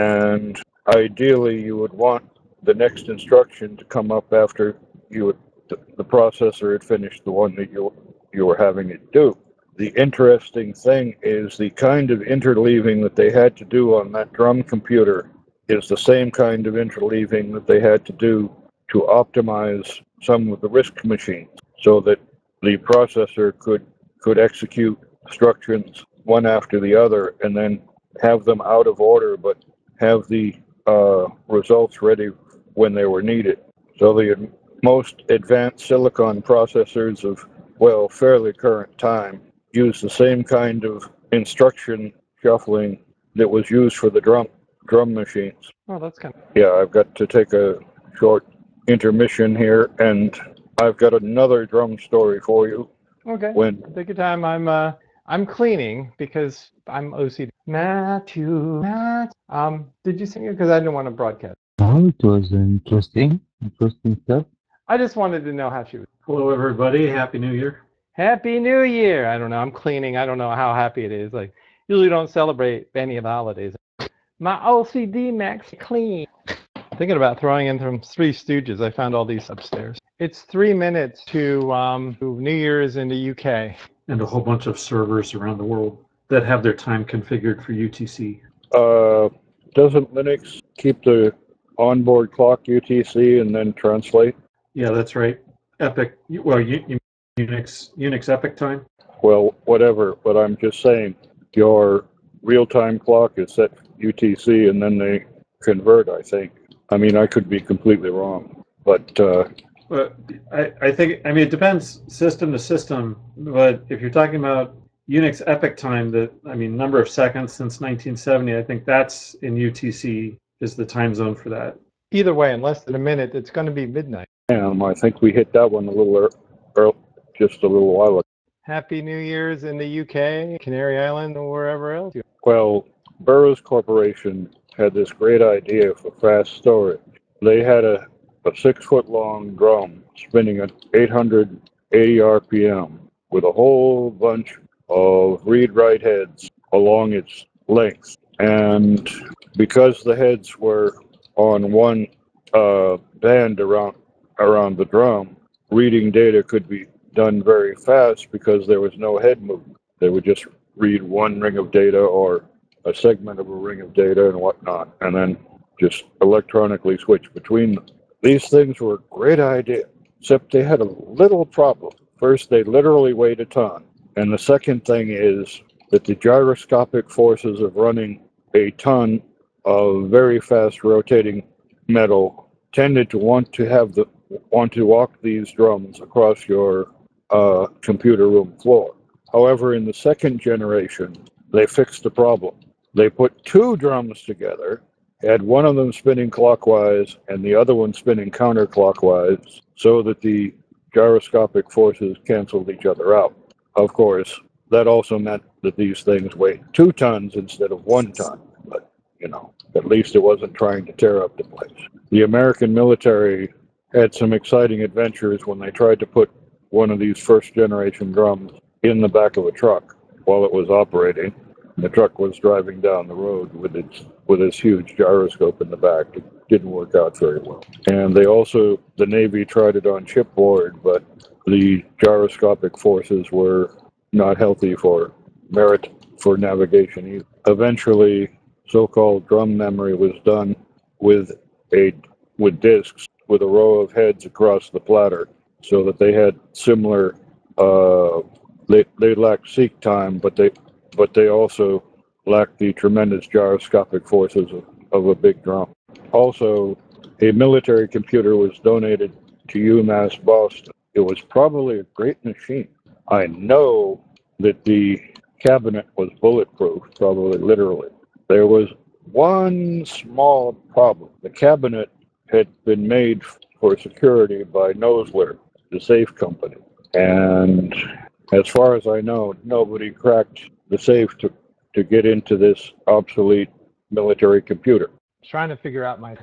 and ideally you would want the next instruction to come up after you would, the, the processor had finished the one that you you were having it do. The interesting thing is the kind of interleaving that they had to do on that drum computer is the same kind of interleaving that they had to do to optimize some of the RISC machines so that the processor could could execute instructions one after the other and then have them out of order but have the uh, results ready when they were needed. So the most advanced silicon processors of, well, fairly current time use the same kind of instruction shuffling that was used for the drum drum machines. Oh, that's kind of... Yeah, I've got to take a short intermission here, and I've got another drum story for you. Okay. When Take your time. I'm uh I'm cleaning because I'm O C D. Matthew, Matt. Um, did you sing it? Because I didn't want to broadcast. Oh, it was interesting, interesting stuff. I just wanted to know how she was. Hello, everybody. Happy New Year. Happy New Year. I don't know. I'm cleaning. I don't know how happy it is. Like, usually don't celebrate any of the holidays. My O C D Max clean. Thinking about throwing in some Three Stooges. I found all these upstairs. It's three minutes to um to New Year's in the U K. And a whole bunch of servers around the world that have their time configured for U T C. uh, doesn't Linux keep the onboard clock U T C and then translate? Yeah, that's right. Epic. Well, you, you Unix Unix Epic time. Well, whatever. But I'm just saying, your real-time clock is set U T C and then they convert. I think. I mean, I could be completely wrong, but. Uh, But I, I think, I mean, it depends system to system, but if you're talking about Unix Epic time, that, I mean, number of seconds since nineteen seventy, I think that's in U T C is the time zone for that. Either way, in less than a minute, it's going to be midnight. Um, I think we hit that one a little early, early, just a little while ago. Happy New Year's in the U K, Canary Island, or wherever else. Well, Burroughs Corporation had this great idea for fast storage. They had a a six-foot-long drum spinning at eight hundred eighty R P M with a whole bunch of read-write heads along its length. And because the heads were on one uh, band around around the drum, reading data could be done very fast because there was no head movement. They would just read one ring of data or a segment of a ring of data and whatnot, and then just electronically switch between them. These things were a great idea, except they had a little problem. First, they literally weighed a ton. And the second thing is that the gyroscopic forces of running a ton of very fast rotating metal tended to want to have the want to walk these drums across your uh, computer room floor. However, in the second generation, they fixed the problem. They put two drums together, had one of them spinning clockwise and the other one spinning counterclockwise, so that the gyroscopic forces canceled each other out. Of course, that also meant that these things weighed two tons instead of one ton. But, you know, at least it wasn't trying to tear up the place. The American military had some exciting adventures when they tried to put one of these first generation drums in the back of a truck while it was operating. The truck was driving down the road with its with its huge gyroscope in the back. It didn't work out very well. And they also, the Navy tried it on shipboard, but the gyroscopic forces were not healthy for merit for navigation either. Eventually, so-called drum memory was done with a with discs with a row of heads across the platter, so that they had similar. Uh, they they lacked seek time, but they but they also lacked the tremendous gyroscopic forces of, of a big drum. Also, a military computer was donated to UMass Boston. It was probably a great machine. I know that the cabinet was bulletproof, probably literally. There was one small problem. The cabinet had been made for security by Nosler, the safe company. And as far as I know, nobody cracked the safe to, to get into this obsolete military computer. Trying to figure out my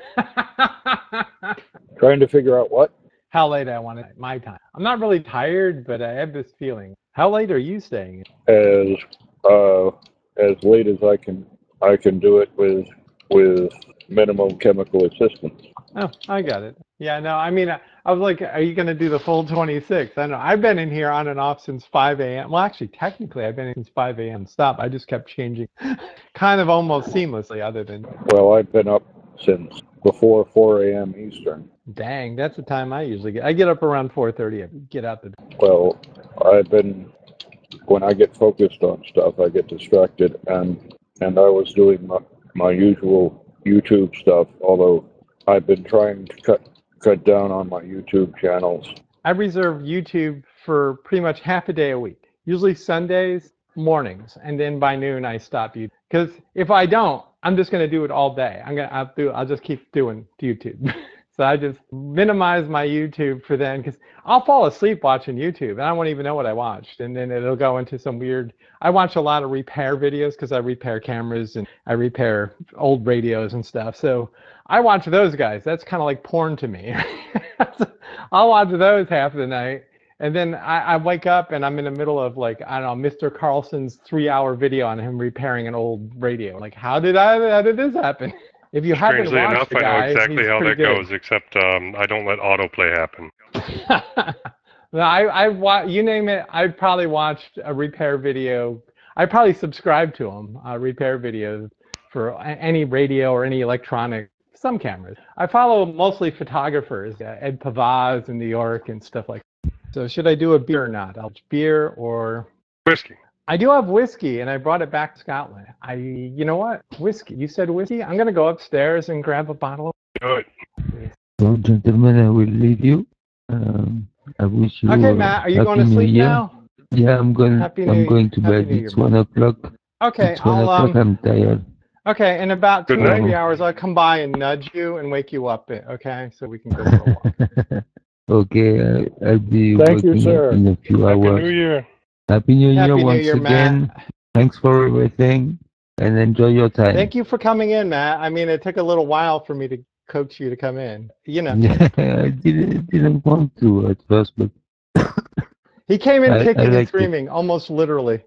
Trying to figure out what? how late I want it, my time. I'm not really tired, but I have this feeling. How late are you staying? As uh, as late as I can I can do it with with minimum chemical assistance. Oh, I got it. Yeah, no, I mean, I, I was like, are you going to do the full twenty-six? I know. I've been in here on and off since five a.m. Well, actually, technically, I've been in since five a.m. Stop. I just kept changing kind of almost seamlessly other than. Well, I've been up since before four a.m. Eastern. Dang, that's the time I usually get. I get up around four thirty. I get out the. Well, I've been, when I get focused on stuff, I get distracted, and and I was doing my, my usual YouTube stuff, although I've been trying to cut cut down on my YouTube channels. I reserve YouTube for pretty much half a day a week, usually Sundays mornings, and then by noon I stop YouTube. Because if I don't, I'm just going to do it all day. I'm gonna I'll do I'll just keep doing YouTube. So I just minimize my YouTube for then, because I'll fall asleep watching YouTube and I won't even know what I watched, and then it'll go into some weird. I watch a lot of repair videos because I repair cameras and I repair old radios and stuff. So I watch those guys. That's kind of like porn to me. I'll watch those half the night, and then I, I wake up and I'm in the middle of, like, I don't know, Mister Carlson's three-hour video on him repairing an old radio. Like, how did I? How did this happen? If you haven't Strangely watched enough, the I guy, know exactly he's how pretty that good. goes, except um, I don't let autoplay happen. No, I, I've watched, you name it, I've probably watched a repair video. I probably subscribed to them, uh, repair videos for a- any radio or any electronic, some cameras. I follow mostly photographers, uh, Ed Pavaz in New York and stuff like that. So should I do a beer or not? I'll beer or whiskey. I do have whiskey, and I brought it back to Scotland. I, you know what? Whiskey. You said whiskey? I'm going to go upstairs and grab a bottle of Good. So, gentlemen, I will leave you. Um, I wish you Okay, uh, Matt, are you happy going to New sleep Year. now? Yeah, I'm going. Happy I'm New- going to Happy bed. New Year, It's one o'clock. Okay, It's one I'll, o'clock. um, I'm tired. okay, in about two Good or night. three hours, I'll come by and nudge you and wake you up, okay? So we can go for a walk. Okay, uh, I'll be Thank you, waking sir. up in a few Happy hours. New Year. Happy New Year Happy New once Year, again. Matt. Thanks for everything, and enjoy your time. Thank you for coming in, Matt. I mean, it took a little while for me to coax you to come in. You know, Yeah, I didn't, didn't want to at first, but he came in I- I kicking and liked it. screaming, almost literally.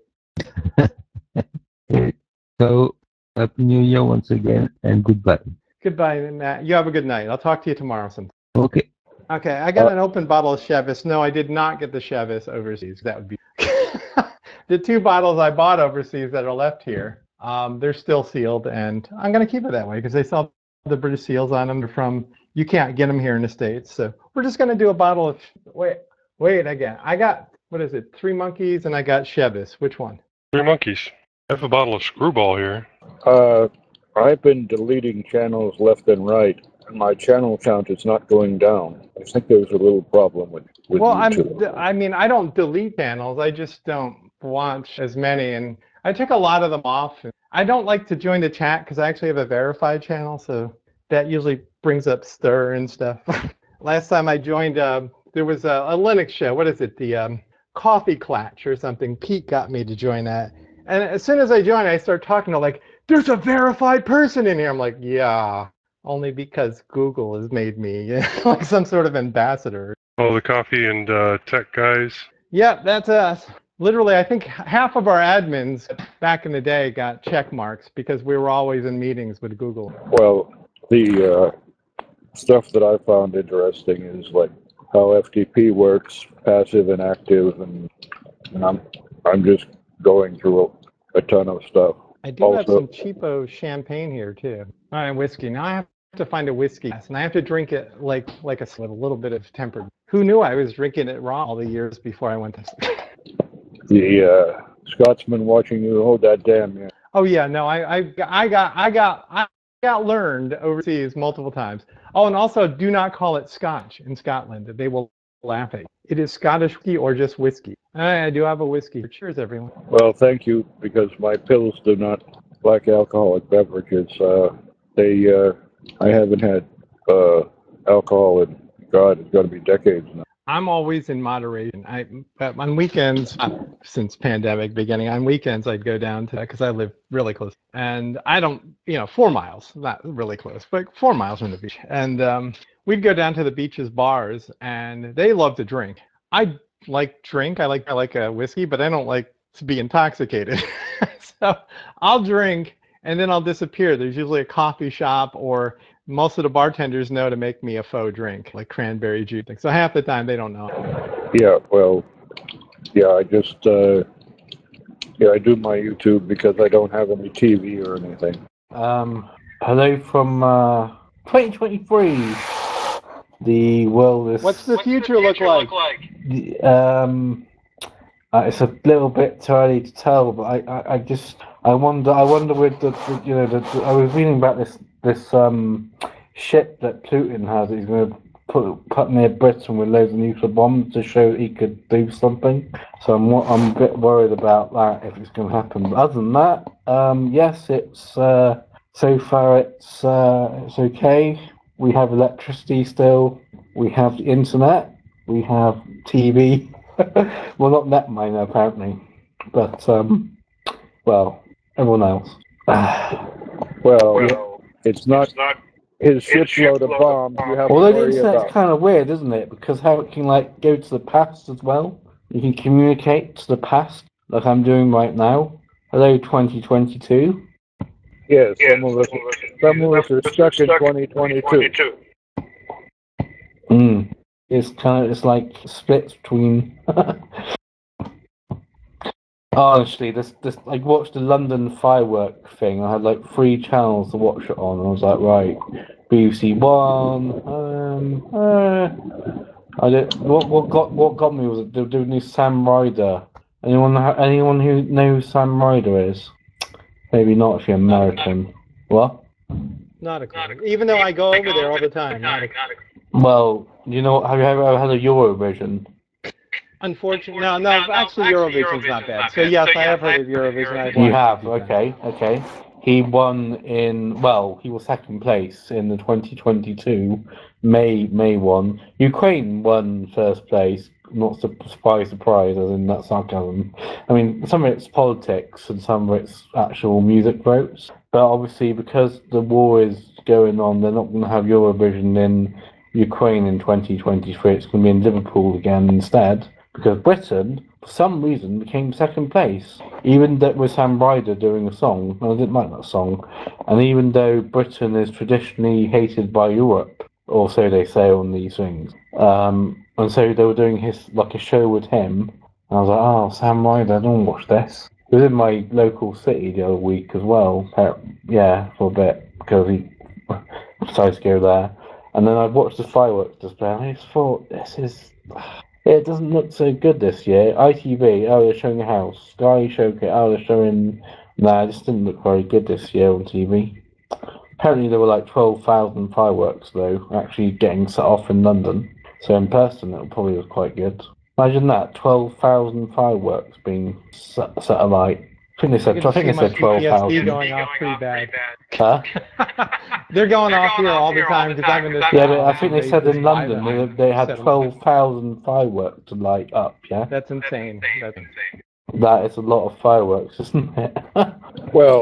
Okay. So, Happy New Year once again, and goodbye. Goodbye, Matt. You have a good night. I'll talk to you tomorrow sometime. Okay. Okay, I got Uh, an open bottle of Chivas. No, I did not get the Chivas overseas. That would be the two bottles I bought overseas that are left here. Um, they're still sealed, and I'm going to keep it that way because they sell the British seals on them. They're from, you can't get them here in the States. So we're just going to do a bottle of, wait, wait again. I got, what is it, Three Monkeys, and I got Chivas. Which one? Three monkeys. I have a bottle of Screwball here. Uh, I've been deleting channels left and right, and my channel count is not going down. I think there's a little problem with, with Well, I'm, YouTube. I mean, I don't delete channels. I just don't watch as many, and I took a lot of them off. I don't like to join the chat because I actually have a verified channel, so that usually brings up stir and stuff. Last time I joined uh, there was a, a Linux show. What is it? The um, Coffee Clatch or something. Pete got me to join that. And as soon as I joined, I started talking to like, there's a verified person in here. I'm like, yeah, only because Google has made me you know, like some sort of ambassador. All the coffee and uh, tech guys. Yep, that's us. Literally, I think half of our admins back in the day got check marks because we were always in meetings with Google. Well, the uh, stuff that I found interesting is like how F T P works, passive and active, and, and I'm I'm just going through a, a ton of stuff. I do also, have some cheapo champagne here too. All right, whiskey. Now I have to find a whiskey, and I have to drink it like like a with a little bit of tempered. Who knew I was drinking it raw all the years before I went to? The uh, Scotsman watching you hold that damn, yeah. Oh yeah, no, I, I, I got, I got, I got learned overseas multiple times. Oh, and also, do not call it Scotch in Scotland. They will laugh at you. It is Scottish whiskey or just whiskey. I, I do have a whiskey. Cheers, everyone. Well, thank you, because my pills do not like alcoholic beverages. Uh, they, uh, I haven't had uh, alcohol in, God, it's got to be decades now. I'm always in moderation. I on weekends, since pandemic beginning, on weekends I'd go down to because I live really close, and I don't, you know, four miles, not really close, but four miles from the beach, and um, we'd go down to the beaches bars, and they love to drink. I like drink. I like I like a whiskey, but I don't like to be intoxicated. So I'll drink, and then I'll disappear. There's usually a coffee shop or. Most of the bartenders know to make me a faux drink, like cranberry juice. So half the time they don't know. Yeah, well, yeah, I just, uh, yeah, I do my YouTube because I don't have any T V or anything. Um, hello from uh, twenty twenty-three. The world is. What's the future look like? The, um, uh, it's a little bit too early to tell, but I, I, I just, I wonder, I wonder with the, the you know, the, the, I was reading about this. This um, ship that Putin has, he's going to put put near Britain with loads of nuclear bombs to show he could do something. So I'm I'm a bit worried about that if it's going to happen. But other than that, um, yes, it's uh, so far it's uh, it's okay. We have electricity still. We have the internet. We have T V. Well, not Netminer apparently, but um, well, everyone else. well. Yeah. It's not, it's not his shipload of bombs you have Although to worry the internet's about. kind of weird, isn't it? Because how it can like go to the past as well. You can communicate to the past, like I'm doing right now. Hello, twenty twenty-two. Yes, some of us, some of us are stuck in twenty twenty-two. Mm. It's kind of it's like splits between. Honestly, this this I watched the London firework thing. I had like three channels to watch it on. I was like, right, B B C One. Um, uh, I did. What what got what got me was they were doing this Sam Ryder. Anyone anyone who knows who Sam Ryder is? Maybe not if you're American. What? Not a clue. Even though I go over there all the time. Not a clue. Well, you know, have you ever had a Eurovision? Unfortunately, no, no, actually Eurovision's not bad. So yes, I have heard of Eurovision. You have, okay, okay. He won in, well, he was second place in the twenty twenty-two May May one. Ukraine won first place. Not surprise, surprise, as in that sarcasm. I mean, some of it's politics and some of it's actual music votes. But obviously, because the war is going on, they're not going to have Eurovision in Ukraine in twenty twenty-three. It's going to be in Liverpool again instead. Because Britain, for some reason, became second place. Even though with Sam Ryder doing a song, and I didn't like that song. And even though Britain is traditionally hated by Europe, or so they say on these things. Um, and so they were doing his like a show with him. And I was like, oh, Sam Ryder, I don't watch this. He was in my local city the other week as well. Yeah, for a bit, because he decided to go there. And then I watched the fireworks display, and I just thought, this is... It doesn't look so good this year. I T V, oh, they're showing a house. Sky Showcase, oh, they're showing... Nah, it just didn't look very good this year on T V. Apparently there were like twelve thousand fireworks, though, actually getting set off in London. So in person, it probably was quite good. Imagine that, twelve thousand fireworks being set, set alight. I think they said, I think they said twelve thousand. going off pretty bad. Huh? They're going off here all the time because I'm in this. Yeah, but town, I think and they said just in buy London them. they, they had Set 'em up. twelve thousand fireworks to light up, yeah? That's insane. That's insane. That is a lot of fireworks, isn't it? Well,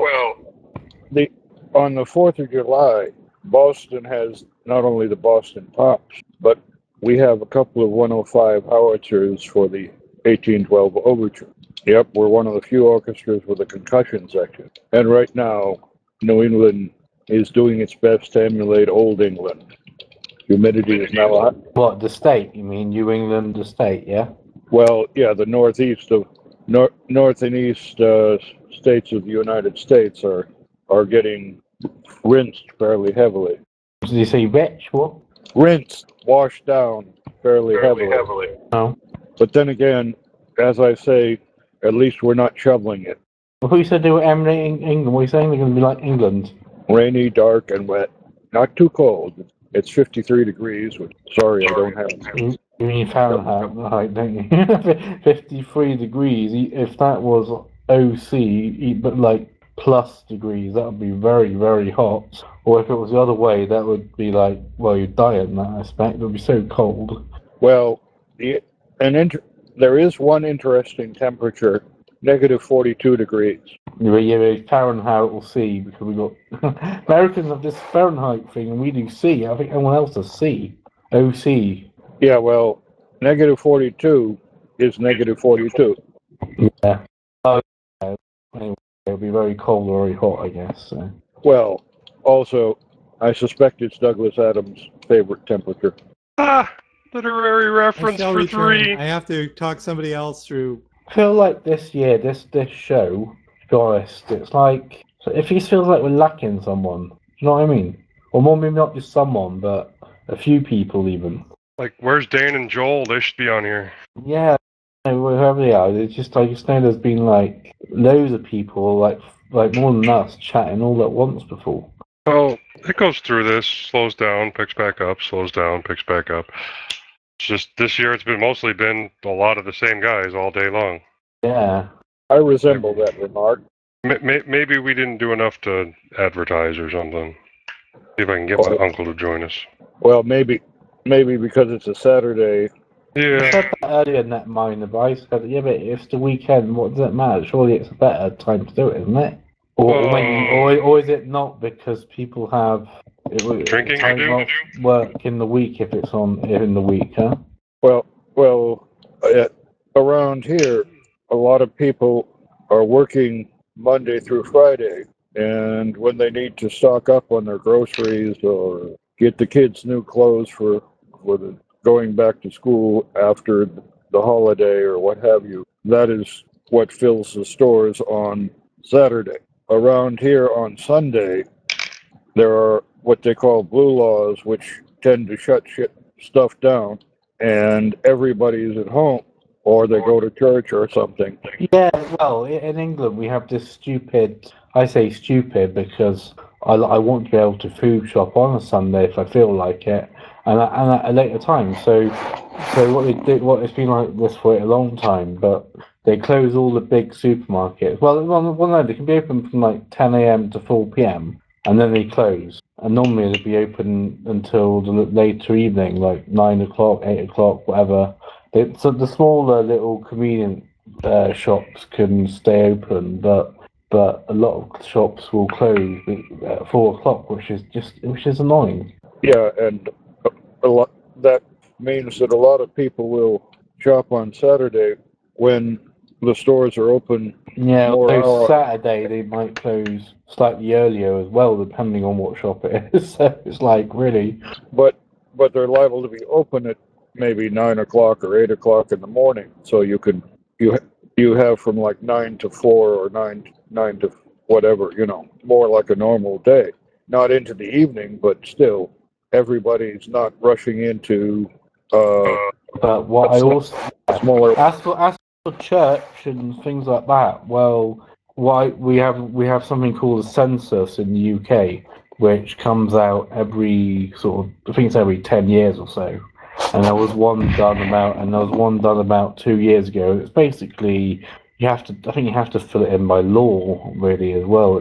the on the Fourth of July, Boston has not only the Boston Pops, but we have a couple of one oh five howitzers for the eighteen twelve Overture. Yep, we're one of the few orchestras with a concussion section. And right now, New England is doing its best to emulate Old England. Humidity is now high. What, the state? You mean New England, the state, yeah? Well, yeah, the northeast of nor, north and east uh, states of the United States are are getting rinsed fairly heavily. Did you say rich? What? Rinsed, washed down fairly, fairly heavily. heavily. Oh. But then again, as I say, at least we're not shoveling it. Well, who said they were emulating England? What are you saying? They're going to be like England? Rainy, dark, and wet. Not too cold. It's fifty-three degrees. Which, sorry, I don't have. You mean Fahrenheit, right, don't you? fifty-three degrees. If that was O C, but like plus degrees, that would be very, very hot. Or if it was the other way, that would be like, well, you'd die in that aspect. It would be so cold. Well, the, an inter- there is one interesting temperature, negative forty-two degrees. Yeah, yeah, Fahrenheit or C, because we got Americans have this Fahrenheit thing, and we do C. I think everyone else does C. O C. Yeah, well, negative forty-two is negative forty-two. Yeah. Oh, yeah. Anyway, it'll be very cold or very hot, I guess. So. Well, also, I suspect it's Douglas Adams' favorite temperature. Ah, literary I reference shall for return. three. I have to talk somebody else through. I feel like this year, this this show, to be honest, it's like, so it just feels like we're lacking someone. Do you know what I mean? Or more, maybe not just someone, but a few people even. Like, where's Dan and Joel? They should be on here. Yeah, whoever they are, it's just, I just know there's been like loads of people, like like more than us, chatting all at once before. Well, it goes through this, slows down, picks back up, slows down, picks back up. It's just this year it's been mostly been a lot of the same guys all day long. Yeah. I resemble that remark. Maybe we didn't do enough to advertise or something. See if I can get my uncle to join us. Well, maybe maybe because it's a Saturday. I Yeah. said that earlier in that minor, but I said, yeah, but if it's the weekend, what does it matter? Surely it's a better time to do it, isn't it? Or, or, when you, or, or is it not because people have it, Drinking time to do? off work in the week if it's on in the week, huh? Well, well, uh, around here, a lot of people are working Monday through Friday, and when they need to stock up on their groceries or get the kids new clothes for for the going back to school after the holiday or what have you, that is what fills the stores on Saturday. Around here on Sunday, there are what they call blue laws, which tend to shut shit stuff down, and everybody's at home, or they go to church or something. Yeah, well, i- in England we have this stupid, I say stupid because I, I want to be able to food shop on a Sunday if I feel like it, and, at- and at a later time. So, so what they did, what it's been like this for a long time, but they close all the big supermarkets. Well, well, well no, they can be open from like ten a.m. to four p.m. and then they close. And normally they'd be open until the later evening, like nine o'clock, eight o'clock, whatever. They, so the smaller little convenient uh, shops can stay open, but but a lot of shops will close at four o'clock, which is just which is annoying. Yeah, and a lot, that means that a lot of people will shop on Saturday when the stores are open. Yeah, more although hour- Saturday they might close slightly earlier as well, depending on what shop it is. So it's like really, but but they're liable to be open at maybe nine o'clock or eight o'clock in the morning. So you can you ha- you have from like nine to four or nine nine to whatever, you know, more like a normal day. Not into the evening, but still, everybody's not rushing into. Uh, but what I also smaller. as for as for church and things like that, well, why we have we have something called a census in the U K, which comes out every sort of I think it's every ten years or so. And there was one done about, and there was one done about two years ago. It's basically you have to, I think you have to fill it in by law, really, as well. It's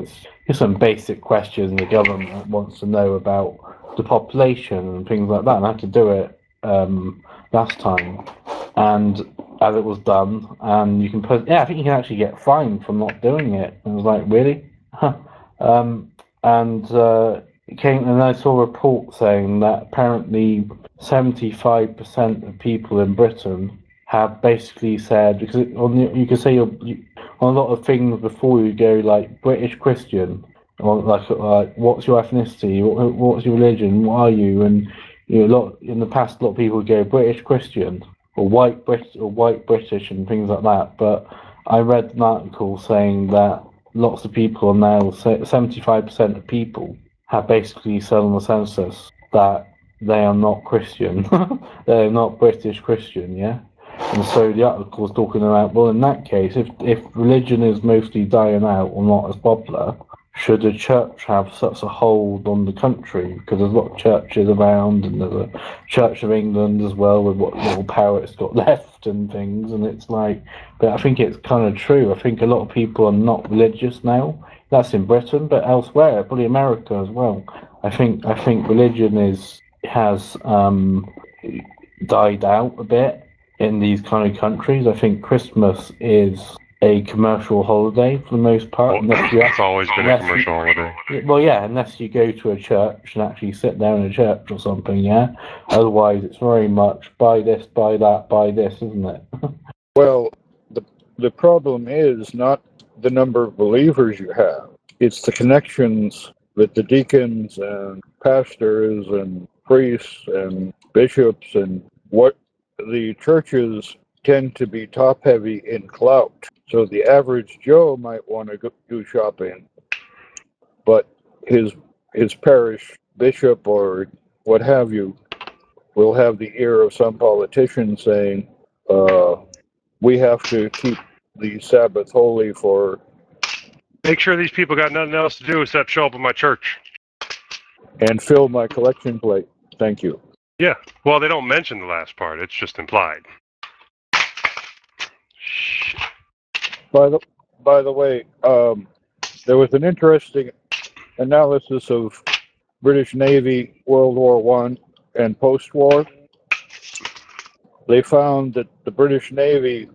just some basic questions the government wants to know about the population and things like that. And I had to do it um, last time, and as it was done, and you can put, yeah, I think you can actually get fined for not doing it. And I was like, really? um, and uh, it came, and I saw a report saying that apparently seventy-five percent of people in Britain have basically said, because it, on the, you can say you're, you, on a lot of things before you go like British Christian, or like like what's your ethnicity, what, what's your religion, what are you, and you know, a lot in the past a lot of people would go British Christian or white Brit or white British and things like that. But I read an article saying that lots of people are now, seventy-five percent of people have basically said on the census that they are not Christian, they're not British Christian, yeah. And so the article was talking about, well, in that case, if if religion is mostly dying out or not as popular, should the church have such a hold on the country? Because there's a lot of churches around, and there's a Church of England as well, with what little power it's got left and things. And it's like, but I think it's kind of true. I think a lot of people are not religious now. That's in Britain, but elsewhere, probably America as well. I think I think religion is has um, died out a bit in these kind of countries. I think Christmas is a commercial holiday for the most part. Well, it's always been a commercial you, holiday. Well, yeah, unless you go to a church and actually sit down in a church or something, yeah. Otherwise, it's very much buy this, buy that, buy this, isn't it? Well, the the problem is not the number of believers you have. It's the connections that the deacons and pastors and priests and bishops and what the churches tend to be top heavy in clout. So the average Joe might want to go do shopping, but his his parish bishop or what have you will have the ear of some politician saying, uh, we have to keep the Sabbath holy for... Make sure these people got nothing else to do except show up at my church. And fill my collection plate. Thank you. Yeah. Well, they don't mention the last part. It's just implied. By the by the way, um, there was an interesting analysis of British Navy World War One and post-war. They found that the British Navy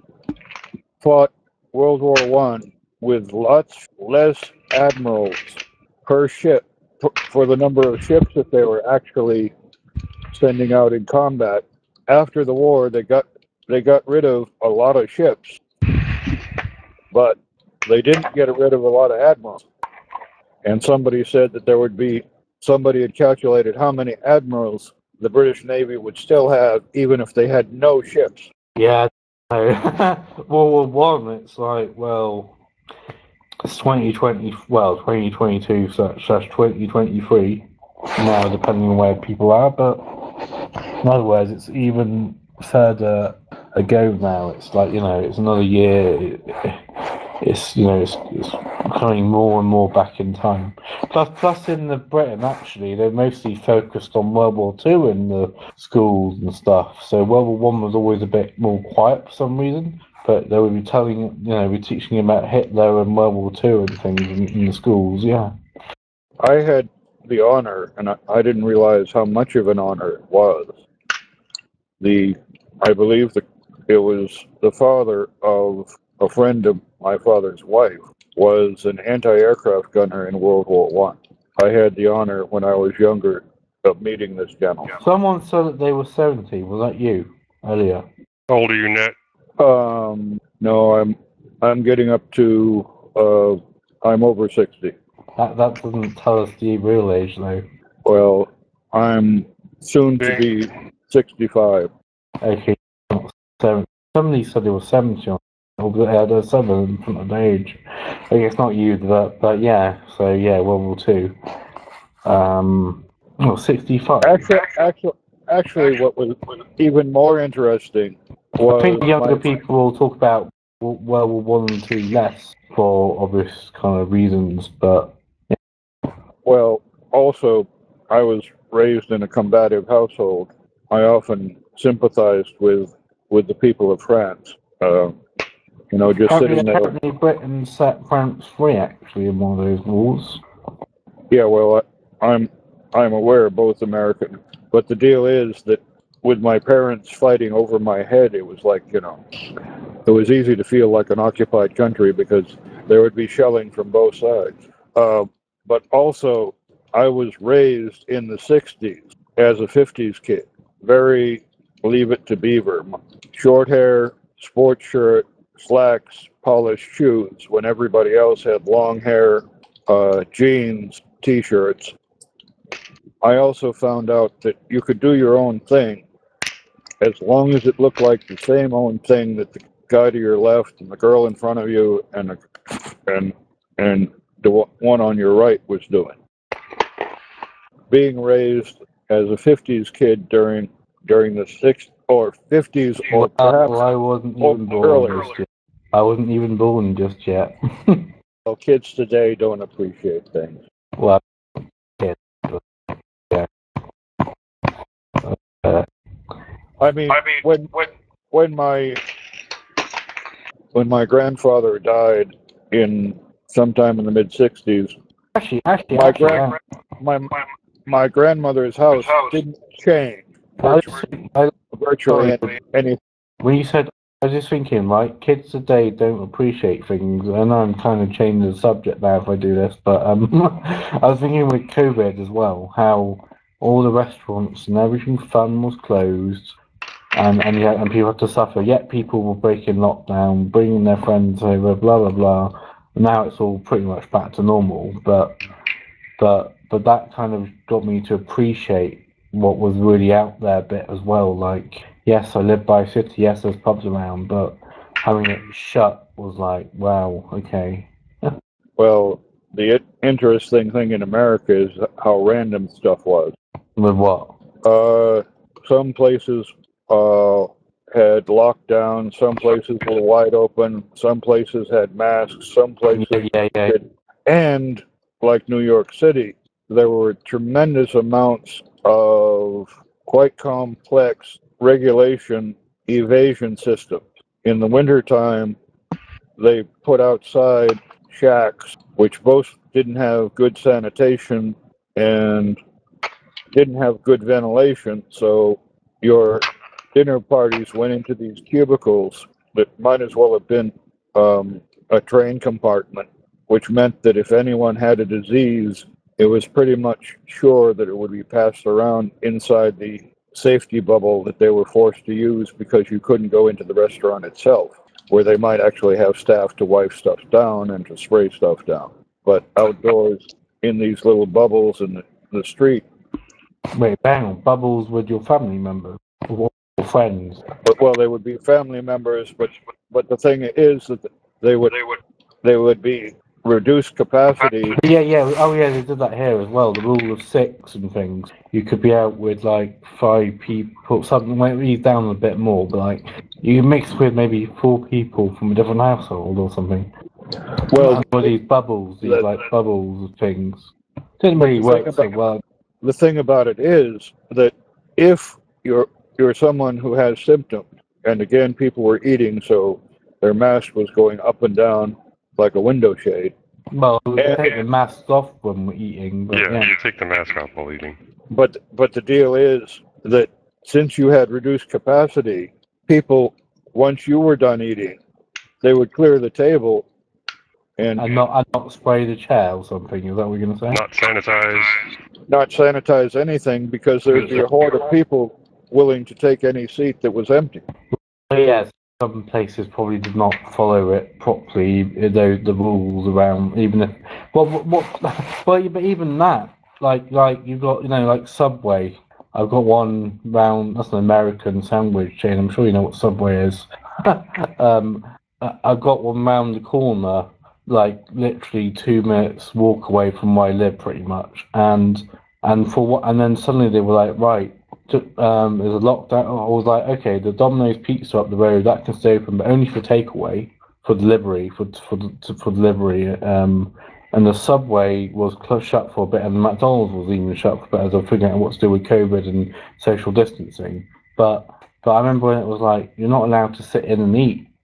fought World War One with lots less admirals per ship for the number of ships that they were actually sending out in combat. After the war, they got they got rid of a lot of ships, but they didn't get rid of a lot of admirals. And somebody said that there would be, somebody had calculated how many admirals the British Navy would still have even if they had no ships. Yeah. World War One, it's like, well, it's twenty twenty, well, twenty twenty-two slash twenty twenty-three now, depending on where people are. But in other words, it's even further ago now. It's like, you know, it's another year. It's, you know, it's, it's coming more and more back in time. Plus, plus in the Britain, actually, they're mostly focused on World War Two in the schools and stuff. So World War One was always a bit more quiet for some reason. But they would be telling, you know, be teaching about Hitler and World War Two and things in, in the schools, yeah. I had the honor, and I, I didn't realize how much of an honor it was. The, I believe that it was the father of a friend of my father's wife was an anti-aircraft gunner in World War One. I. I had the honor when I was younger of meeting this gentleman. Someone said that they were seventy. Was that you earlier? How old are you, Ned? Um, no, I'm I'm getting up to uh, I'm over sixty. That that doesn't tell us the real age, though. Well, I'm soon to be sixty-five. Okay, seventy. Somebody said they were seventy. Or they had a seven in front of the age. I guess not you, but but yeah. So yeah, World War Two. Um, oh, sixty-five. Actually, actually, actually, what was even more interesting was I think younger my, people will talk about World War One and Two less for obvious kind of reasons, but yeah. Well, also, I was raised in a combative household. I often sympathized with with the people of France. Uh, You know, just Apparently, sitting there. apparently Britain set France free, actually, in one of those wars. Yeah, well, I, I'm I'm aware of both American, but the deal is that with my parents fighting over my head, it was like, you know, it was easy to feel like an occupied country because there would be shelling from both sides. Uh, but also, I was raised in the sixties as a fifties kid, very Leave It to Beaver, short hair, sports shirt, slacks, polished shoes, when everybody else had long hair, uh, jeans, t-shirts. I also found out that you could do your own thing as long as it looked like the same own thing that the guy to your left and the girl in front of you and the, and and the one on your right was doing. Being raised as a fifties kid during during the sixties or fifties or perhaps well, I wasn't even born earlier. just yet. I wasn't even born just yet. Well, kids today don't appreciate things. Well, kids, yeah. Uh, I mean, I mean when when when my when my grandfather died in sometime in the mid sixties, actually, actually, my actually, grand my my grandmother's house didn't change virtually, I, virtually sorry, any. When you said, I was just thinking, right, kids today don't appreciate things. I know I'm kind of changing the subject now if I do this, but um, I was thinking with COVID as well, how all the restaurants and everything fun was closed, and and yeah, and people had to suffer. Yet people were breaking lockdown, bringing their friends over, blah blah blah. Now it's all pretty much back to normal, but but but that kind of got me to appreciate what was really out there a bit as well. Like, yes, I live by a city, yes, there's pubs around, but having it shut was like, wow, okay. Well, the interesting thing in America is how random stuff was. With what? Uh, some places uh, had lockdown, some places were wide open, some places had masks, some places yeah, yeah, yeah. did. And like New York City, there were tremendous amounts of quite complex regulation evasion systems. In the wintertime, they put outside shacks, which both didn't have good sanitation and didn't have good ventilation, so your dinner parties went into these cubicles that might as well have been um, a train compartment, which meant that if anyone had a disease, it was pretty much sure that it would be passed around inside the safety bubble that they were forced to use because you couldn't go into the restaurant itself, where they might actually have staff to wipe stuff down and to spray stuff down. But outdoors, in these little bubbles in the, the street. Wait, bang on, bubbles with your family members or friends? But, well, they would be family members, but but the thing is that they would they would they would be reduced capacity. Yeah, yeah. Oh, yeah. They did that here as well. The rule of six and things. You could be out with like five people, something maybe down a bit more, but like you mix with maybe four people from a different household or something. Well, or these bubbles, these like bubbles of things. Didn't really work so well. The thing about it is that if you're you're someone who has symptoms, and again, people were eating, so their mask was going up and down like a window shade. Well, we take the masks off when we're eating. But yeah, yeah, you take the mask off while eating. But but the deal is that since you had reduced capacity, people, once you were done eating, they would clear the table and, and not and not spray the chair or something. Is that what you're gonna say? Not sanitize. Not sanitize anything because there'd be a horde of people willing to take any seat that was empty. Yes, some places probably did not follow it properly. The the rules around even if well, what, what well, but even that, like like you've got you know like Subway. I've got one round. That's an American sandwich chain. I'm sure you know what Subway is. um, I've got one round the corner, like literally two minutes walk away from where I live, pretty much. And and for what? And then suddenly they were like, right, to, um, there's a lockdown. I was like, okay, the Domino's Pizza up the road that can stay open, but only for takeaway, for delivery, for for for delivery. Um, and the Subway was closed shut for a bit, and the McDonald's was even shut for a bit as I'm figuring out what to do with COVID and social distancing. But but I remember when it was like you're not allowed to sit in and eat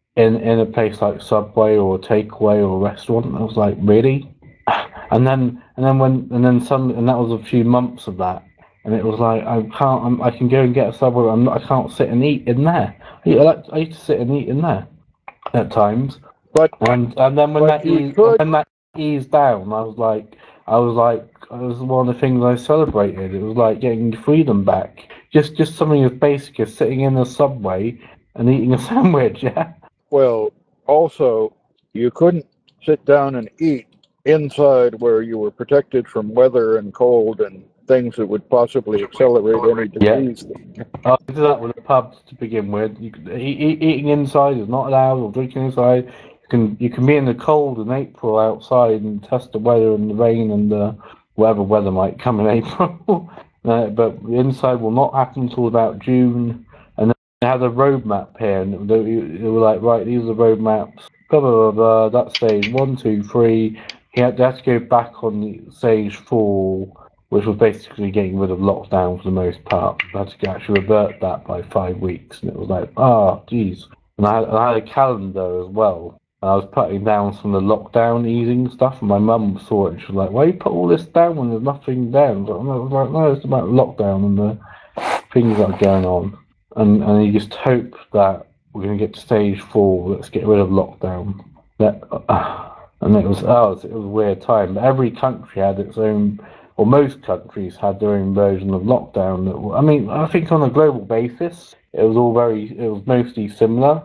in in a place like Subway or a takeaway or a restaurant. And I was like, really? And then and then when and then some and that was a few months of that. And it was like I can't. I'm, I can go and get a Subway. I'm not, I can't sit and eat in there. I, I, like, I used to sit and eat in there at times. But and and then when but that you eased, could- when that eased down, I was like, I was like, it was one of the things I celebrated. It was like getting freedom back. Just just something as basic as sitting in a Subway and eating a sandwich. Yeah. Well, also, you couldn't sit down and eat inside where you were protected from weather and cold and things that would possibly accelerate any disease. I did that with the pubs to begin with. You could, e- e- eating inside is not allowed, or drinking inside. You can you can be in the cold in April outside and test the weather and the rain and the whatever weather might come in April. uh, but inside will not happen until about June. And then they had a roadmap here, and they, they were like, right, these are the road maps. Blah blah blah. blah. That's stage one, two, three. He had, they had to go back on the stage four, which was basically getting rid of lockdown for the most part. I had to actually revert that by five weeks, and it was like, ah, oh, geez. And I had, and I had a calendar as well. And I was putting down some of the lockdown easing stuff, and my mum saw it, and she was like, why you put all this down when there's nothing down? And I was like, no, it's about lockdown and the things that are going on. And and you just hope that we're going to get to stage four, let's get rid of lockdown. That, uh, and it was, oh, it was, it was a weird time. But every country had its own, or most countries had their own version of lockdown. That, I mean, I think on a global basis, it was all very, it was mostly similar.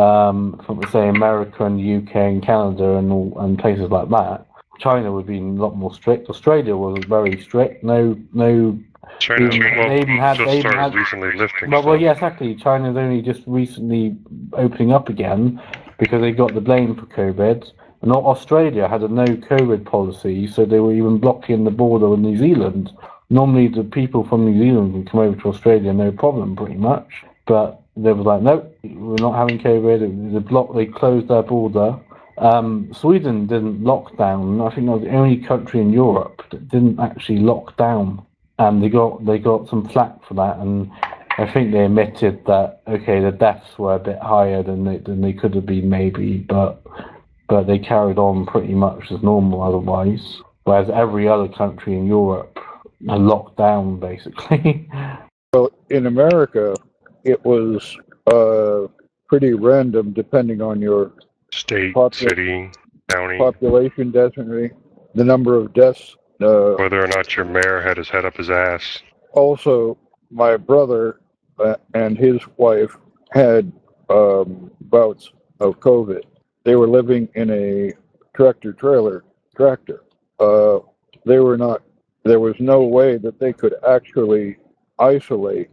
Um, from say America and the U K and Canada and all, and places like that. China would be a lot more strict. Australia was very strict. No, no. China, even, well, they even had, just they even started had, recently lifting well, well, stuff. yeah, exactly. China's only just recently opening up again because they got the blame for COVID. And Australia had a no COVID policy, so they were even blocking the border with New Zealand. Normally, the people from New Zealand can come over to Australia, no problem, pretty much. But they were like, nope, we're not having COVID. It was a block. They closed their border. Um, Sweden didn't lock down. I think that was the only country in Europe that didn't actually lock down, and they got they got some flack for that. And I think they admitted that okay, the deaths were a bit higher than they than they could have been maybe, but but they carried on pretty much as normal otherwise. Whereas every other country in Europe had locked down basically. Well, in America, it was uh, pretty random depending on your state, popul- city, county, population density, the number of deaths. Uh, whether or not your mayor had his head up his ass. Also, my brother uh, and his wife had um, bouts of COVID. They were living in a tractor trailer tractor. Uh, they were not. There was no way that they could actually isolate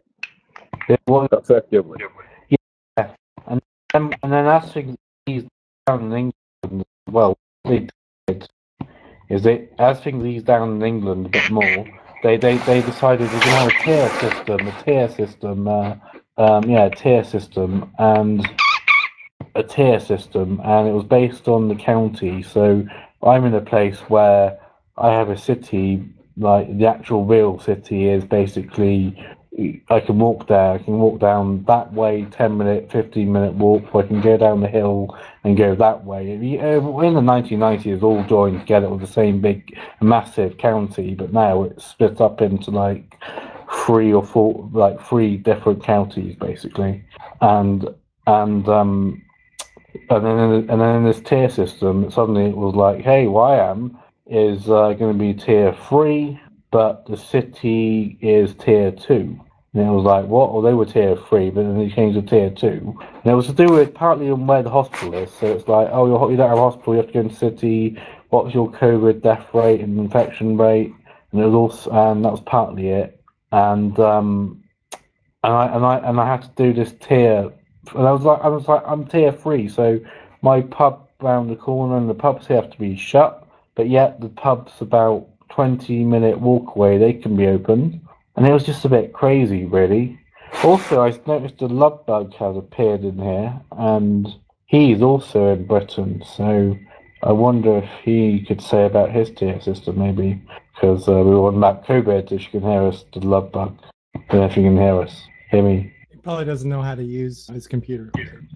it was effectively. Yeah, and then, and then as things eased down in England, well, they did is they as things eased down in England a bit more, they they, they decided they're going to have a tier system, a tier system, uh, um, yeah, a tier system, and a tier system, and it was based on the county. So I'm in a place where I have a city, like the actual real city is basically. I can walk there, I can walk down that way, ten minute, fifteen minute walk, or I can go down the hill and go that way. In the nineteen nineties, it was all joined together with the same big, massive county, but now it's split up into like three or four, like three different counties, basically. And, and, um, and then, in, and then in this tier system, suddenly it was like, hey, Wyam is uh, going to be tier three, but the city is tier two. And it was like, what? Well, they were tier three, but then they changed to tier two. And it was to do with partly on where the hospital is. So it's like, oh, you're, you don't have a hospital, you have to go into the city. What's your COVID death rate and infection rate? And it was also, and that was partly it. And um, and I and I and I had to do this tier. And I was like, I was like, I'm tier three, so my pub round the corner and the pubs have to be shut. But yet the pubs about twenty minute walk away, they can be opened. And it was just a bit crazy, really. Also, I noticed a love bug has appeared in here, and he's also in Britain, so I wonder if he could say about his tier system, maybe, because uh, we were on that COVID, if you can hear us, the love bug. I don't know if you can hear us. Hear me? He probably doesn't know how to use his computer.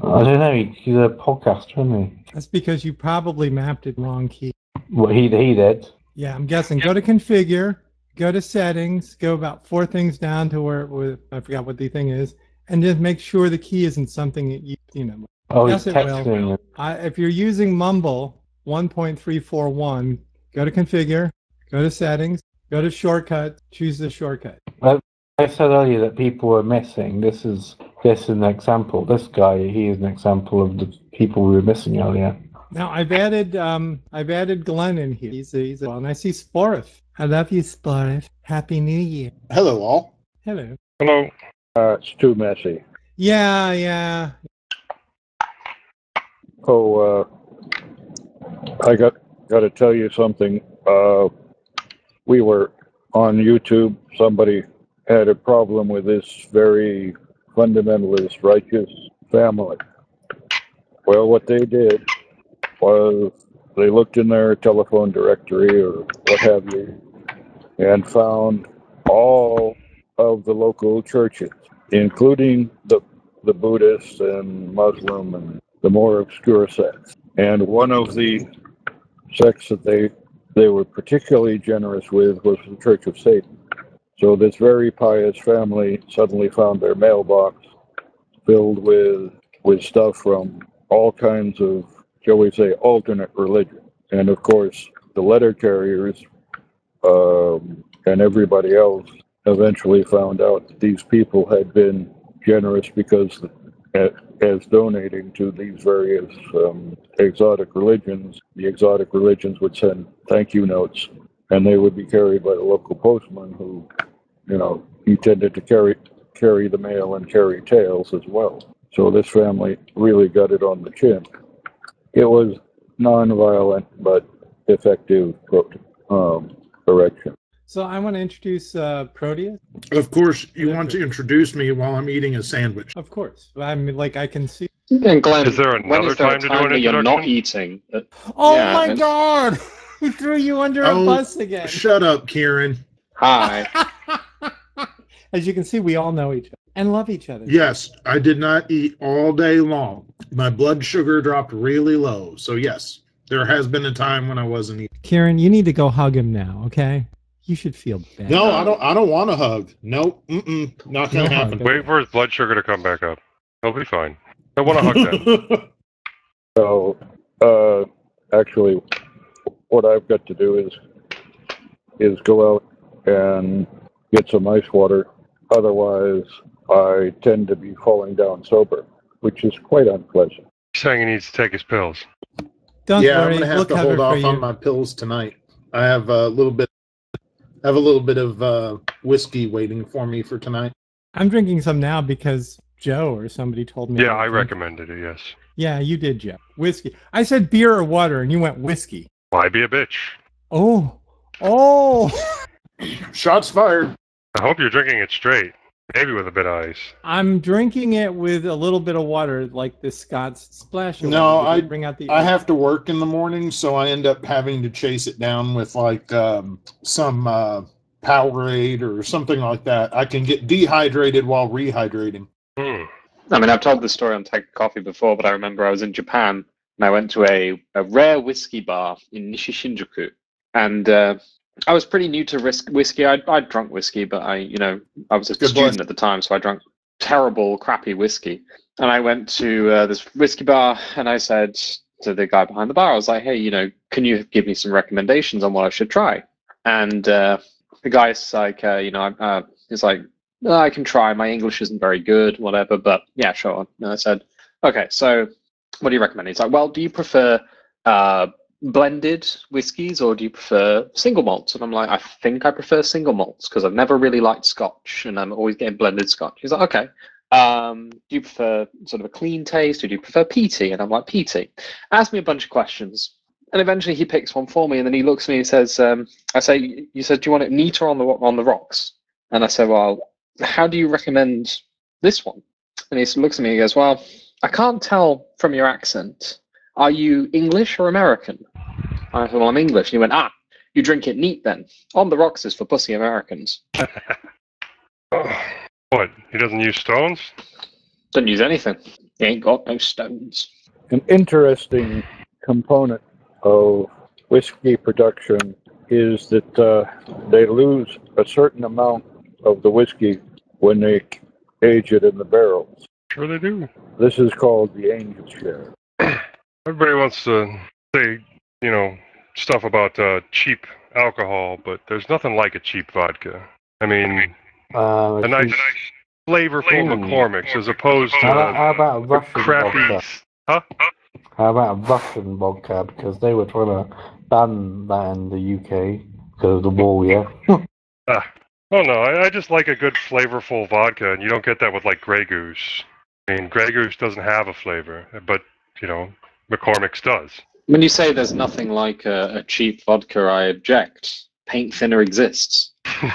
I don't know. He's a podcaster, isn't he? That's because you probably mapped it wrong key. Well, he he did. Yeah, I'm guessing. Go to configure, go to settings, go about four things down to where, where I forgot what the thing is, and just make sure the key isn't something that you you know. Oh, Yes, he's it will. texting. I, if you're using Mumble one point three four one, go to configure, go to settings, go to shortcut, choose the shortcut. I, I said earlier that people were missing. This is this is an example. This guy, he is an example of the people we were missing earlier. Now I've added um I've added Glenn in here. He's a, he's a, well, and I see Sporif. I love you, Sporif. Happy New Year. Hello, all. Hello. Hello. Uh, it's too messy. Yeah, yeah. Oh, uh, I got got to tell you something. Uh, we were on YouTube. Somebody had a problem with this very fundamentalist, righteous family. Well, what they did was they looked in their telephone directory or what have you and found all of the local churches, including the the Buddhist and Muslim and the more obscure sects. And one of the sects that they they were particularly generous with was the Church of Satan. So this very pious family suddenly found their mailbox filled with with stuff from all kinds of, shall we say, alternate religion. And of course, the letter carriers um, and everybody else eventually found out that these people had been generous because uh, as donating to these various um, exotic religions, the exotic religions would send thank you notes, and they would be carried by the local postman who, you know, he tended to carry carry the mail and carry tales as well. So this family really got it on the chin. It was non-violent but effective um, correction. So I want to introduce uh, Proteus. Of course, you want to introduce me while I'm eating a sandwich. Of course. I mean, like, I can see. And Glenn, Is there when another is there time a to do time an that you're not introduction? eating? Uh, Oh yeah, my and- God! He threw you under a Oh, bus again. Shut up, Kieran. Hi. As you can see, we all know each other and love each other. Yes, I did not eat all day long. My blood sugar dropped really low. So yes, there has been a time when I wasn't eating. Kieran, you need to go hug him now, okay? You should feel bad. No, I don't. I don't want a hug. Nope. Mm-mm. Not gonna No hug. happen. Wait for his blood sugar to come back up. He'll be fine. I want to hug them. So, uh, actually, what I've got to do is is go out and get some ice water. Otherwise, I tend to be falling down sober, which is quite unpleasant. He's saying he needs to take his pills. Don't yeah, worry, I'm gonna have we'll to cover hold for off you. on my pills tonight. I have a little bit. I have a little bit of uh, whiskey waiting for me for tonight. I'm drinking some now because Joe or somebody told me. Yeah, to I drink. recommended it, yes. Yeah, you did, Joe. Whiskey. I said beer or water, and you went whiskey. Why be a bitch? Oh, oh! Shots fired. I hope you're drinking it straight. Maybe with a bit of ice. I'm drinking it with a little bit of water, like the Scott's Splash. or No, whatever, I to bring out the. I have to work in the morning, so I end up having to chase it down with like um, some uh, Powerade or something like that. I can get dehydrated while rehydrating. Hmm. I mean, I've told this story on Take Coffee before, but I remember I was in Japan and I went to a, a rare whiskey bar in Nishi Shinjuku, and uh, I was pretty new to risk whiskey. I'd, I'd drunk whiskey, but I, you know, I was a Good student boy. at the time, so I drank terrible, crappy whiskey. And I went to uh, this whiskey bar, and I said to the guy behind the bar, I was like, "Hey, you know, can you give me some recommendations on what I should try?" And uh, the guy's like, uh, you know, uh, he's like, "Oh, I can try. My English isn't very good, whatever, but yeah, sure." And I said, "Okay, so what do you recommend?" He's like, "Well, do you prefer uh, blended whiskies or do you prefer single malts?" And I'm like, "I think I prefer single malts because I've never really liked Scotch and I'm always getting blended Scotch." He's like, "Okay, um, do you prefer sort of a clean taste or do you prefer peaty?" And I'm like, "Peaty." Ask me a bunch of questions. And eventually he picks one for me and then he looks at me and says, um, I say, "You said, do you want it neat or on the, on the rocks?" And I said, "Well, how do you recommend this one?" And he looks at me and goes, "Well, I can't tell from your accent. Are you English or American?" I said, "Well, I'm English." And he went, "Ah, you drink it neat then. On the rocks is for pussy Americans." What? He doesn't use stones? Doesn't use anything. He ain't got no stones. An interesting component of whiskey production is that uh, they lose a certain amount of the whiskey when they age it in the barrels. Sure they do. This is called the angel share. Everybody wants to say, you know, stuff about uh, cheap alcohol, but there's nothing like a cheap vodka. I mean, Uh, a nice, cheap- flavorful McCormick's as opposed to How about, how uh, about a Russian crappy. vodka? Huh? How about a Russian vodka? Because they were trying to ban that in the U K because of the war, yeah. Ah. Oh no, I, I just like a good flavorful vodka, and you don't get that with like Grey Goose. I mean, Grey Goose doesn't have a flavor, but you know, McCormick's does. When you say there's nothing like a, a cheap vodka, I object. Paint thinner exists.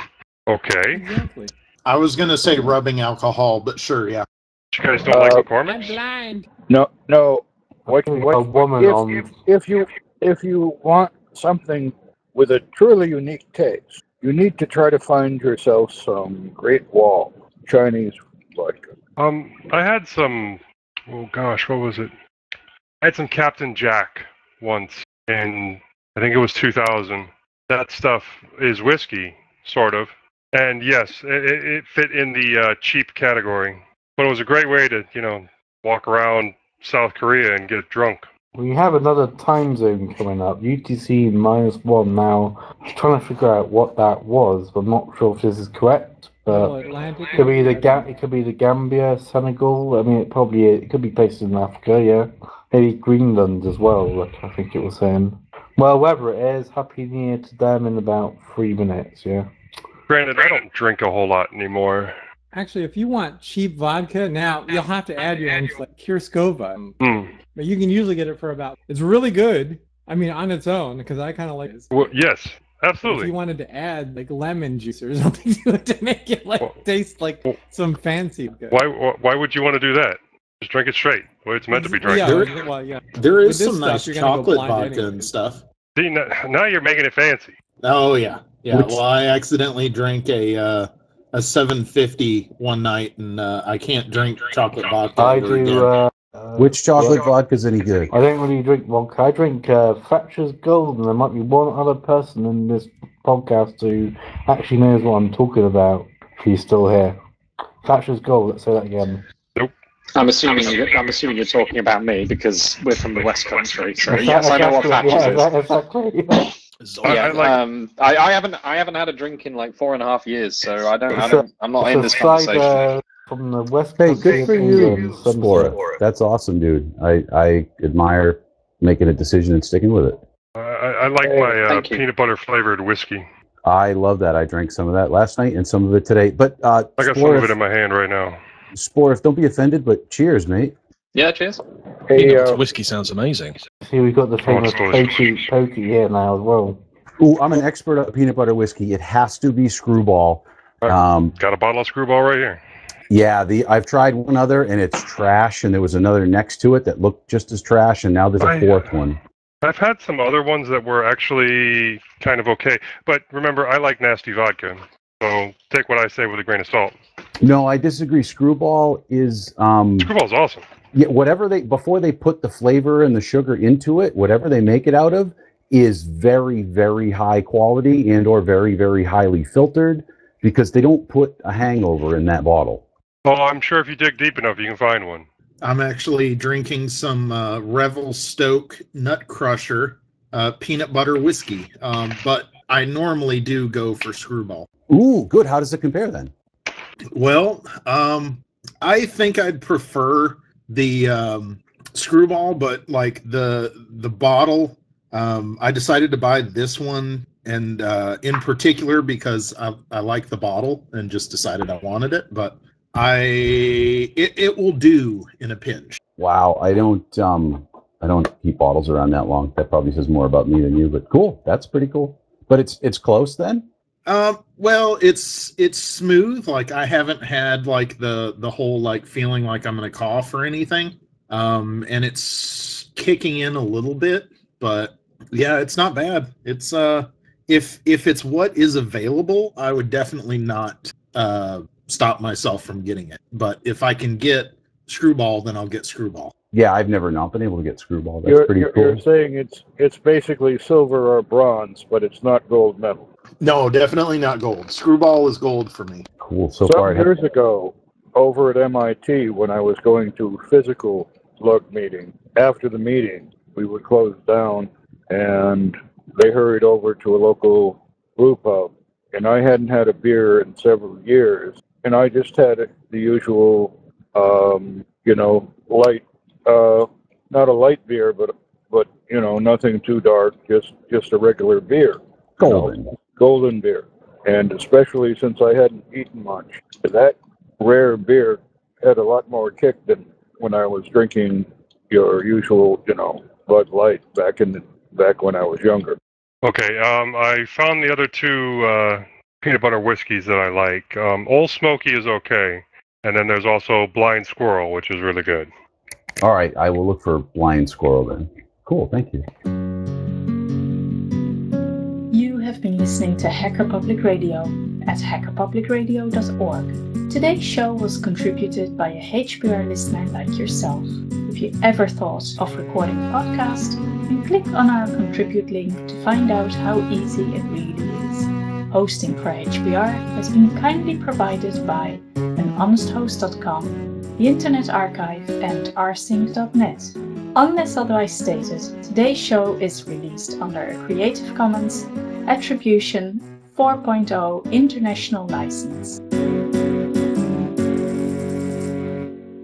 Okay. Exactly. I was gonna say rubbing alcohol, but sure, yeah. You guys don't like McCormick's? blind. No, no. What, what, a woman if, on. if, if you if you want something with a truly unique taste, you need to try to find yourself some Great Wall Chinese vodka. Um, I had some. Oh gosh, what was it? I had some Captain Jack once, and I think it was two thousand. That stuff is whiskey, sort of, and yes, it, it fit in the uh, cheap category. But it was a great way to, you know, walk around South Korea and get drunk. We have another time zone coming up, U T C minus one now. I'm trying to figure out what that was. I'm not sure if this is correct, but Oh, Atlantic. it could be the Ga- it could be the Gambia, Senegal. I mean, it probably it could be based in Africa, yeah. Maybe Greenland as well, like I think it was saying. Well, wherever it is, happy New Year to them in about three minutes, yeah. Granted, I don't drink a whole lot anymore. Actually, if you want cheap vodka, now you'll have to add your own like Kirskova. Mm. But you can usually get it for about. It's really good. I mean, on its own, because I kind of like it. Well, yes, But absolutely. if you wanted to add like lemon juice or something to it to make it like taste like some fancy. vodka. Why, why? Why would you want to do that? Just drink it straight, the way it's meant to be drank. Yeah, There- well, yeah. There With is this some stuff, nice you're gonna go chocolate blind vodka anyway. and stuff. See, now, now you're making it fancy. Oh yeah, yeah. Which- Well, I accidentally drank a uh, a seven fifty one night, and uh, I can't drink chocolate vodka I ever again. do. Uh, uh, Which chocolate yeah. vodka's any good? I don't really drink vodka. I drink uh, Thatcher's Gold, and there might be one other person in this podcast who actually knows what I'm talking about. If he's still here, Thatcher's Gold. Let's say that again. I'm assuming you're, I'm assuming you're talking about me because we're from the West Country. So Exactly, yes, I know what exactly, Thatcher's yeah, is. exactly. Yeah. I, Yeah, I like. um, I, I haven't I haven't had a drink in like four and a half years, so I don't I It's a- don't I'm not in it's this a side, conversation. uh, from the West Hey, Country good for of you, England, some Spora. sort. That's awesome, dude. I, I admire making a decision and sticking with it. I, I like Hey, my uh, thank you. peanut butter flavored whiskey. I love that. I drank some of that last night and some of it today. But uh, I got some Spora, of it in my hand right now. Spora, don't be offended, but cheers, mate. Yeah, cheers. Hey, Peanut butter uh, whiskey sounds amazing. See, we've got the famous delicious. pokey, pokey here now as well. Ooh, I'm an expert on peanut butter whiskey. It has to be Screwball. Um, Got a bottle of Screwball right here. yeah, the I've tried one other and it's trash, and there was another next to it that looked just as trash, and now there's a I- fourth one. I've had some other ones that were actually kind of okay, but remember, I like nasty vodka, so take what I say with a grain of salt. No, I disagree. Screwball is um, Screwball's awesome. yeah, whatever they before they put the flavor and the sugar into it, whatever they make it out of is very, very high quality and or very, very highly filtered because they don't put a hangover in that bottle. Oh, I'm sure if you dig deep enough, you can find one. I'm actually drinking some uh, Revel Stoke Nut Crusher uh, peanut butter whiskey, um, but I normally do go for Screwball. Ooh, good. How does it compare then? Well, um, I think I'd prefer the um, Screwball, but like the the bottle, um, I decided to buy this one, and uh, in particular because I, I like the bottle and just decided I wanted it. But I it, it will do in a pinch. Wow, I don't um I don't keep bottles around that long. That probably says more about me than you, but cool. That's pretty cool. But it's it's close then? Um, well, it's it's smooth. Like I haven't had like the the whole like feeling like I'm gonna cough or anything. Um, and it's kicking in a little bit, but yeah, it's not bad. It's uh, if if it's what is available, I would definitely not uh stop myself from getting it. But if I can get Screwball, then I'll get Screwball. Yeah, I've never not been able to get Screwball. That's You're, pretty you're, cool. you're saying it's it's basically silver or bronze, but it's not gold medal. No, definitely not gold. Screwball is gold for me. Cool. So Some far, I years have, ago, over at M I T, when I was going to physical lug meeting, after the meeting, we would close down, and they hurried over to a local brew pub, and I hadn't had a beer in several years, and I just had the usual, um, you know, light, uh, not a light beer, but but you know, nothing too dark, just just a regular beer. Golden. You know, golden beer. And especially since I hadn't eaten much, that rare beer had a lot more kick than when I was drinking your usual, you know, Bud Light back in the, back when I was younger. Okay, um, I found the other two uh, peanut butter whiskeys that I like. Um, Old Smoky is okay, and then there's also Blind Squirrel, which is really good. all right, I will look for Blind Squirrel then. Cool, thank you. You have been listening to Hacker Public Radio at hacker public radio dot org. Today's show was contributed by a H P R listener like yourself. If you ever thought of recording a podcast, then click on our contribute link to find out how easy it really is. Hosting for H P R has been kindly provided by an honest host dot com, the Internet Archive, and rsync dot net. Unless otherwise stated, today's show is released under a Creative Commons Attribution four point oh International License.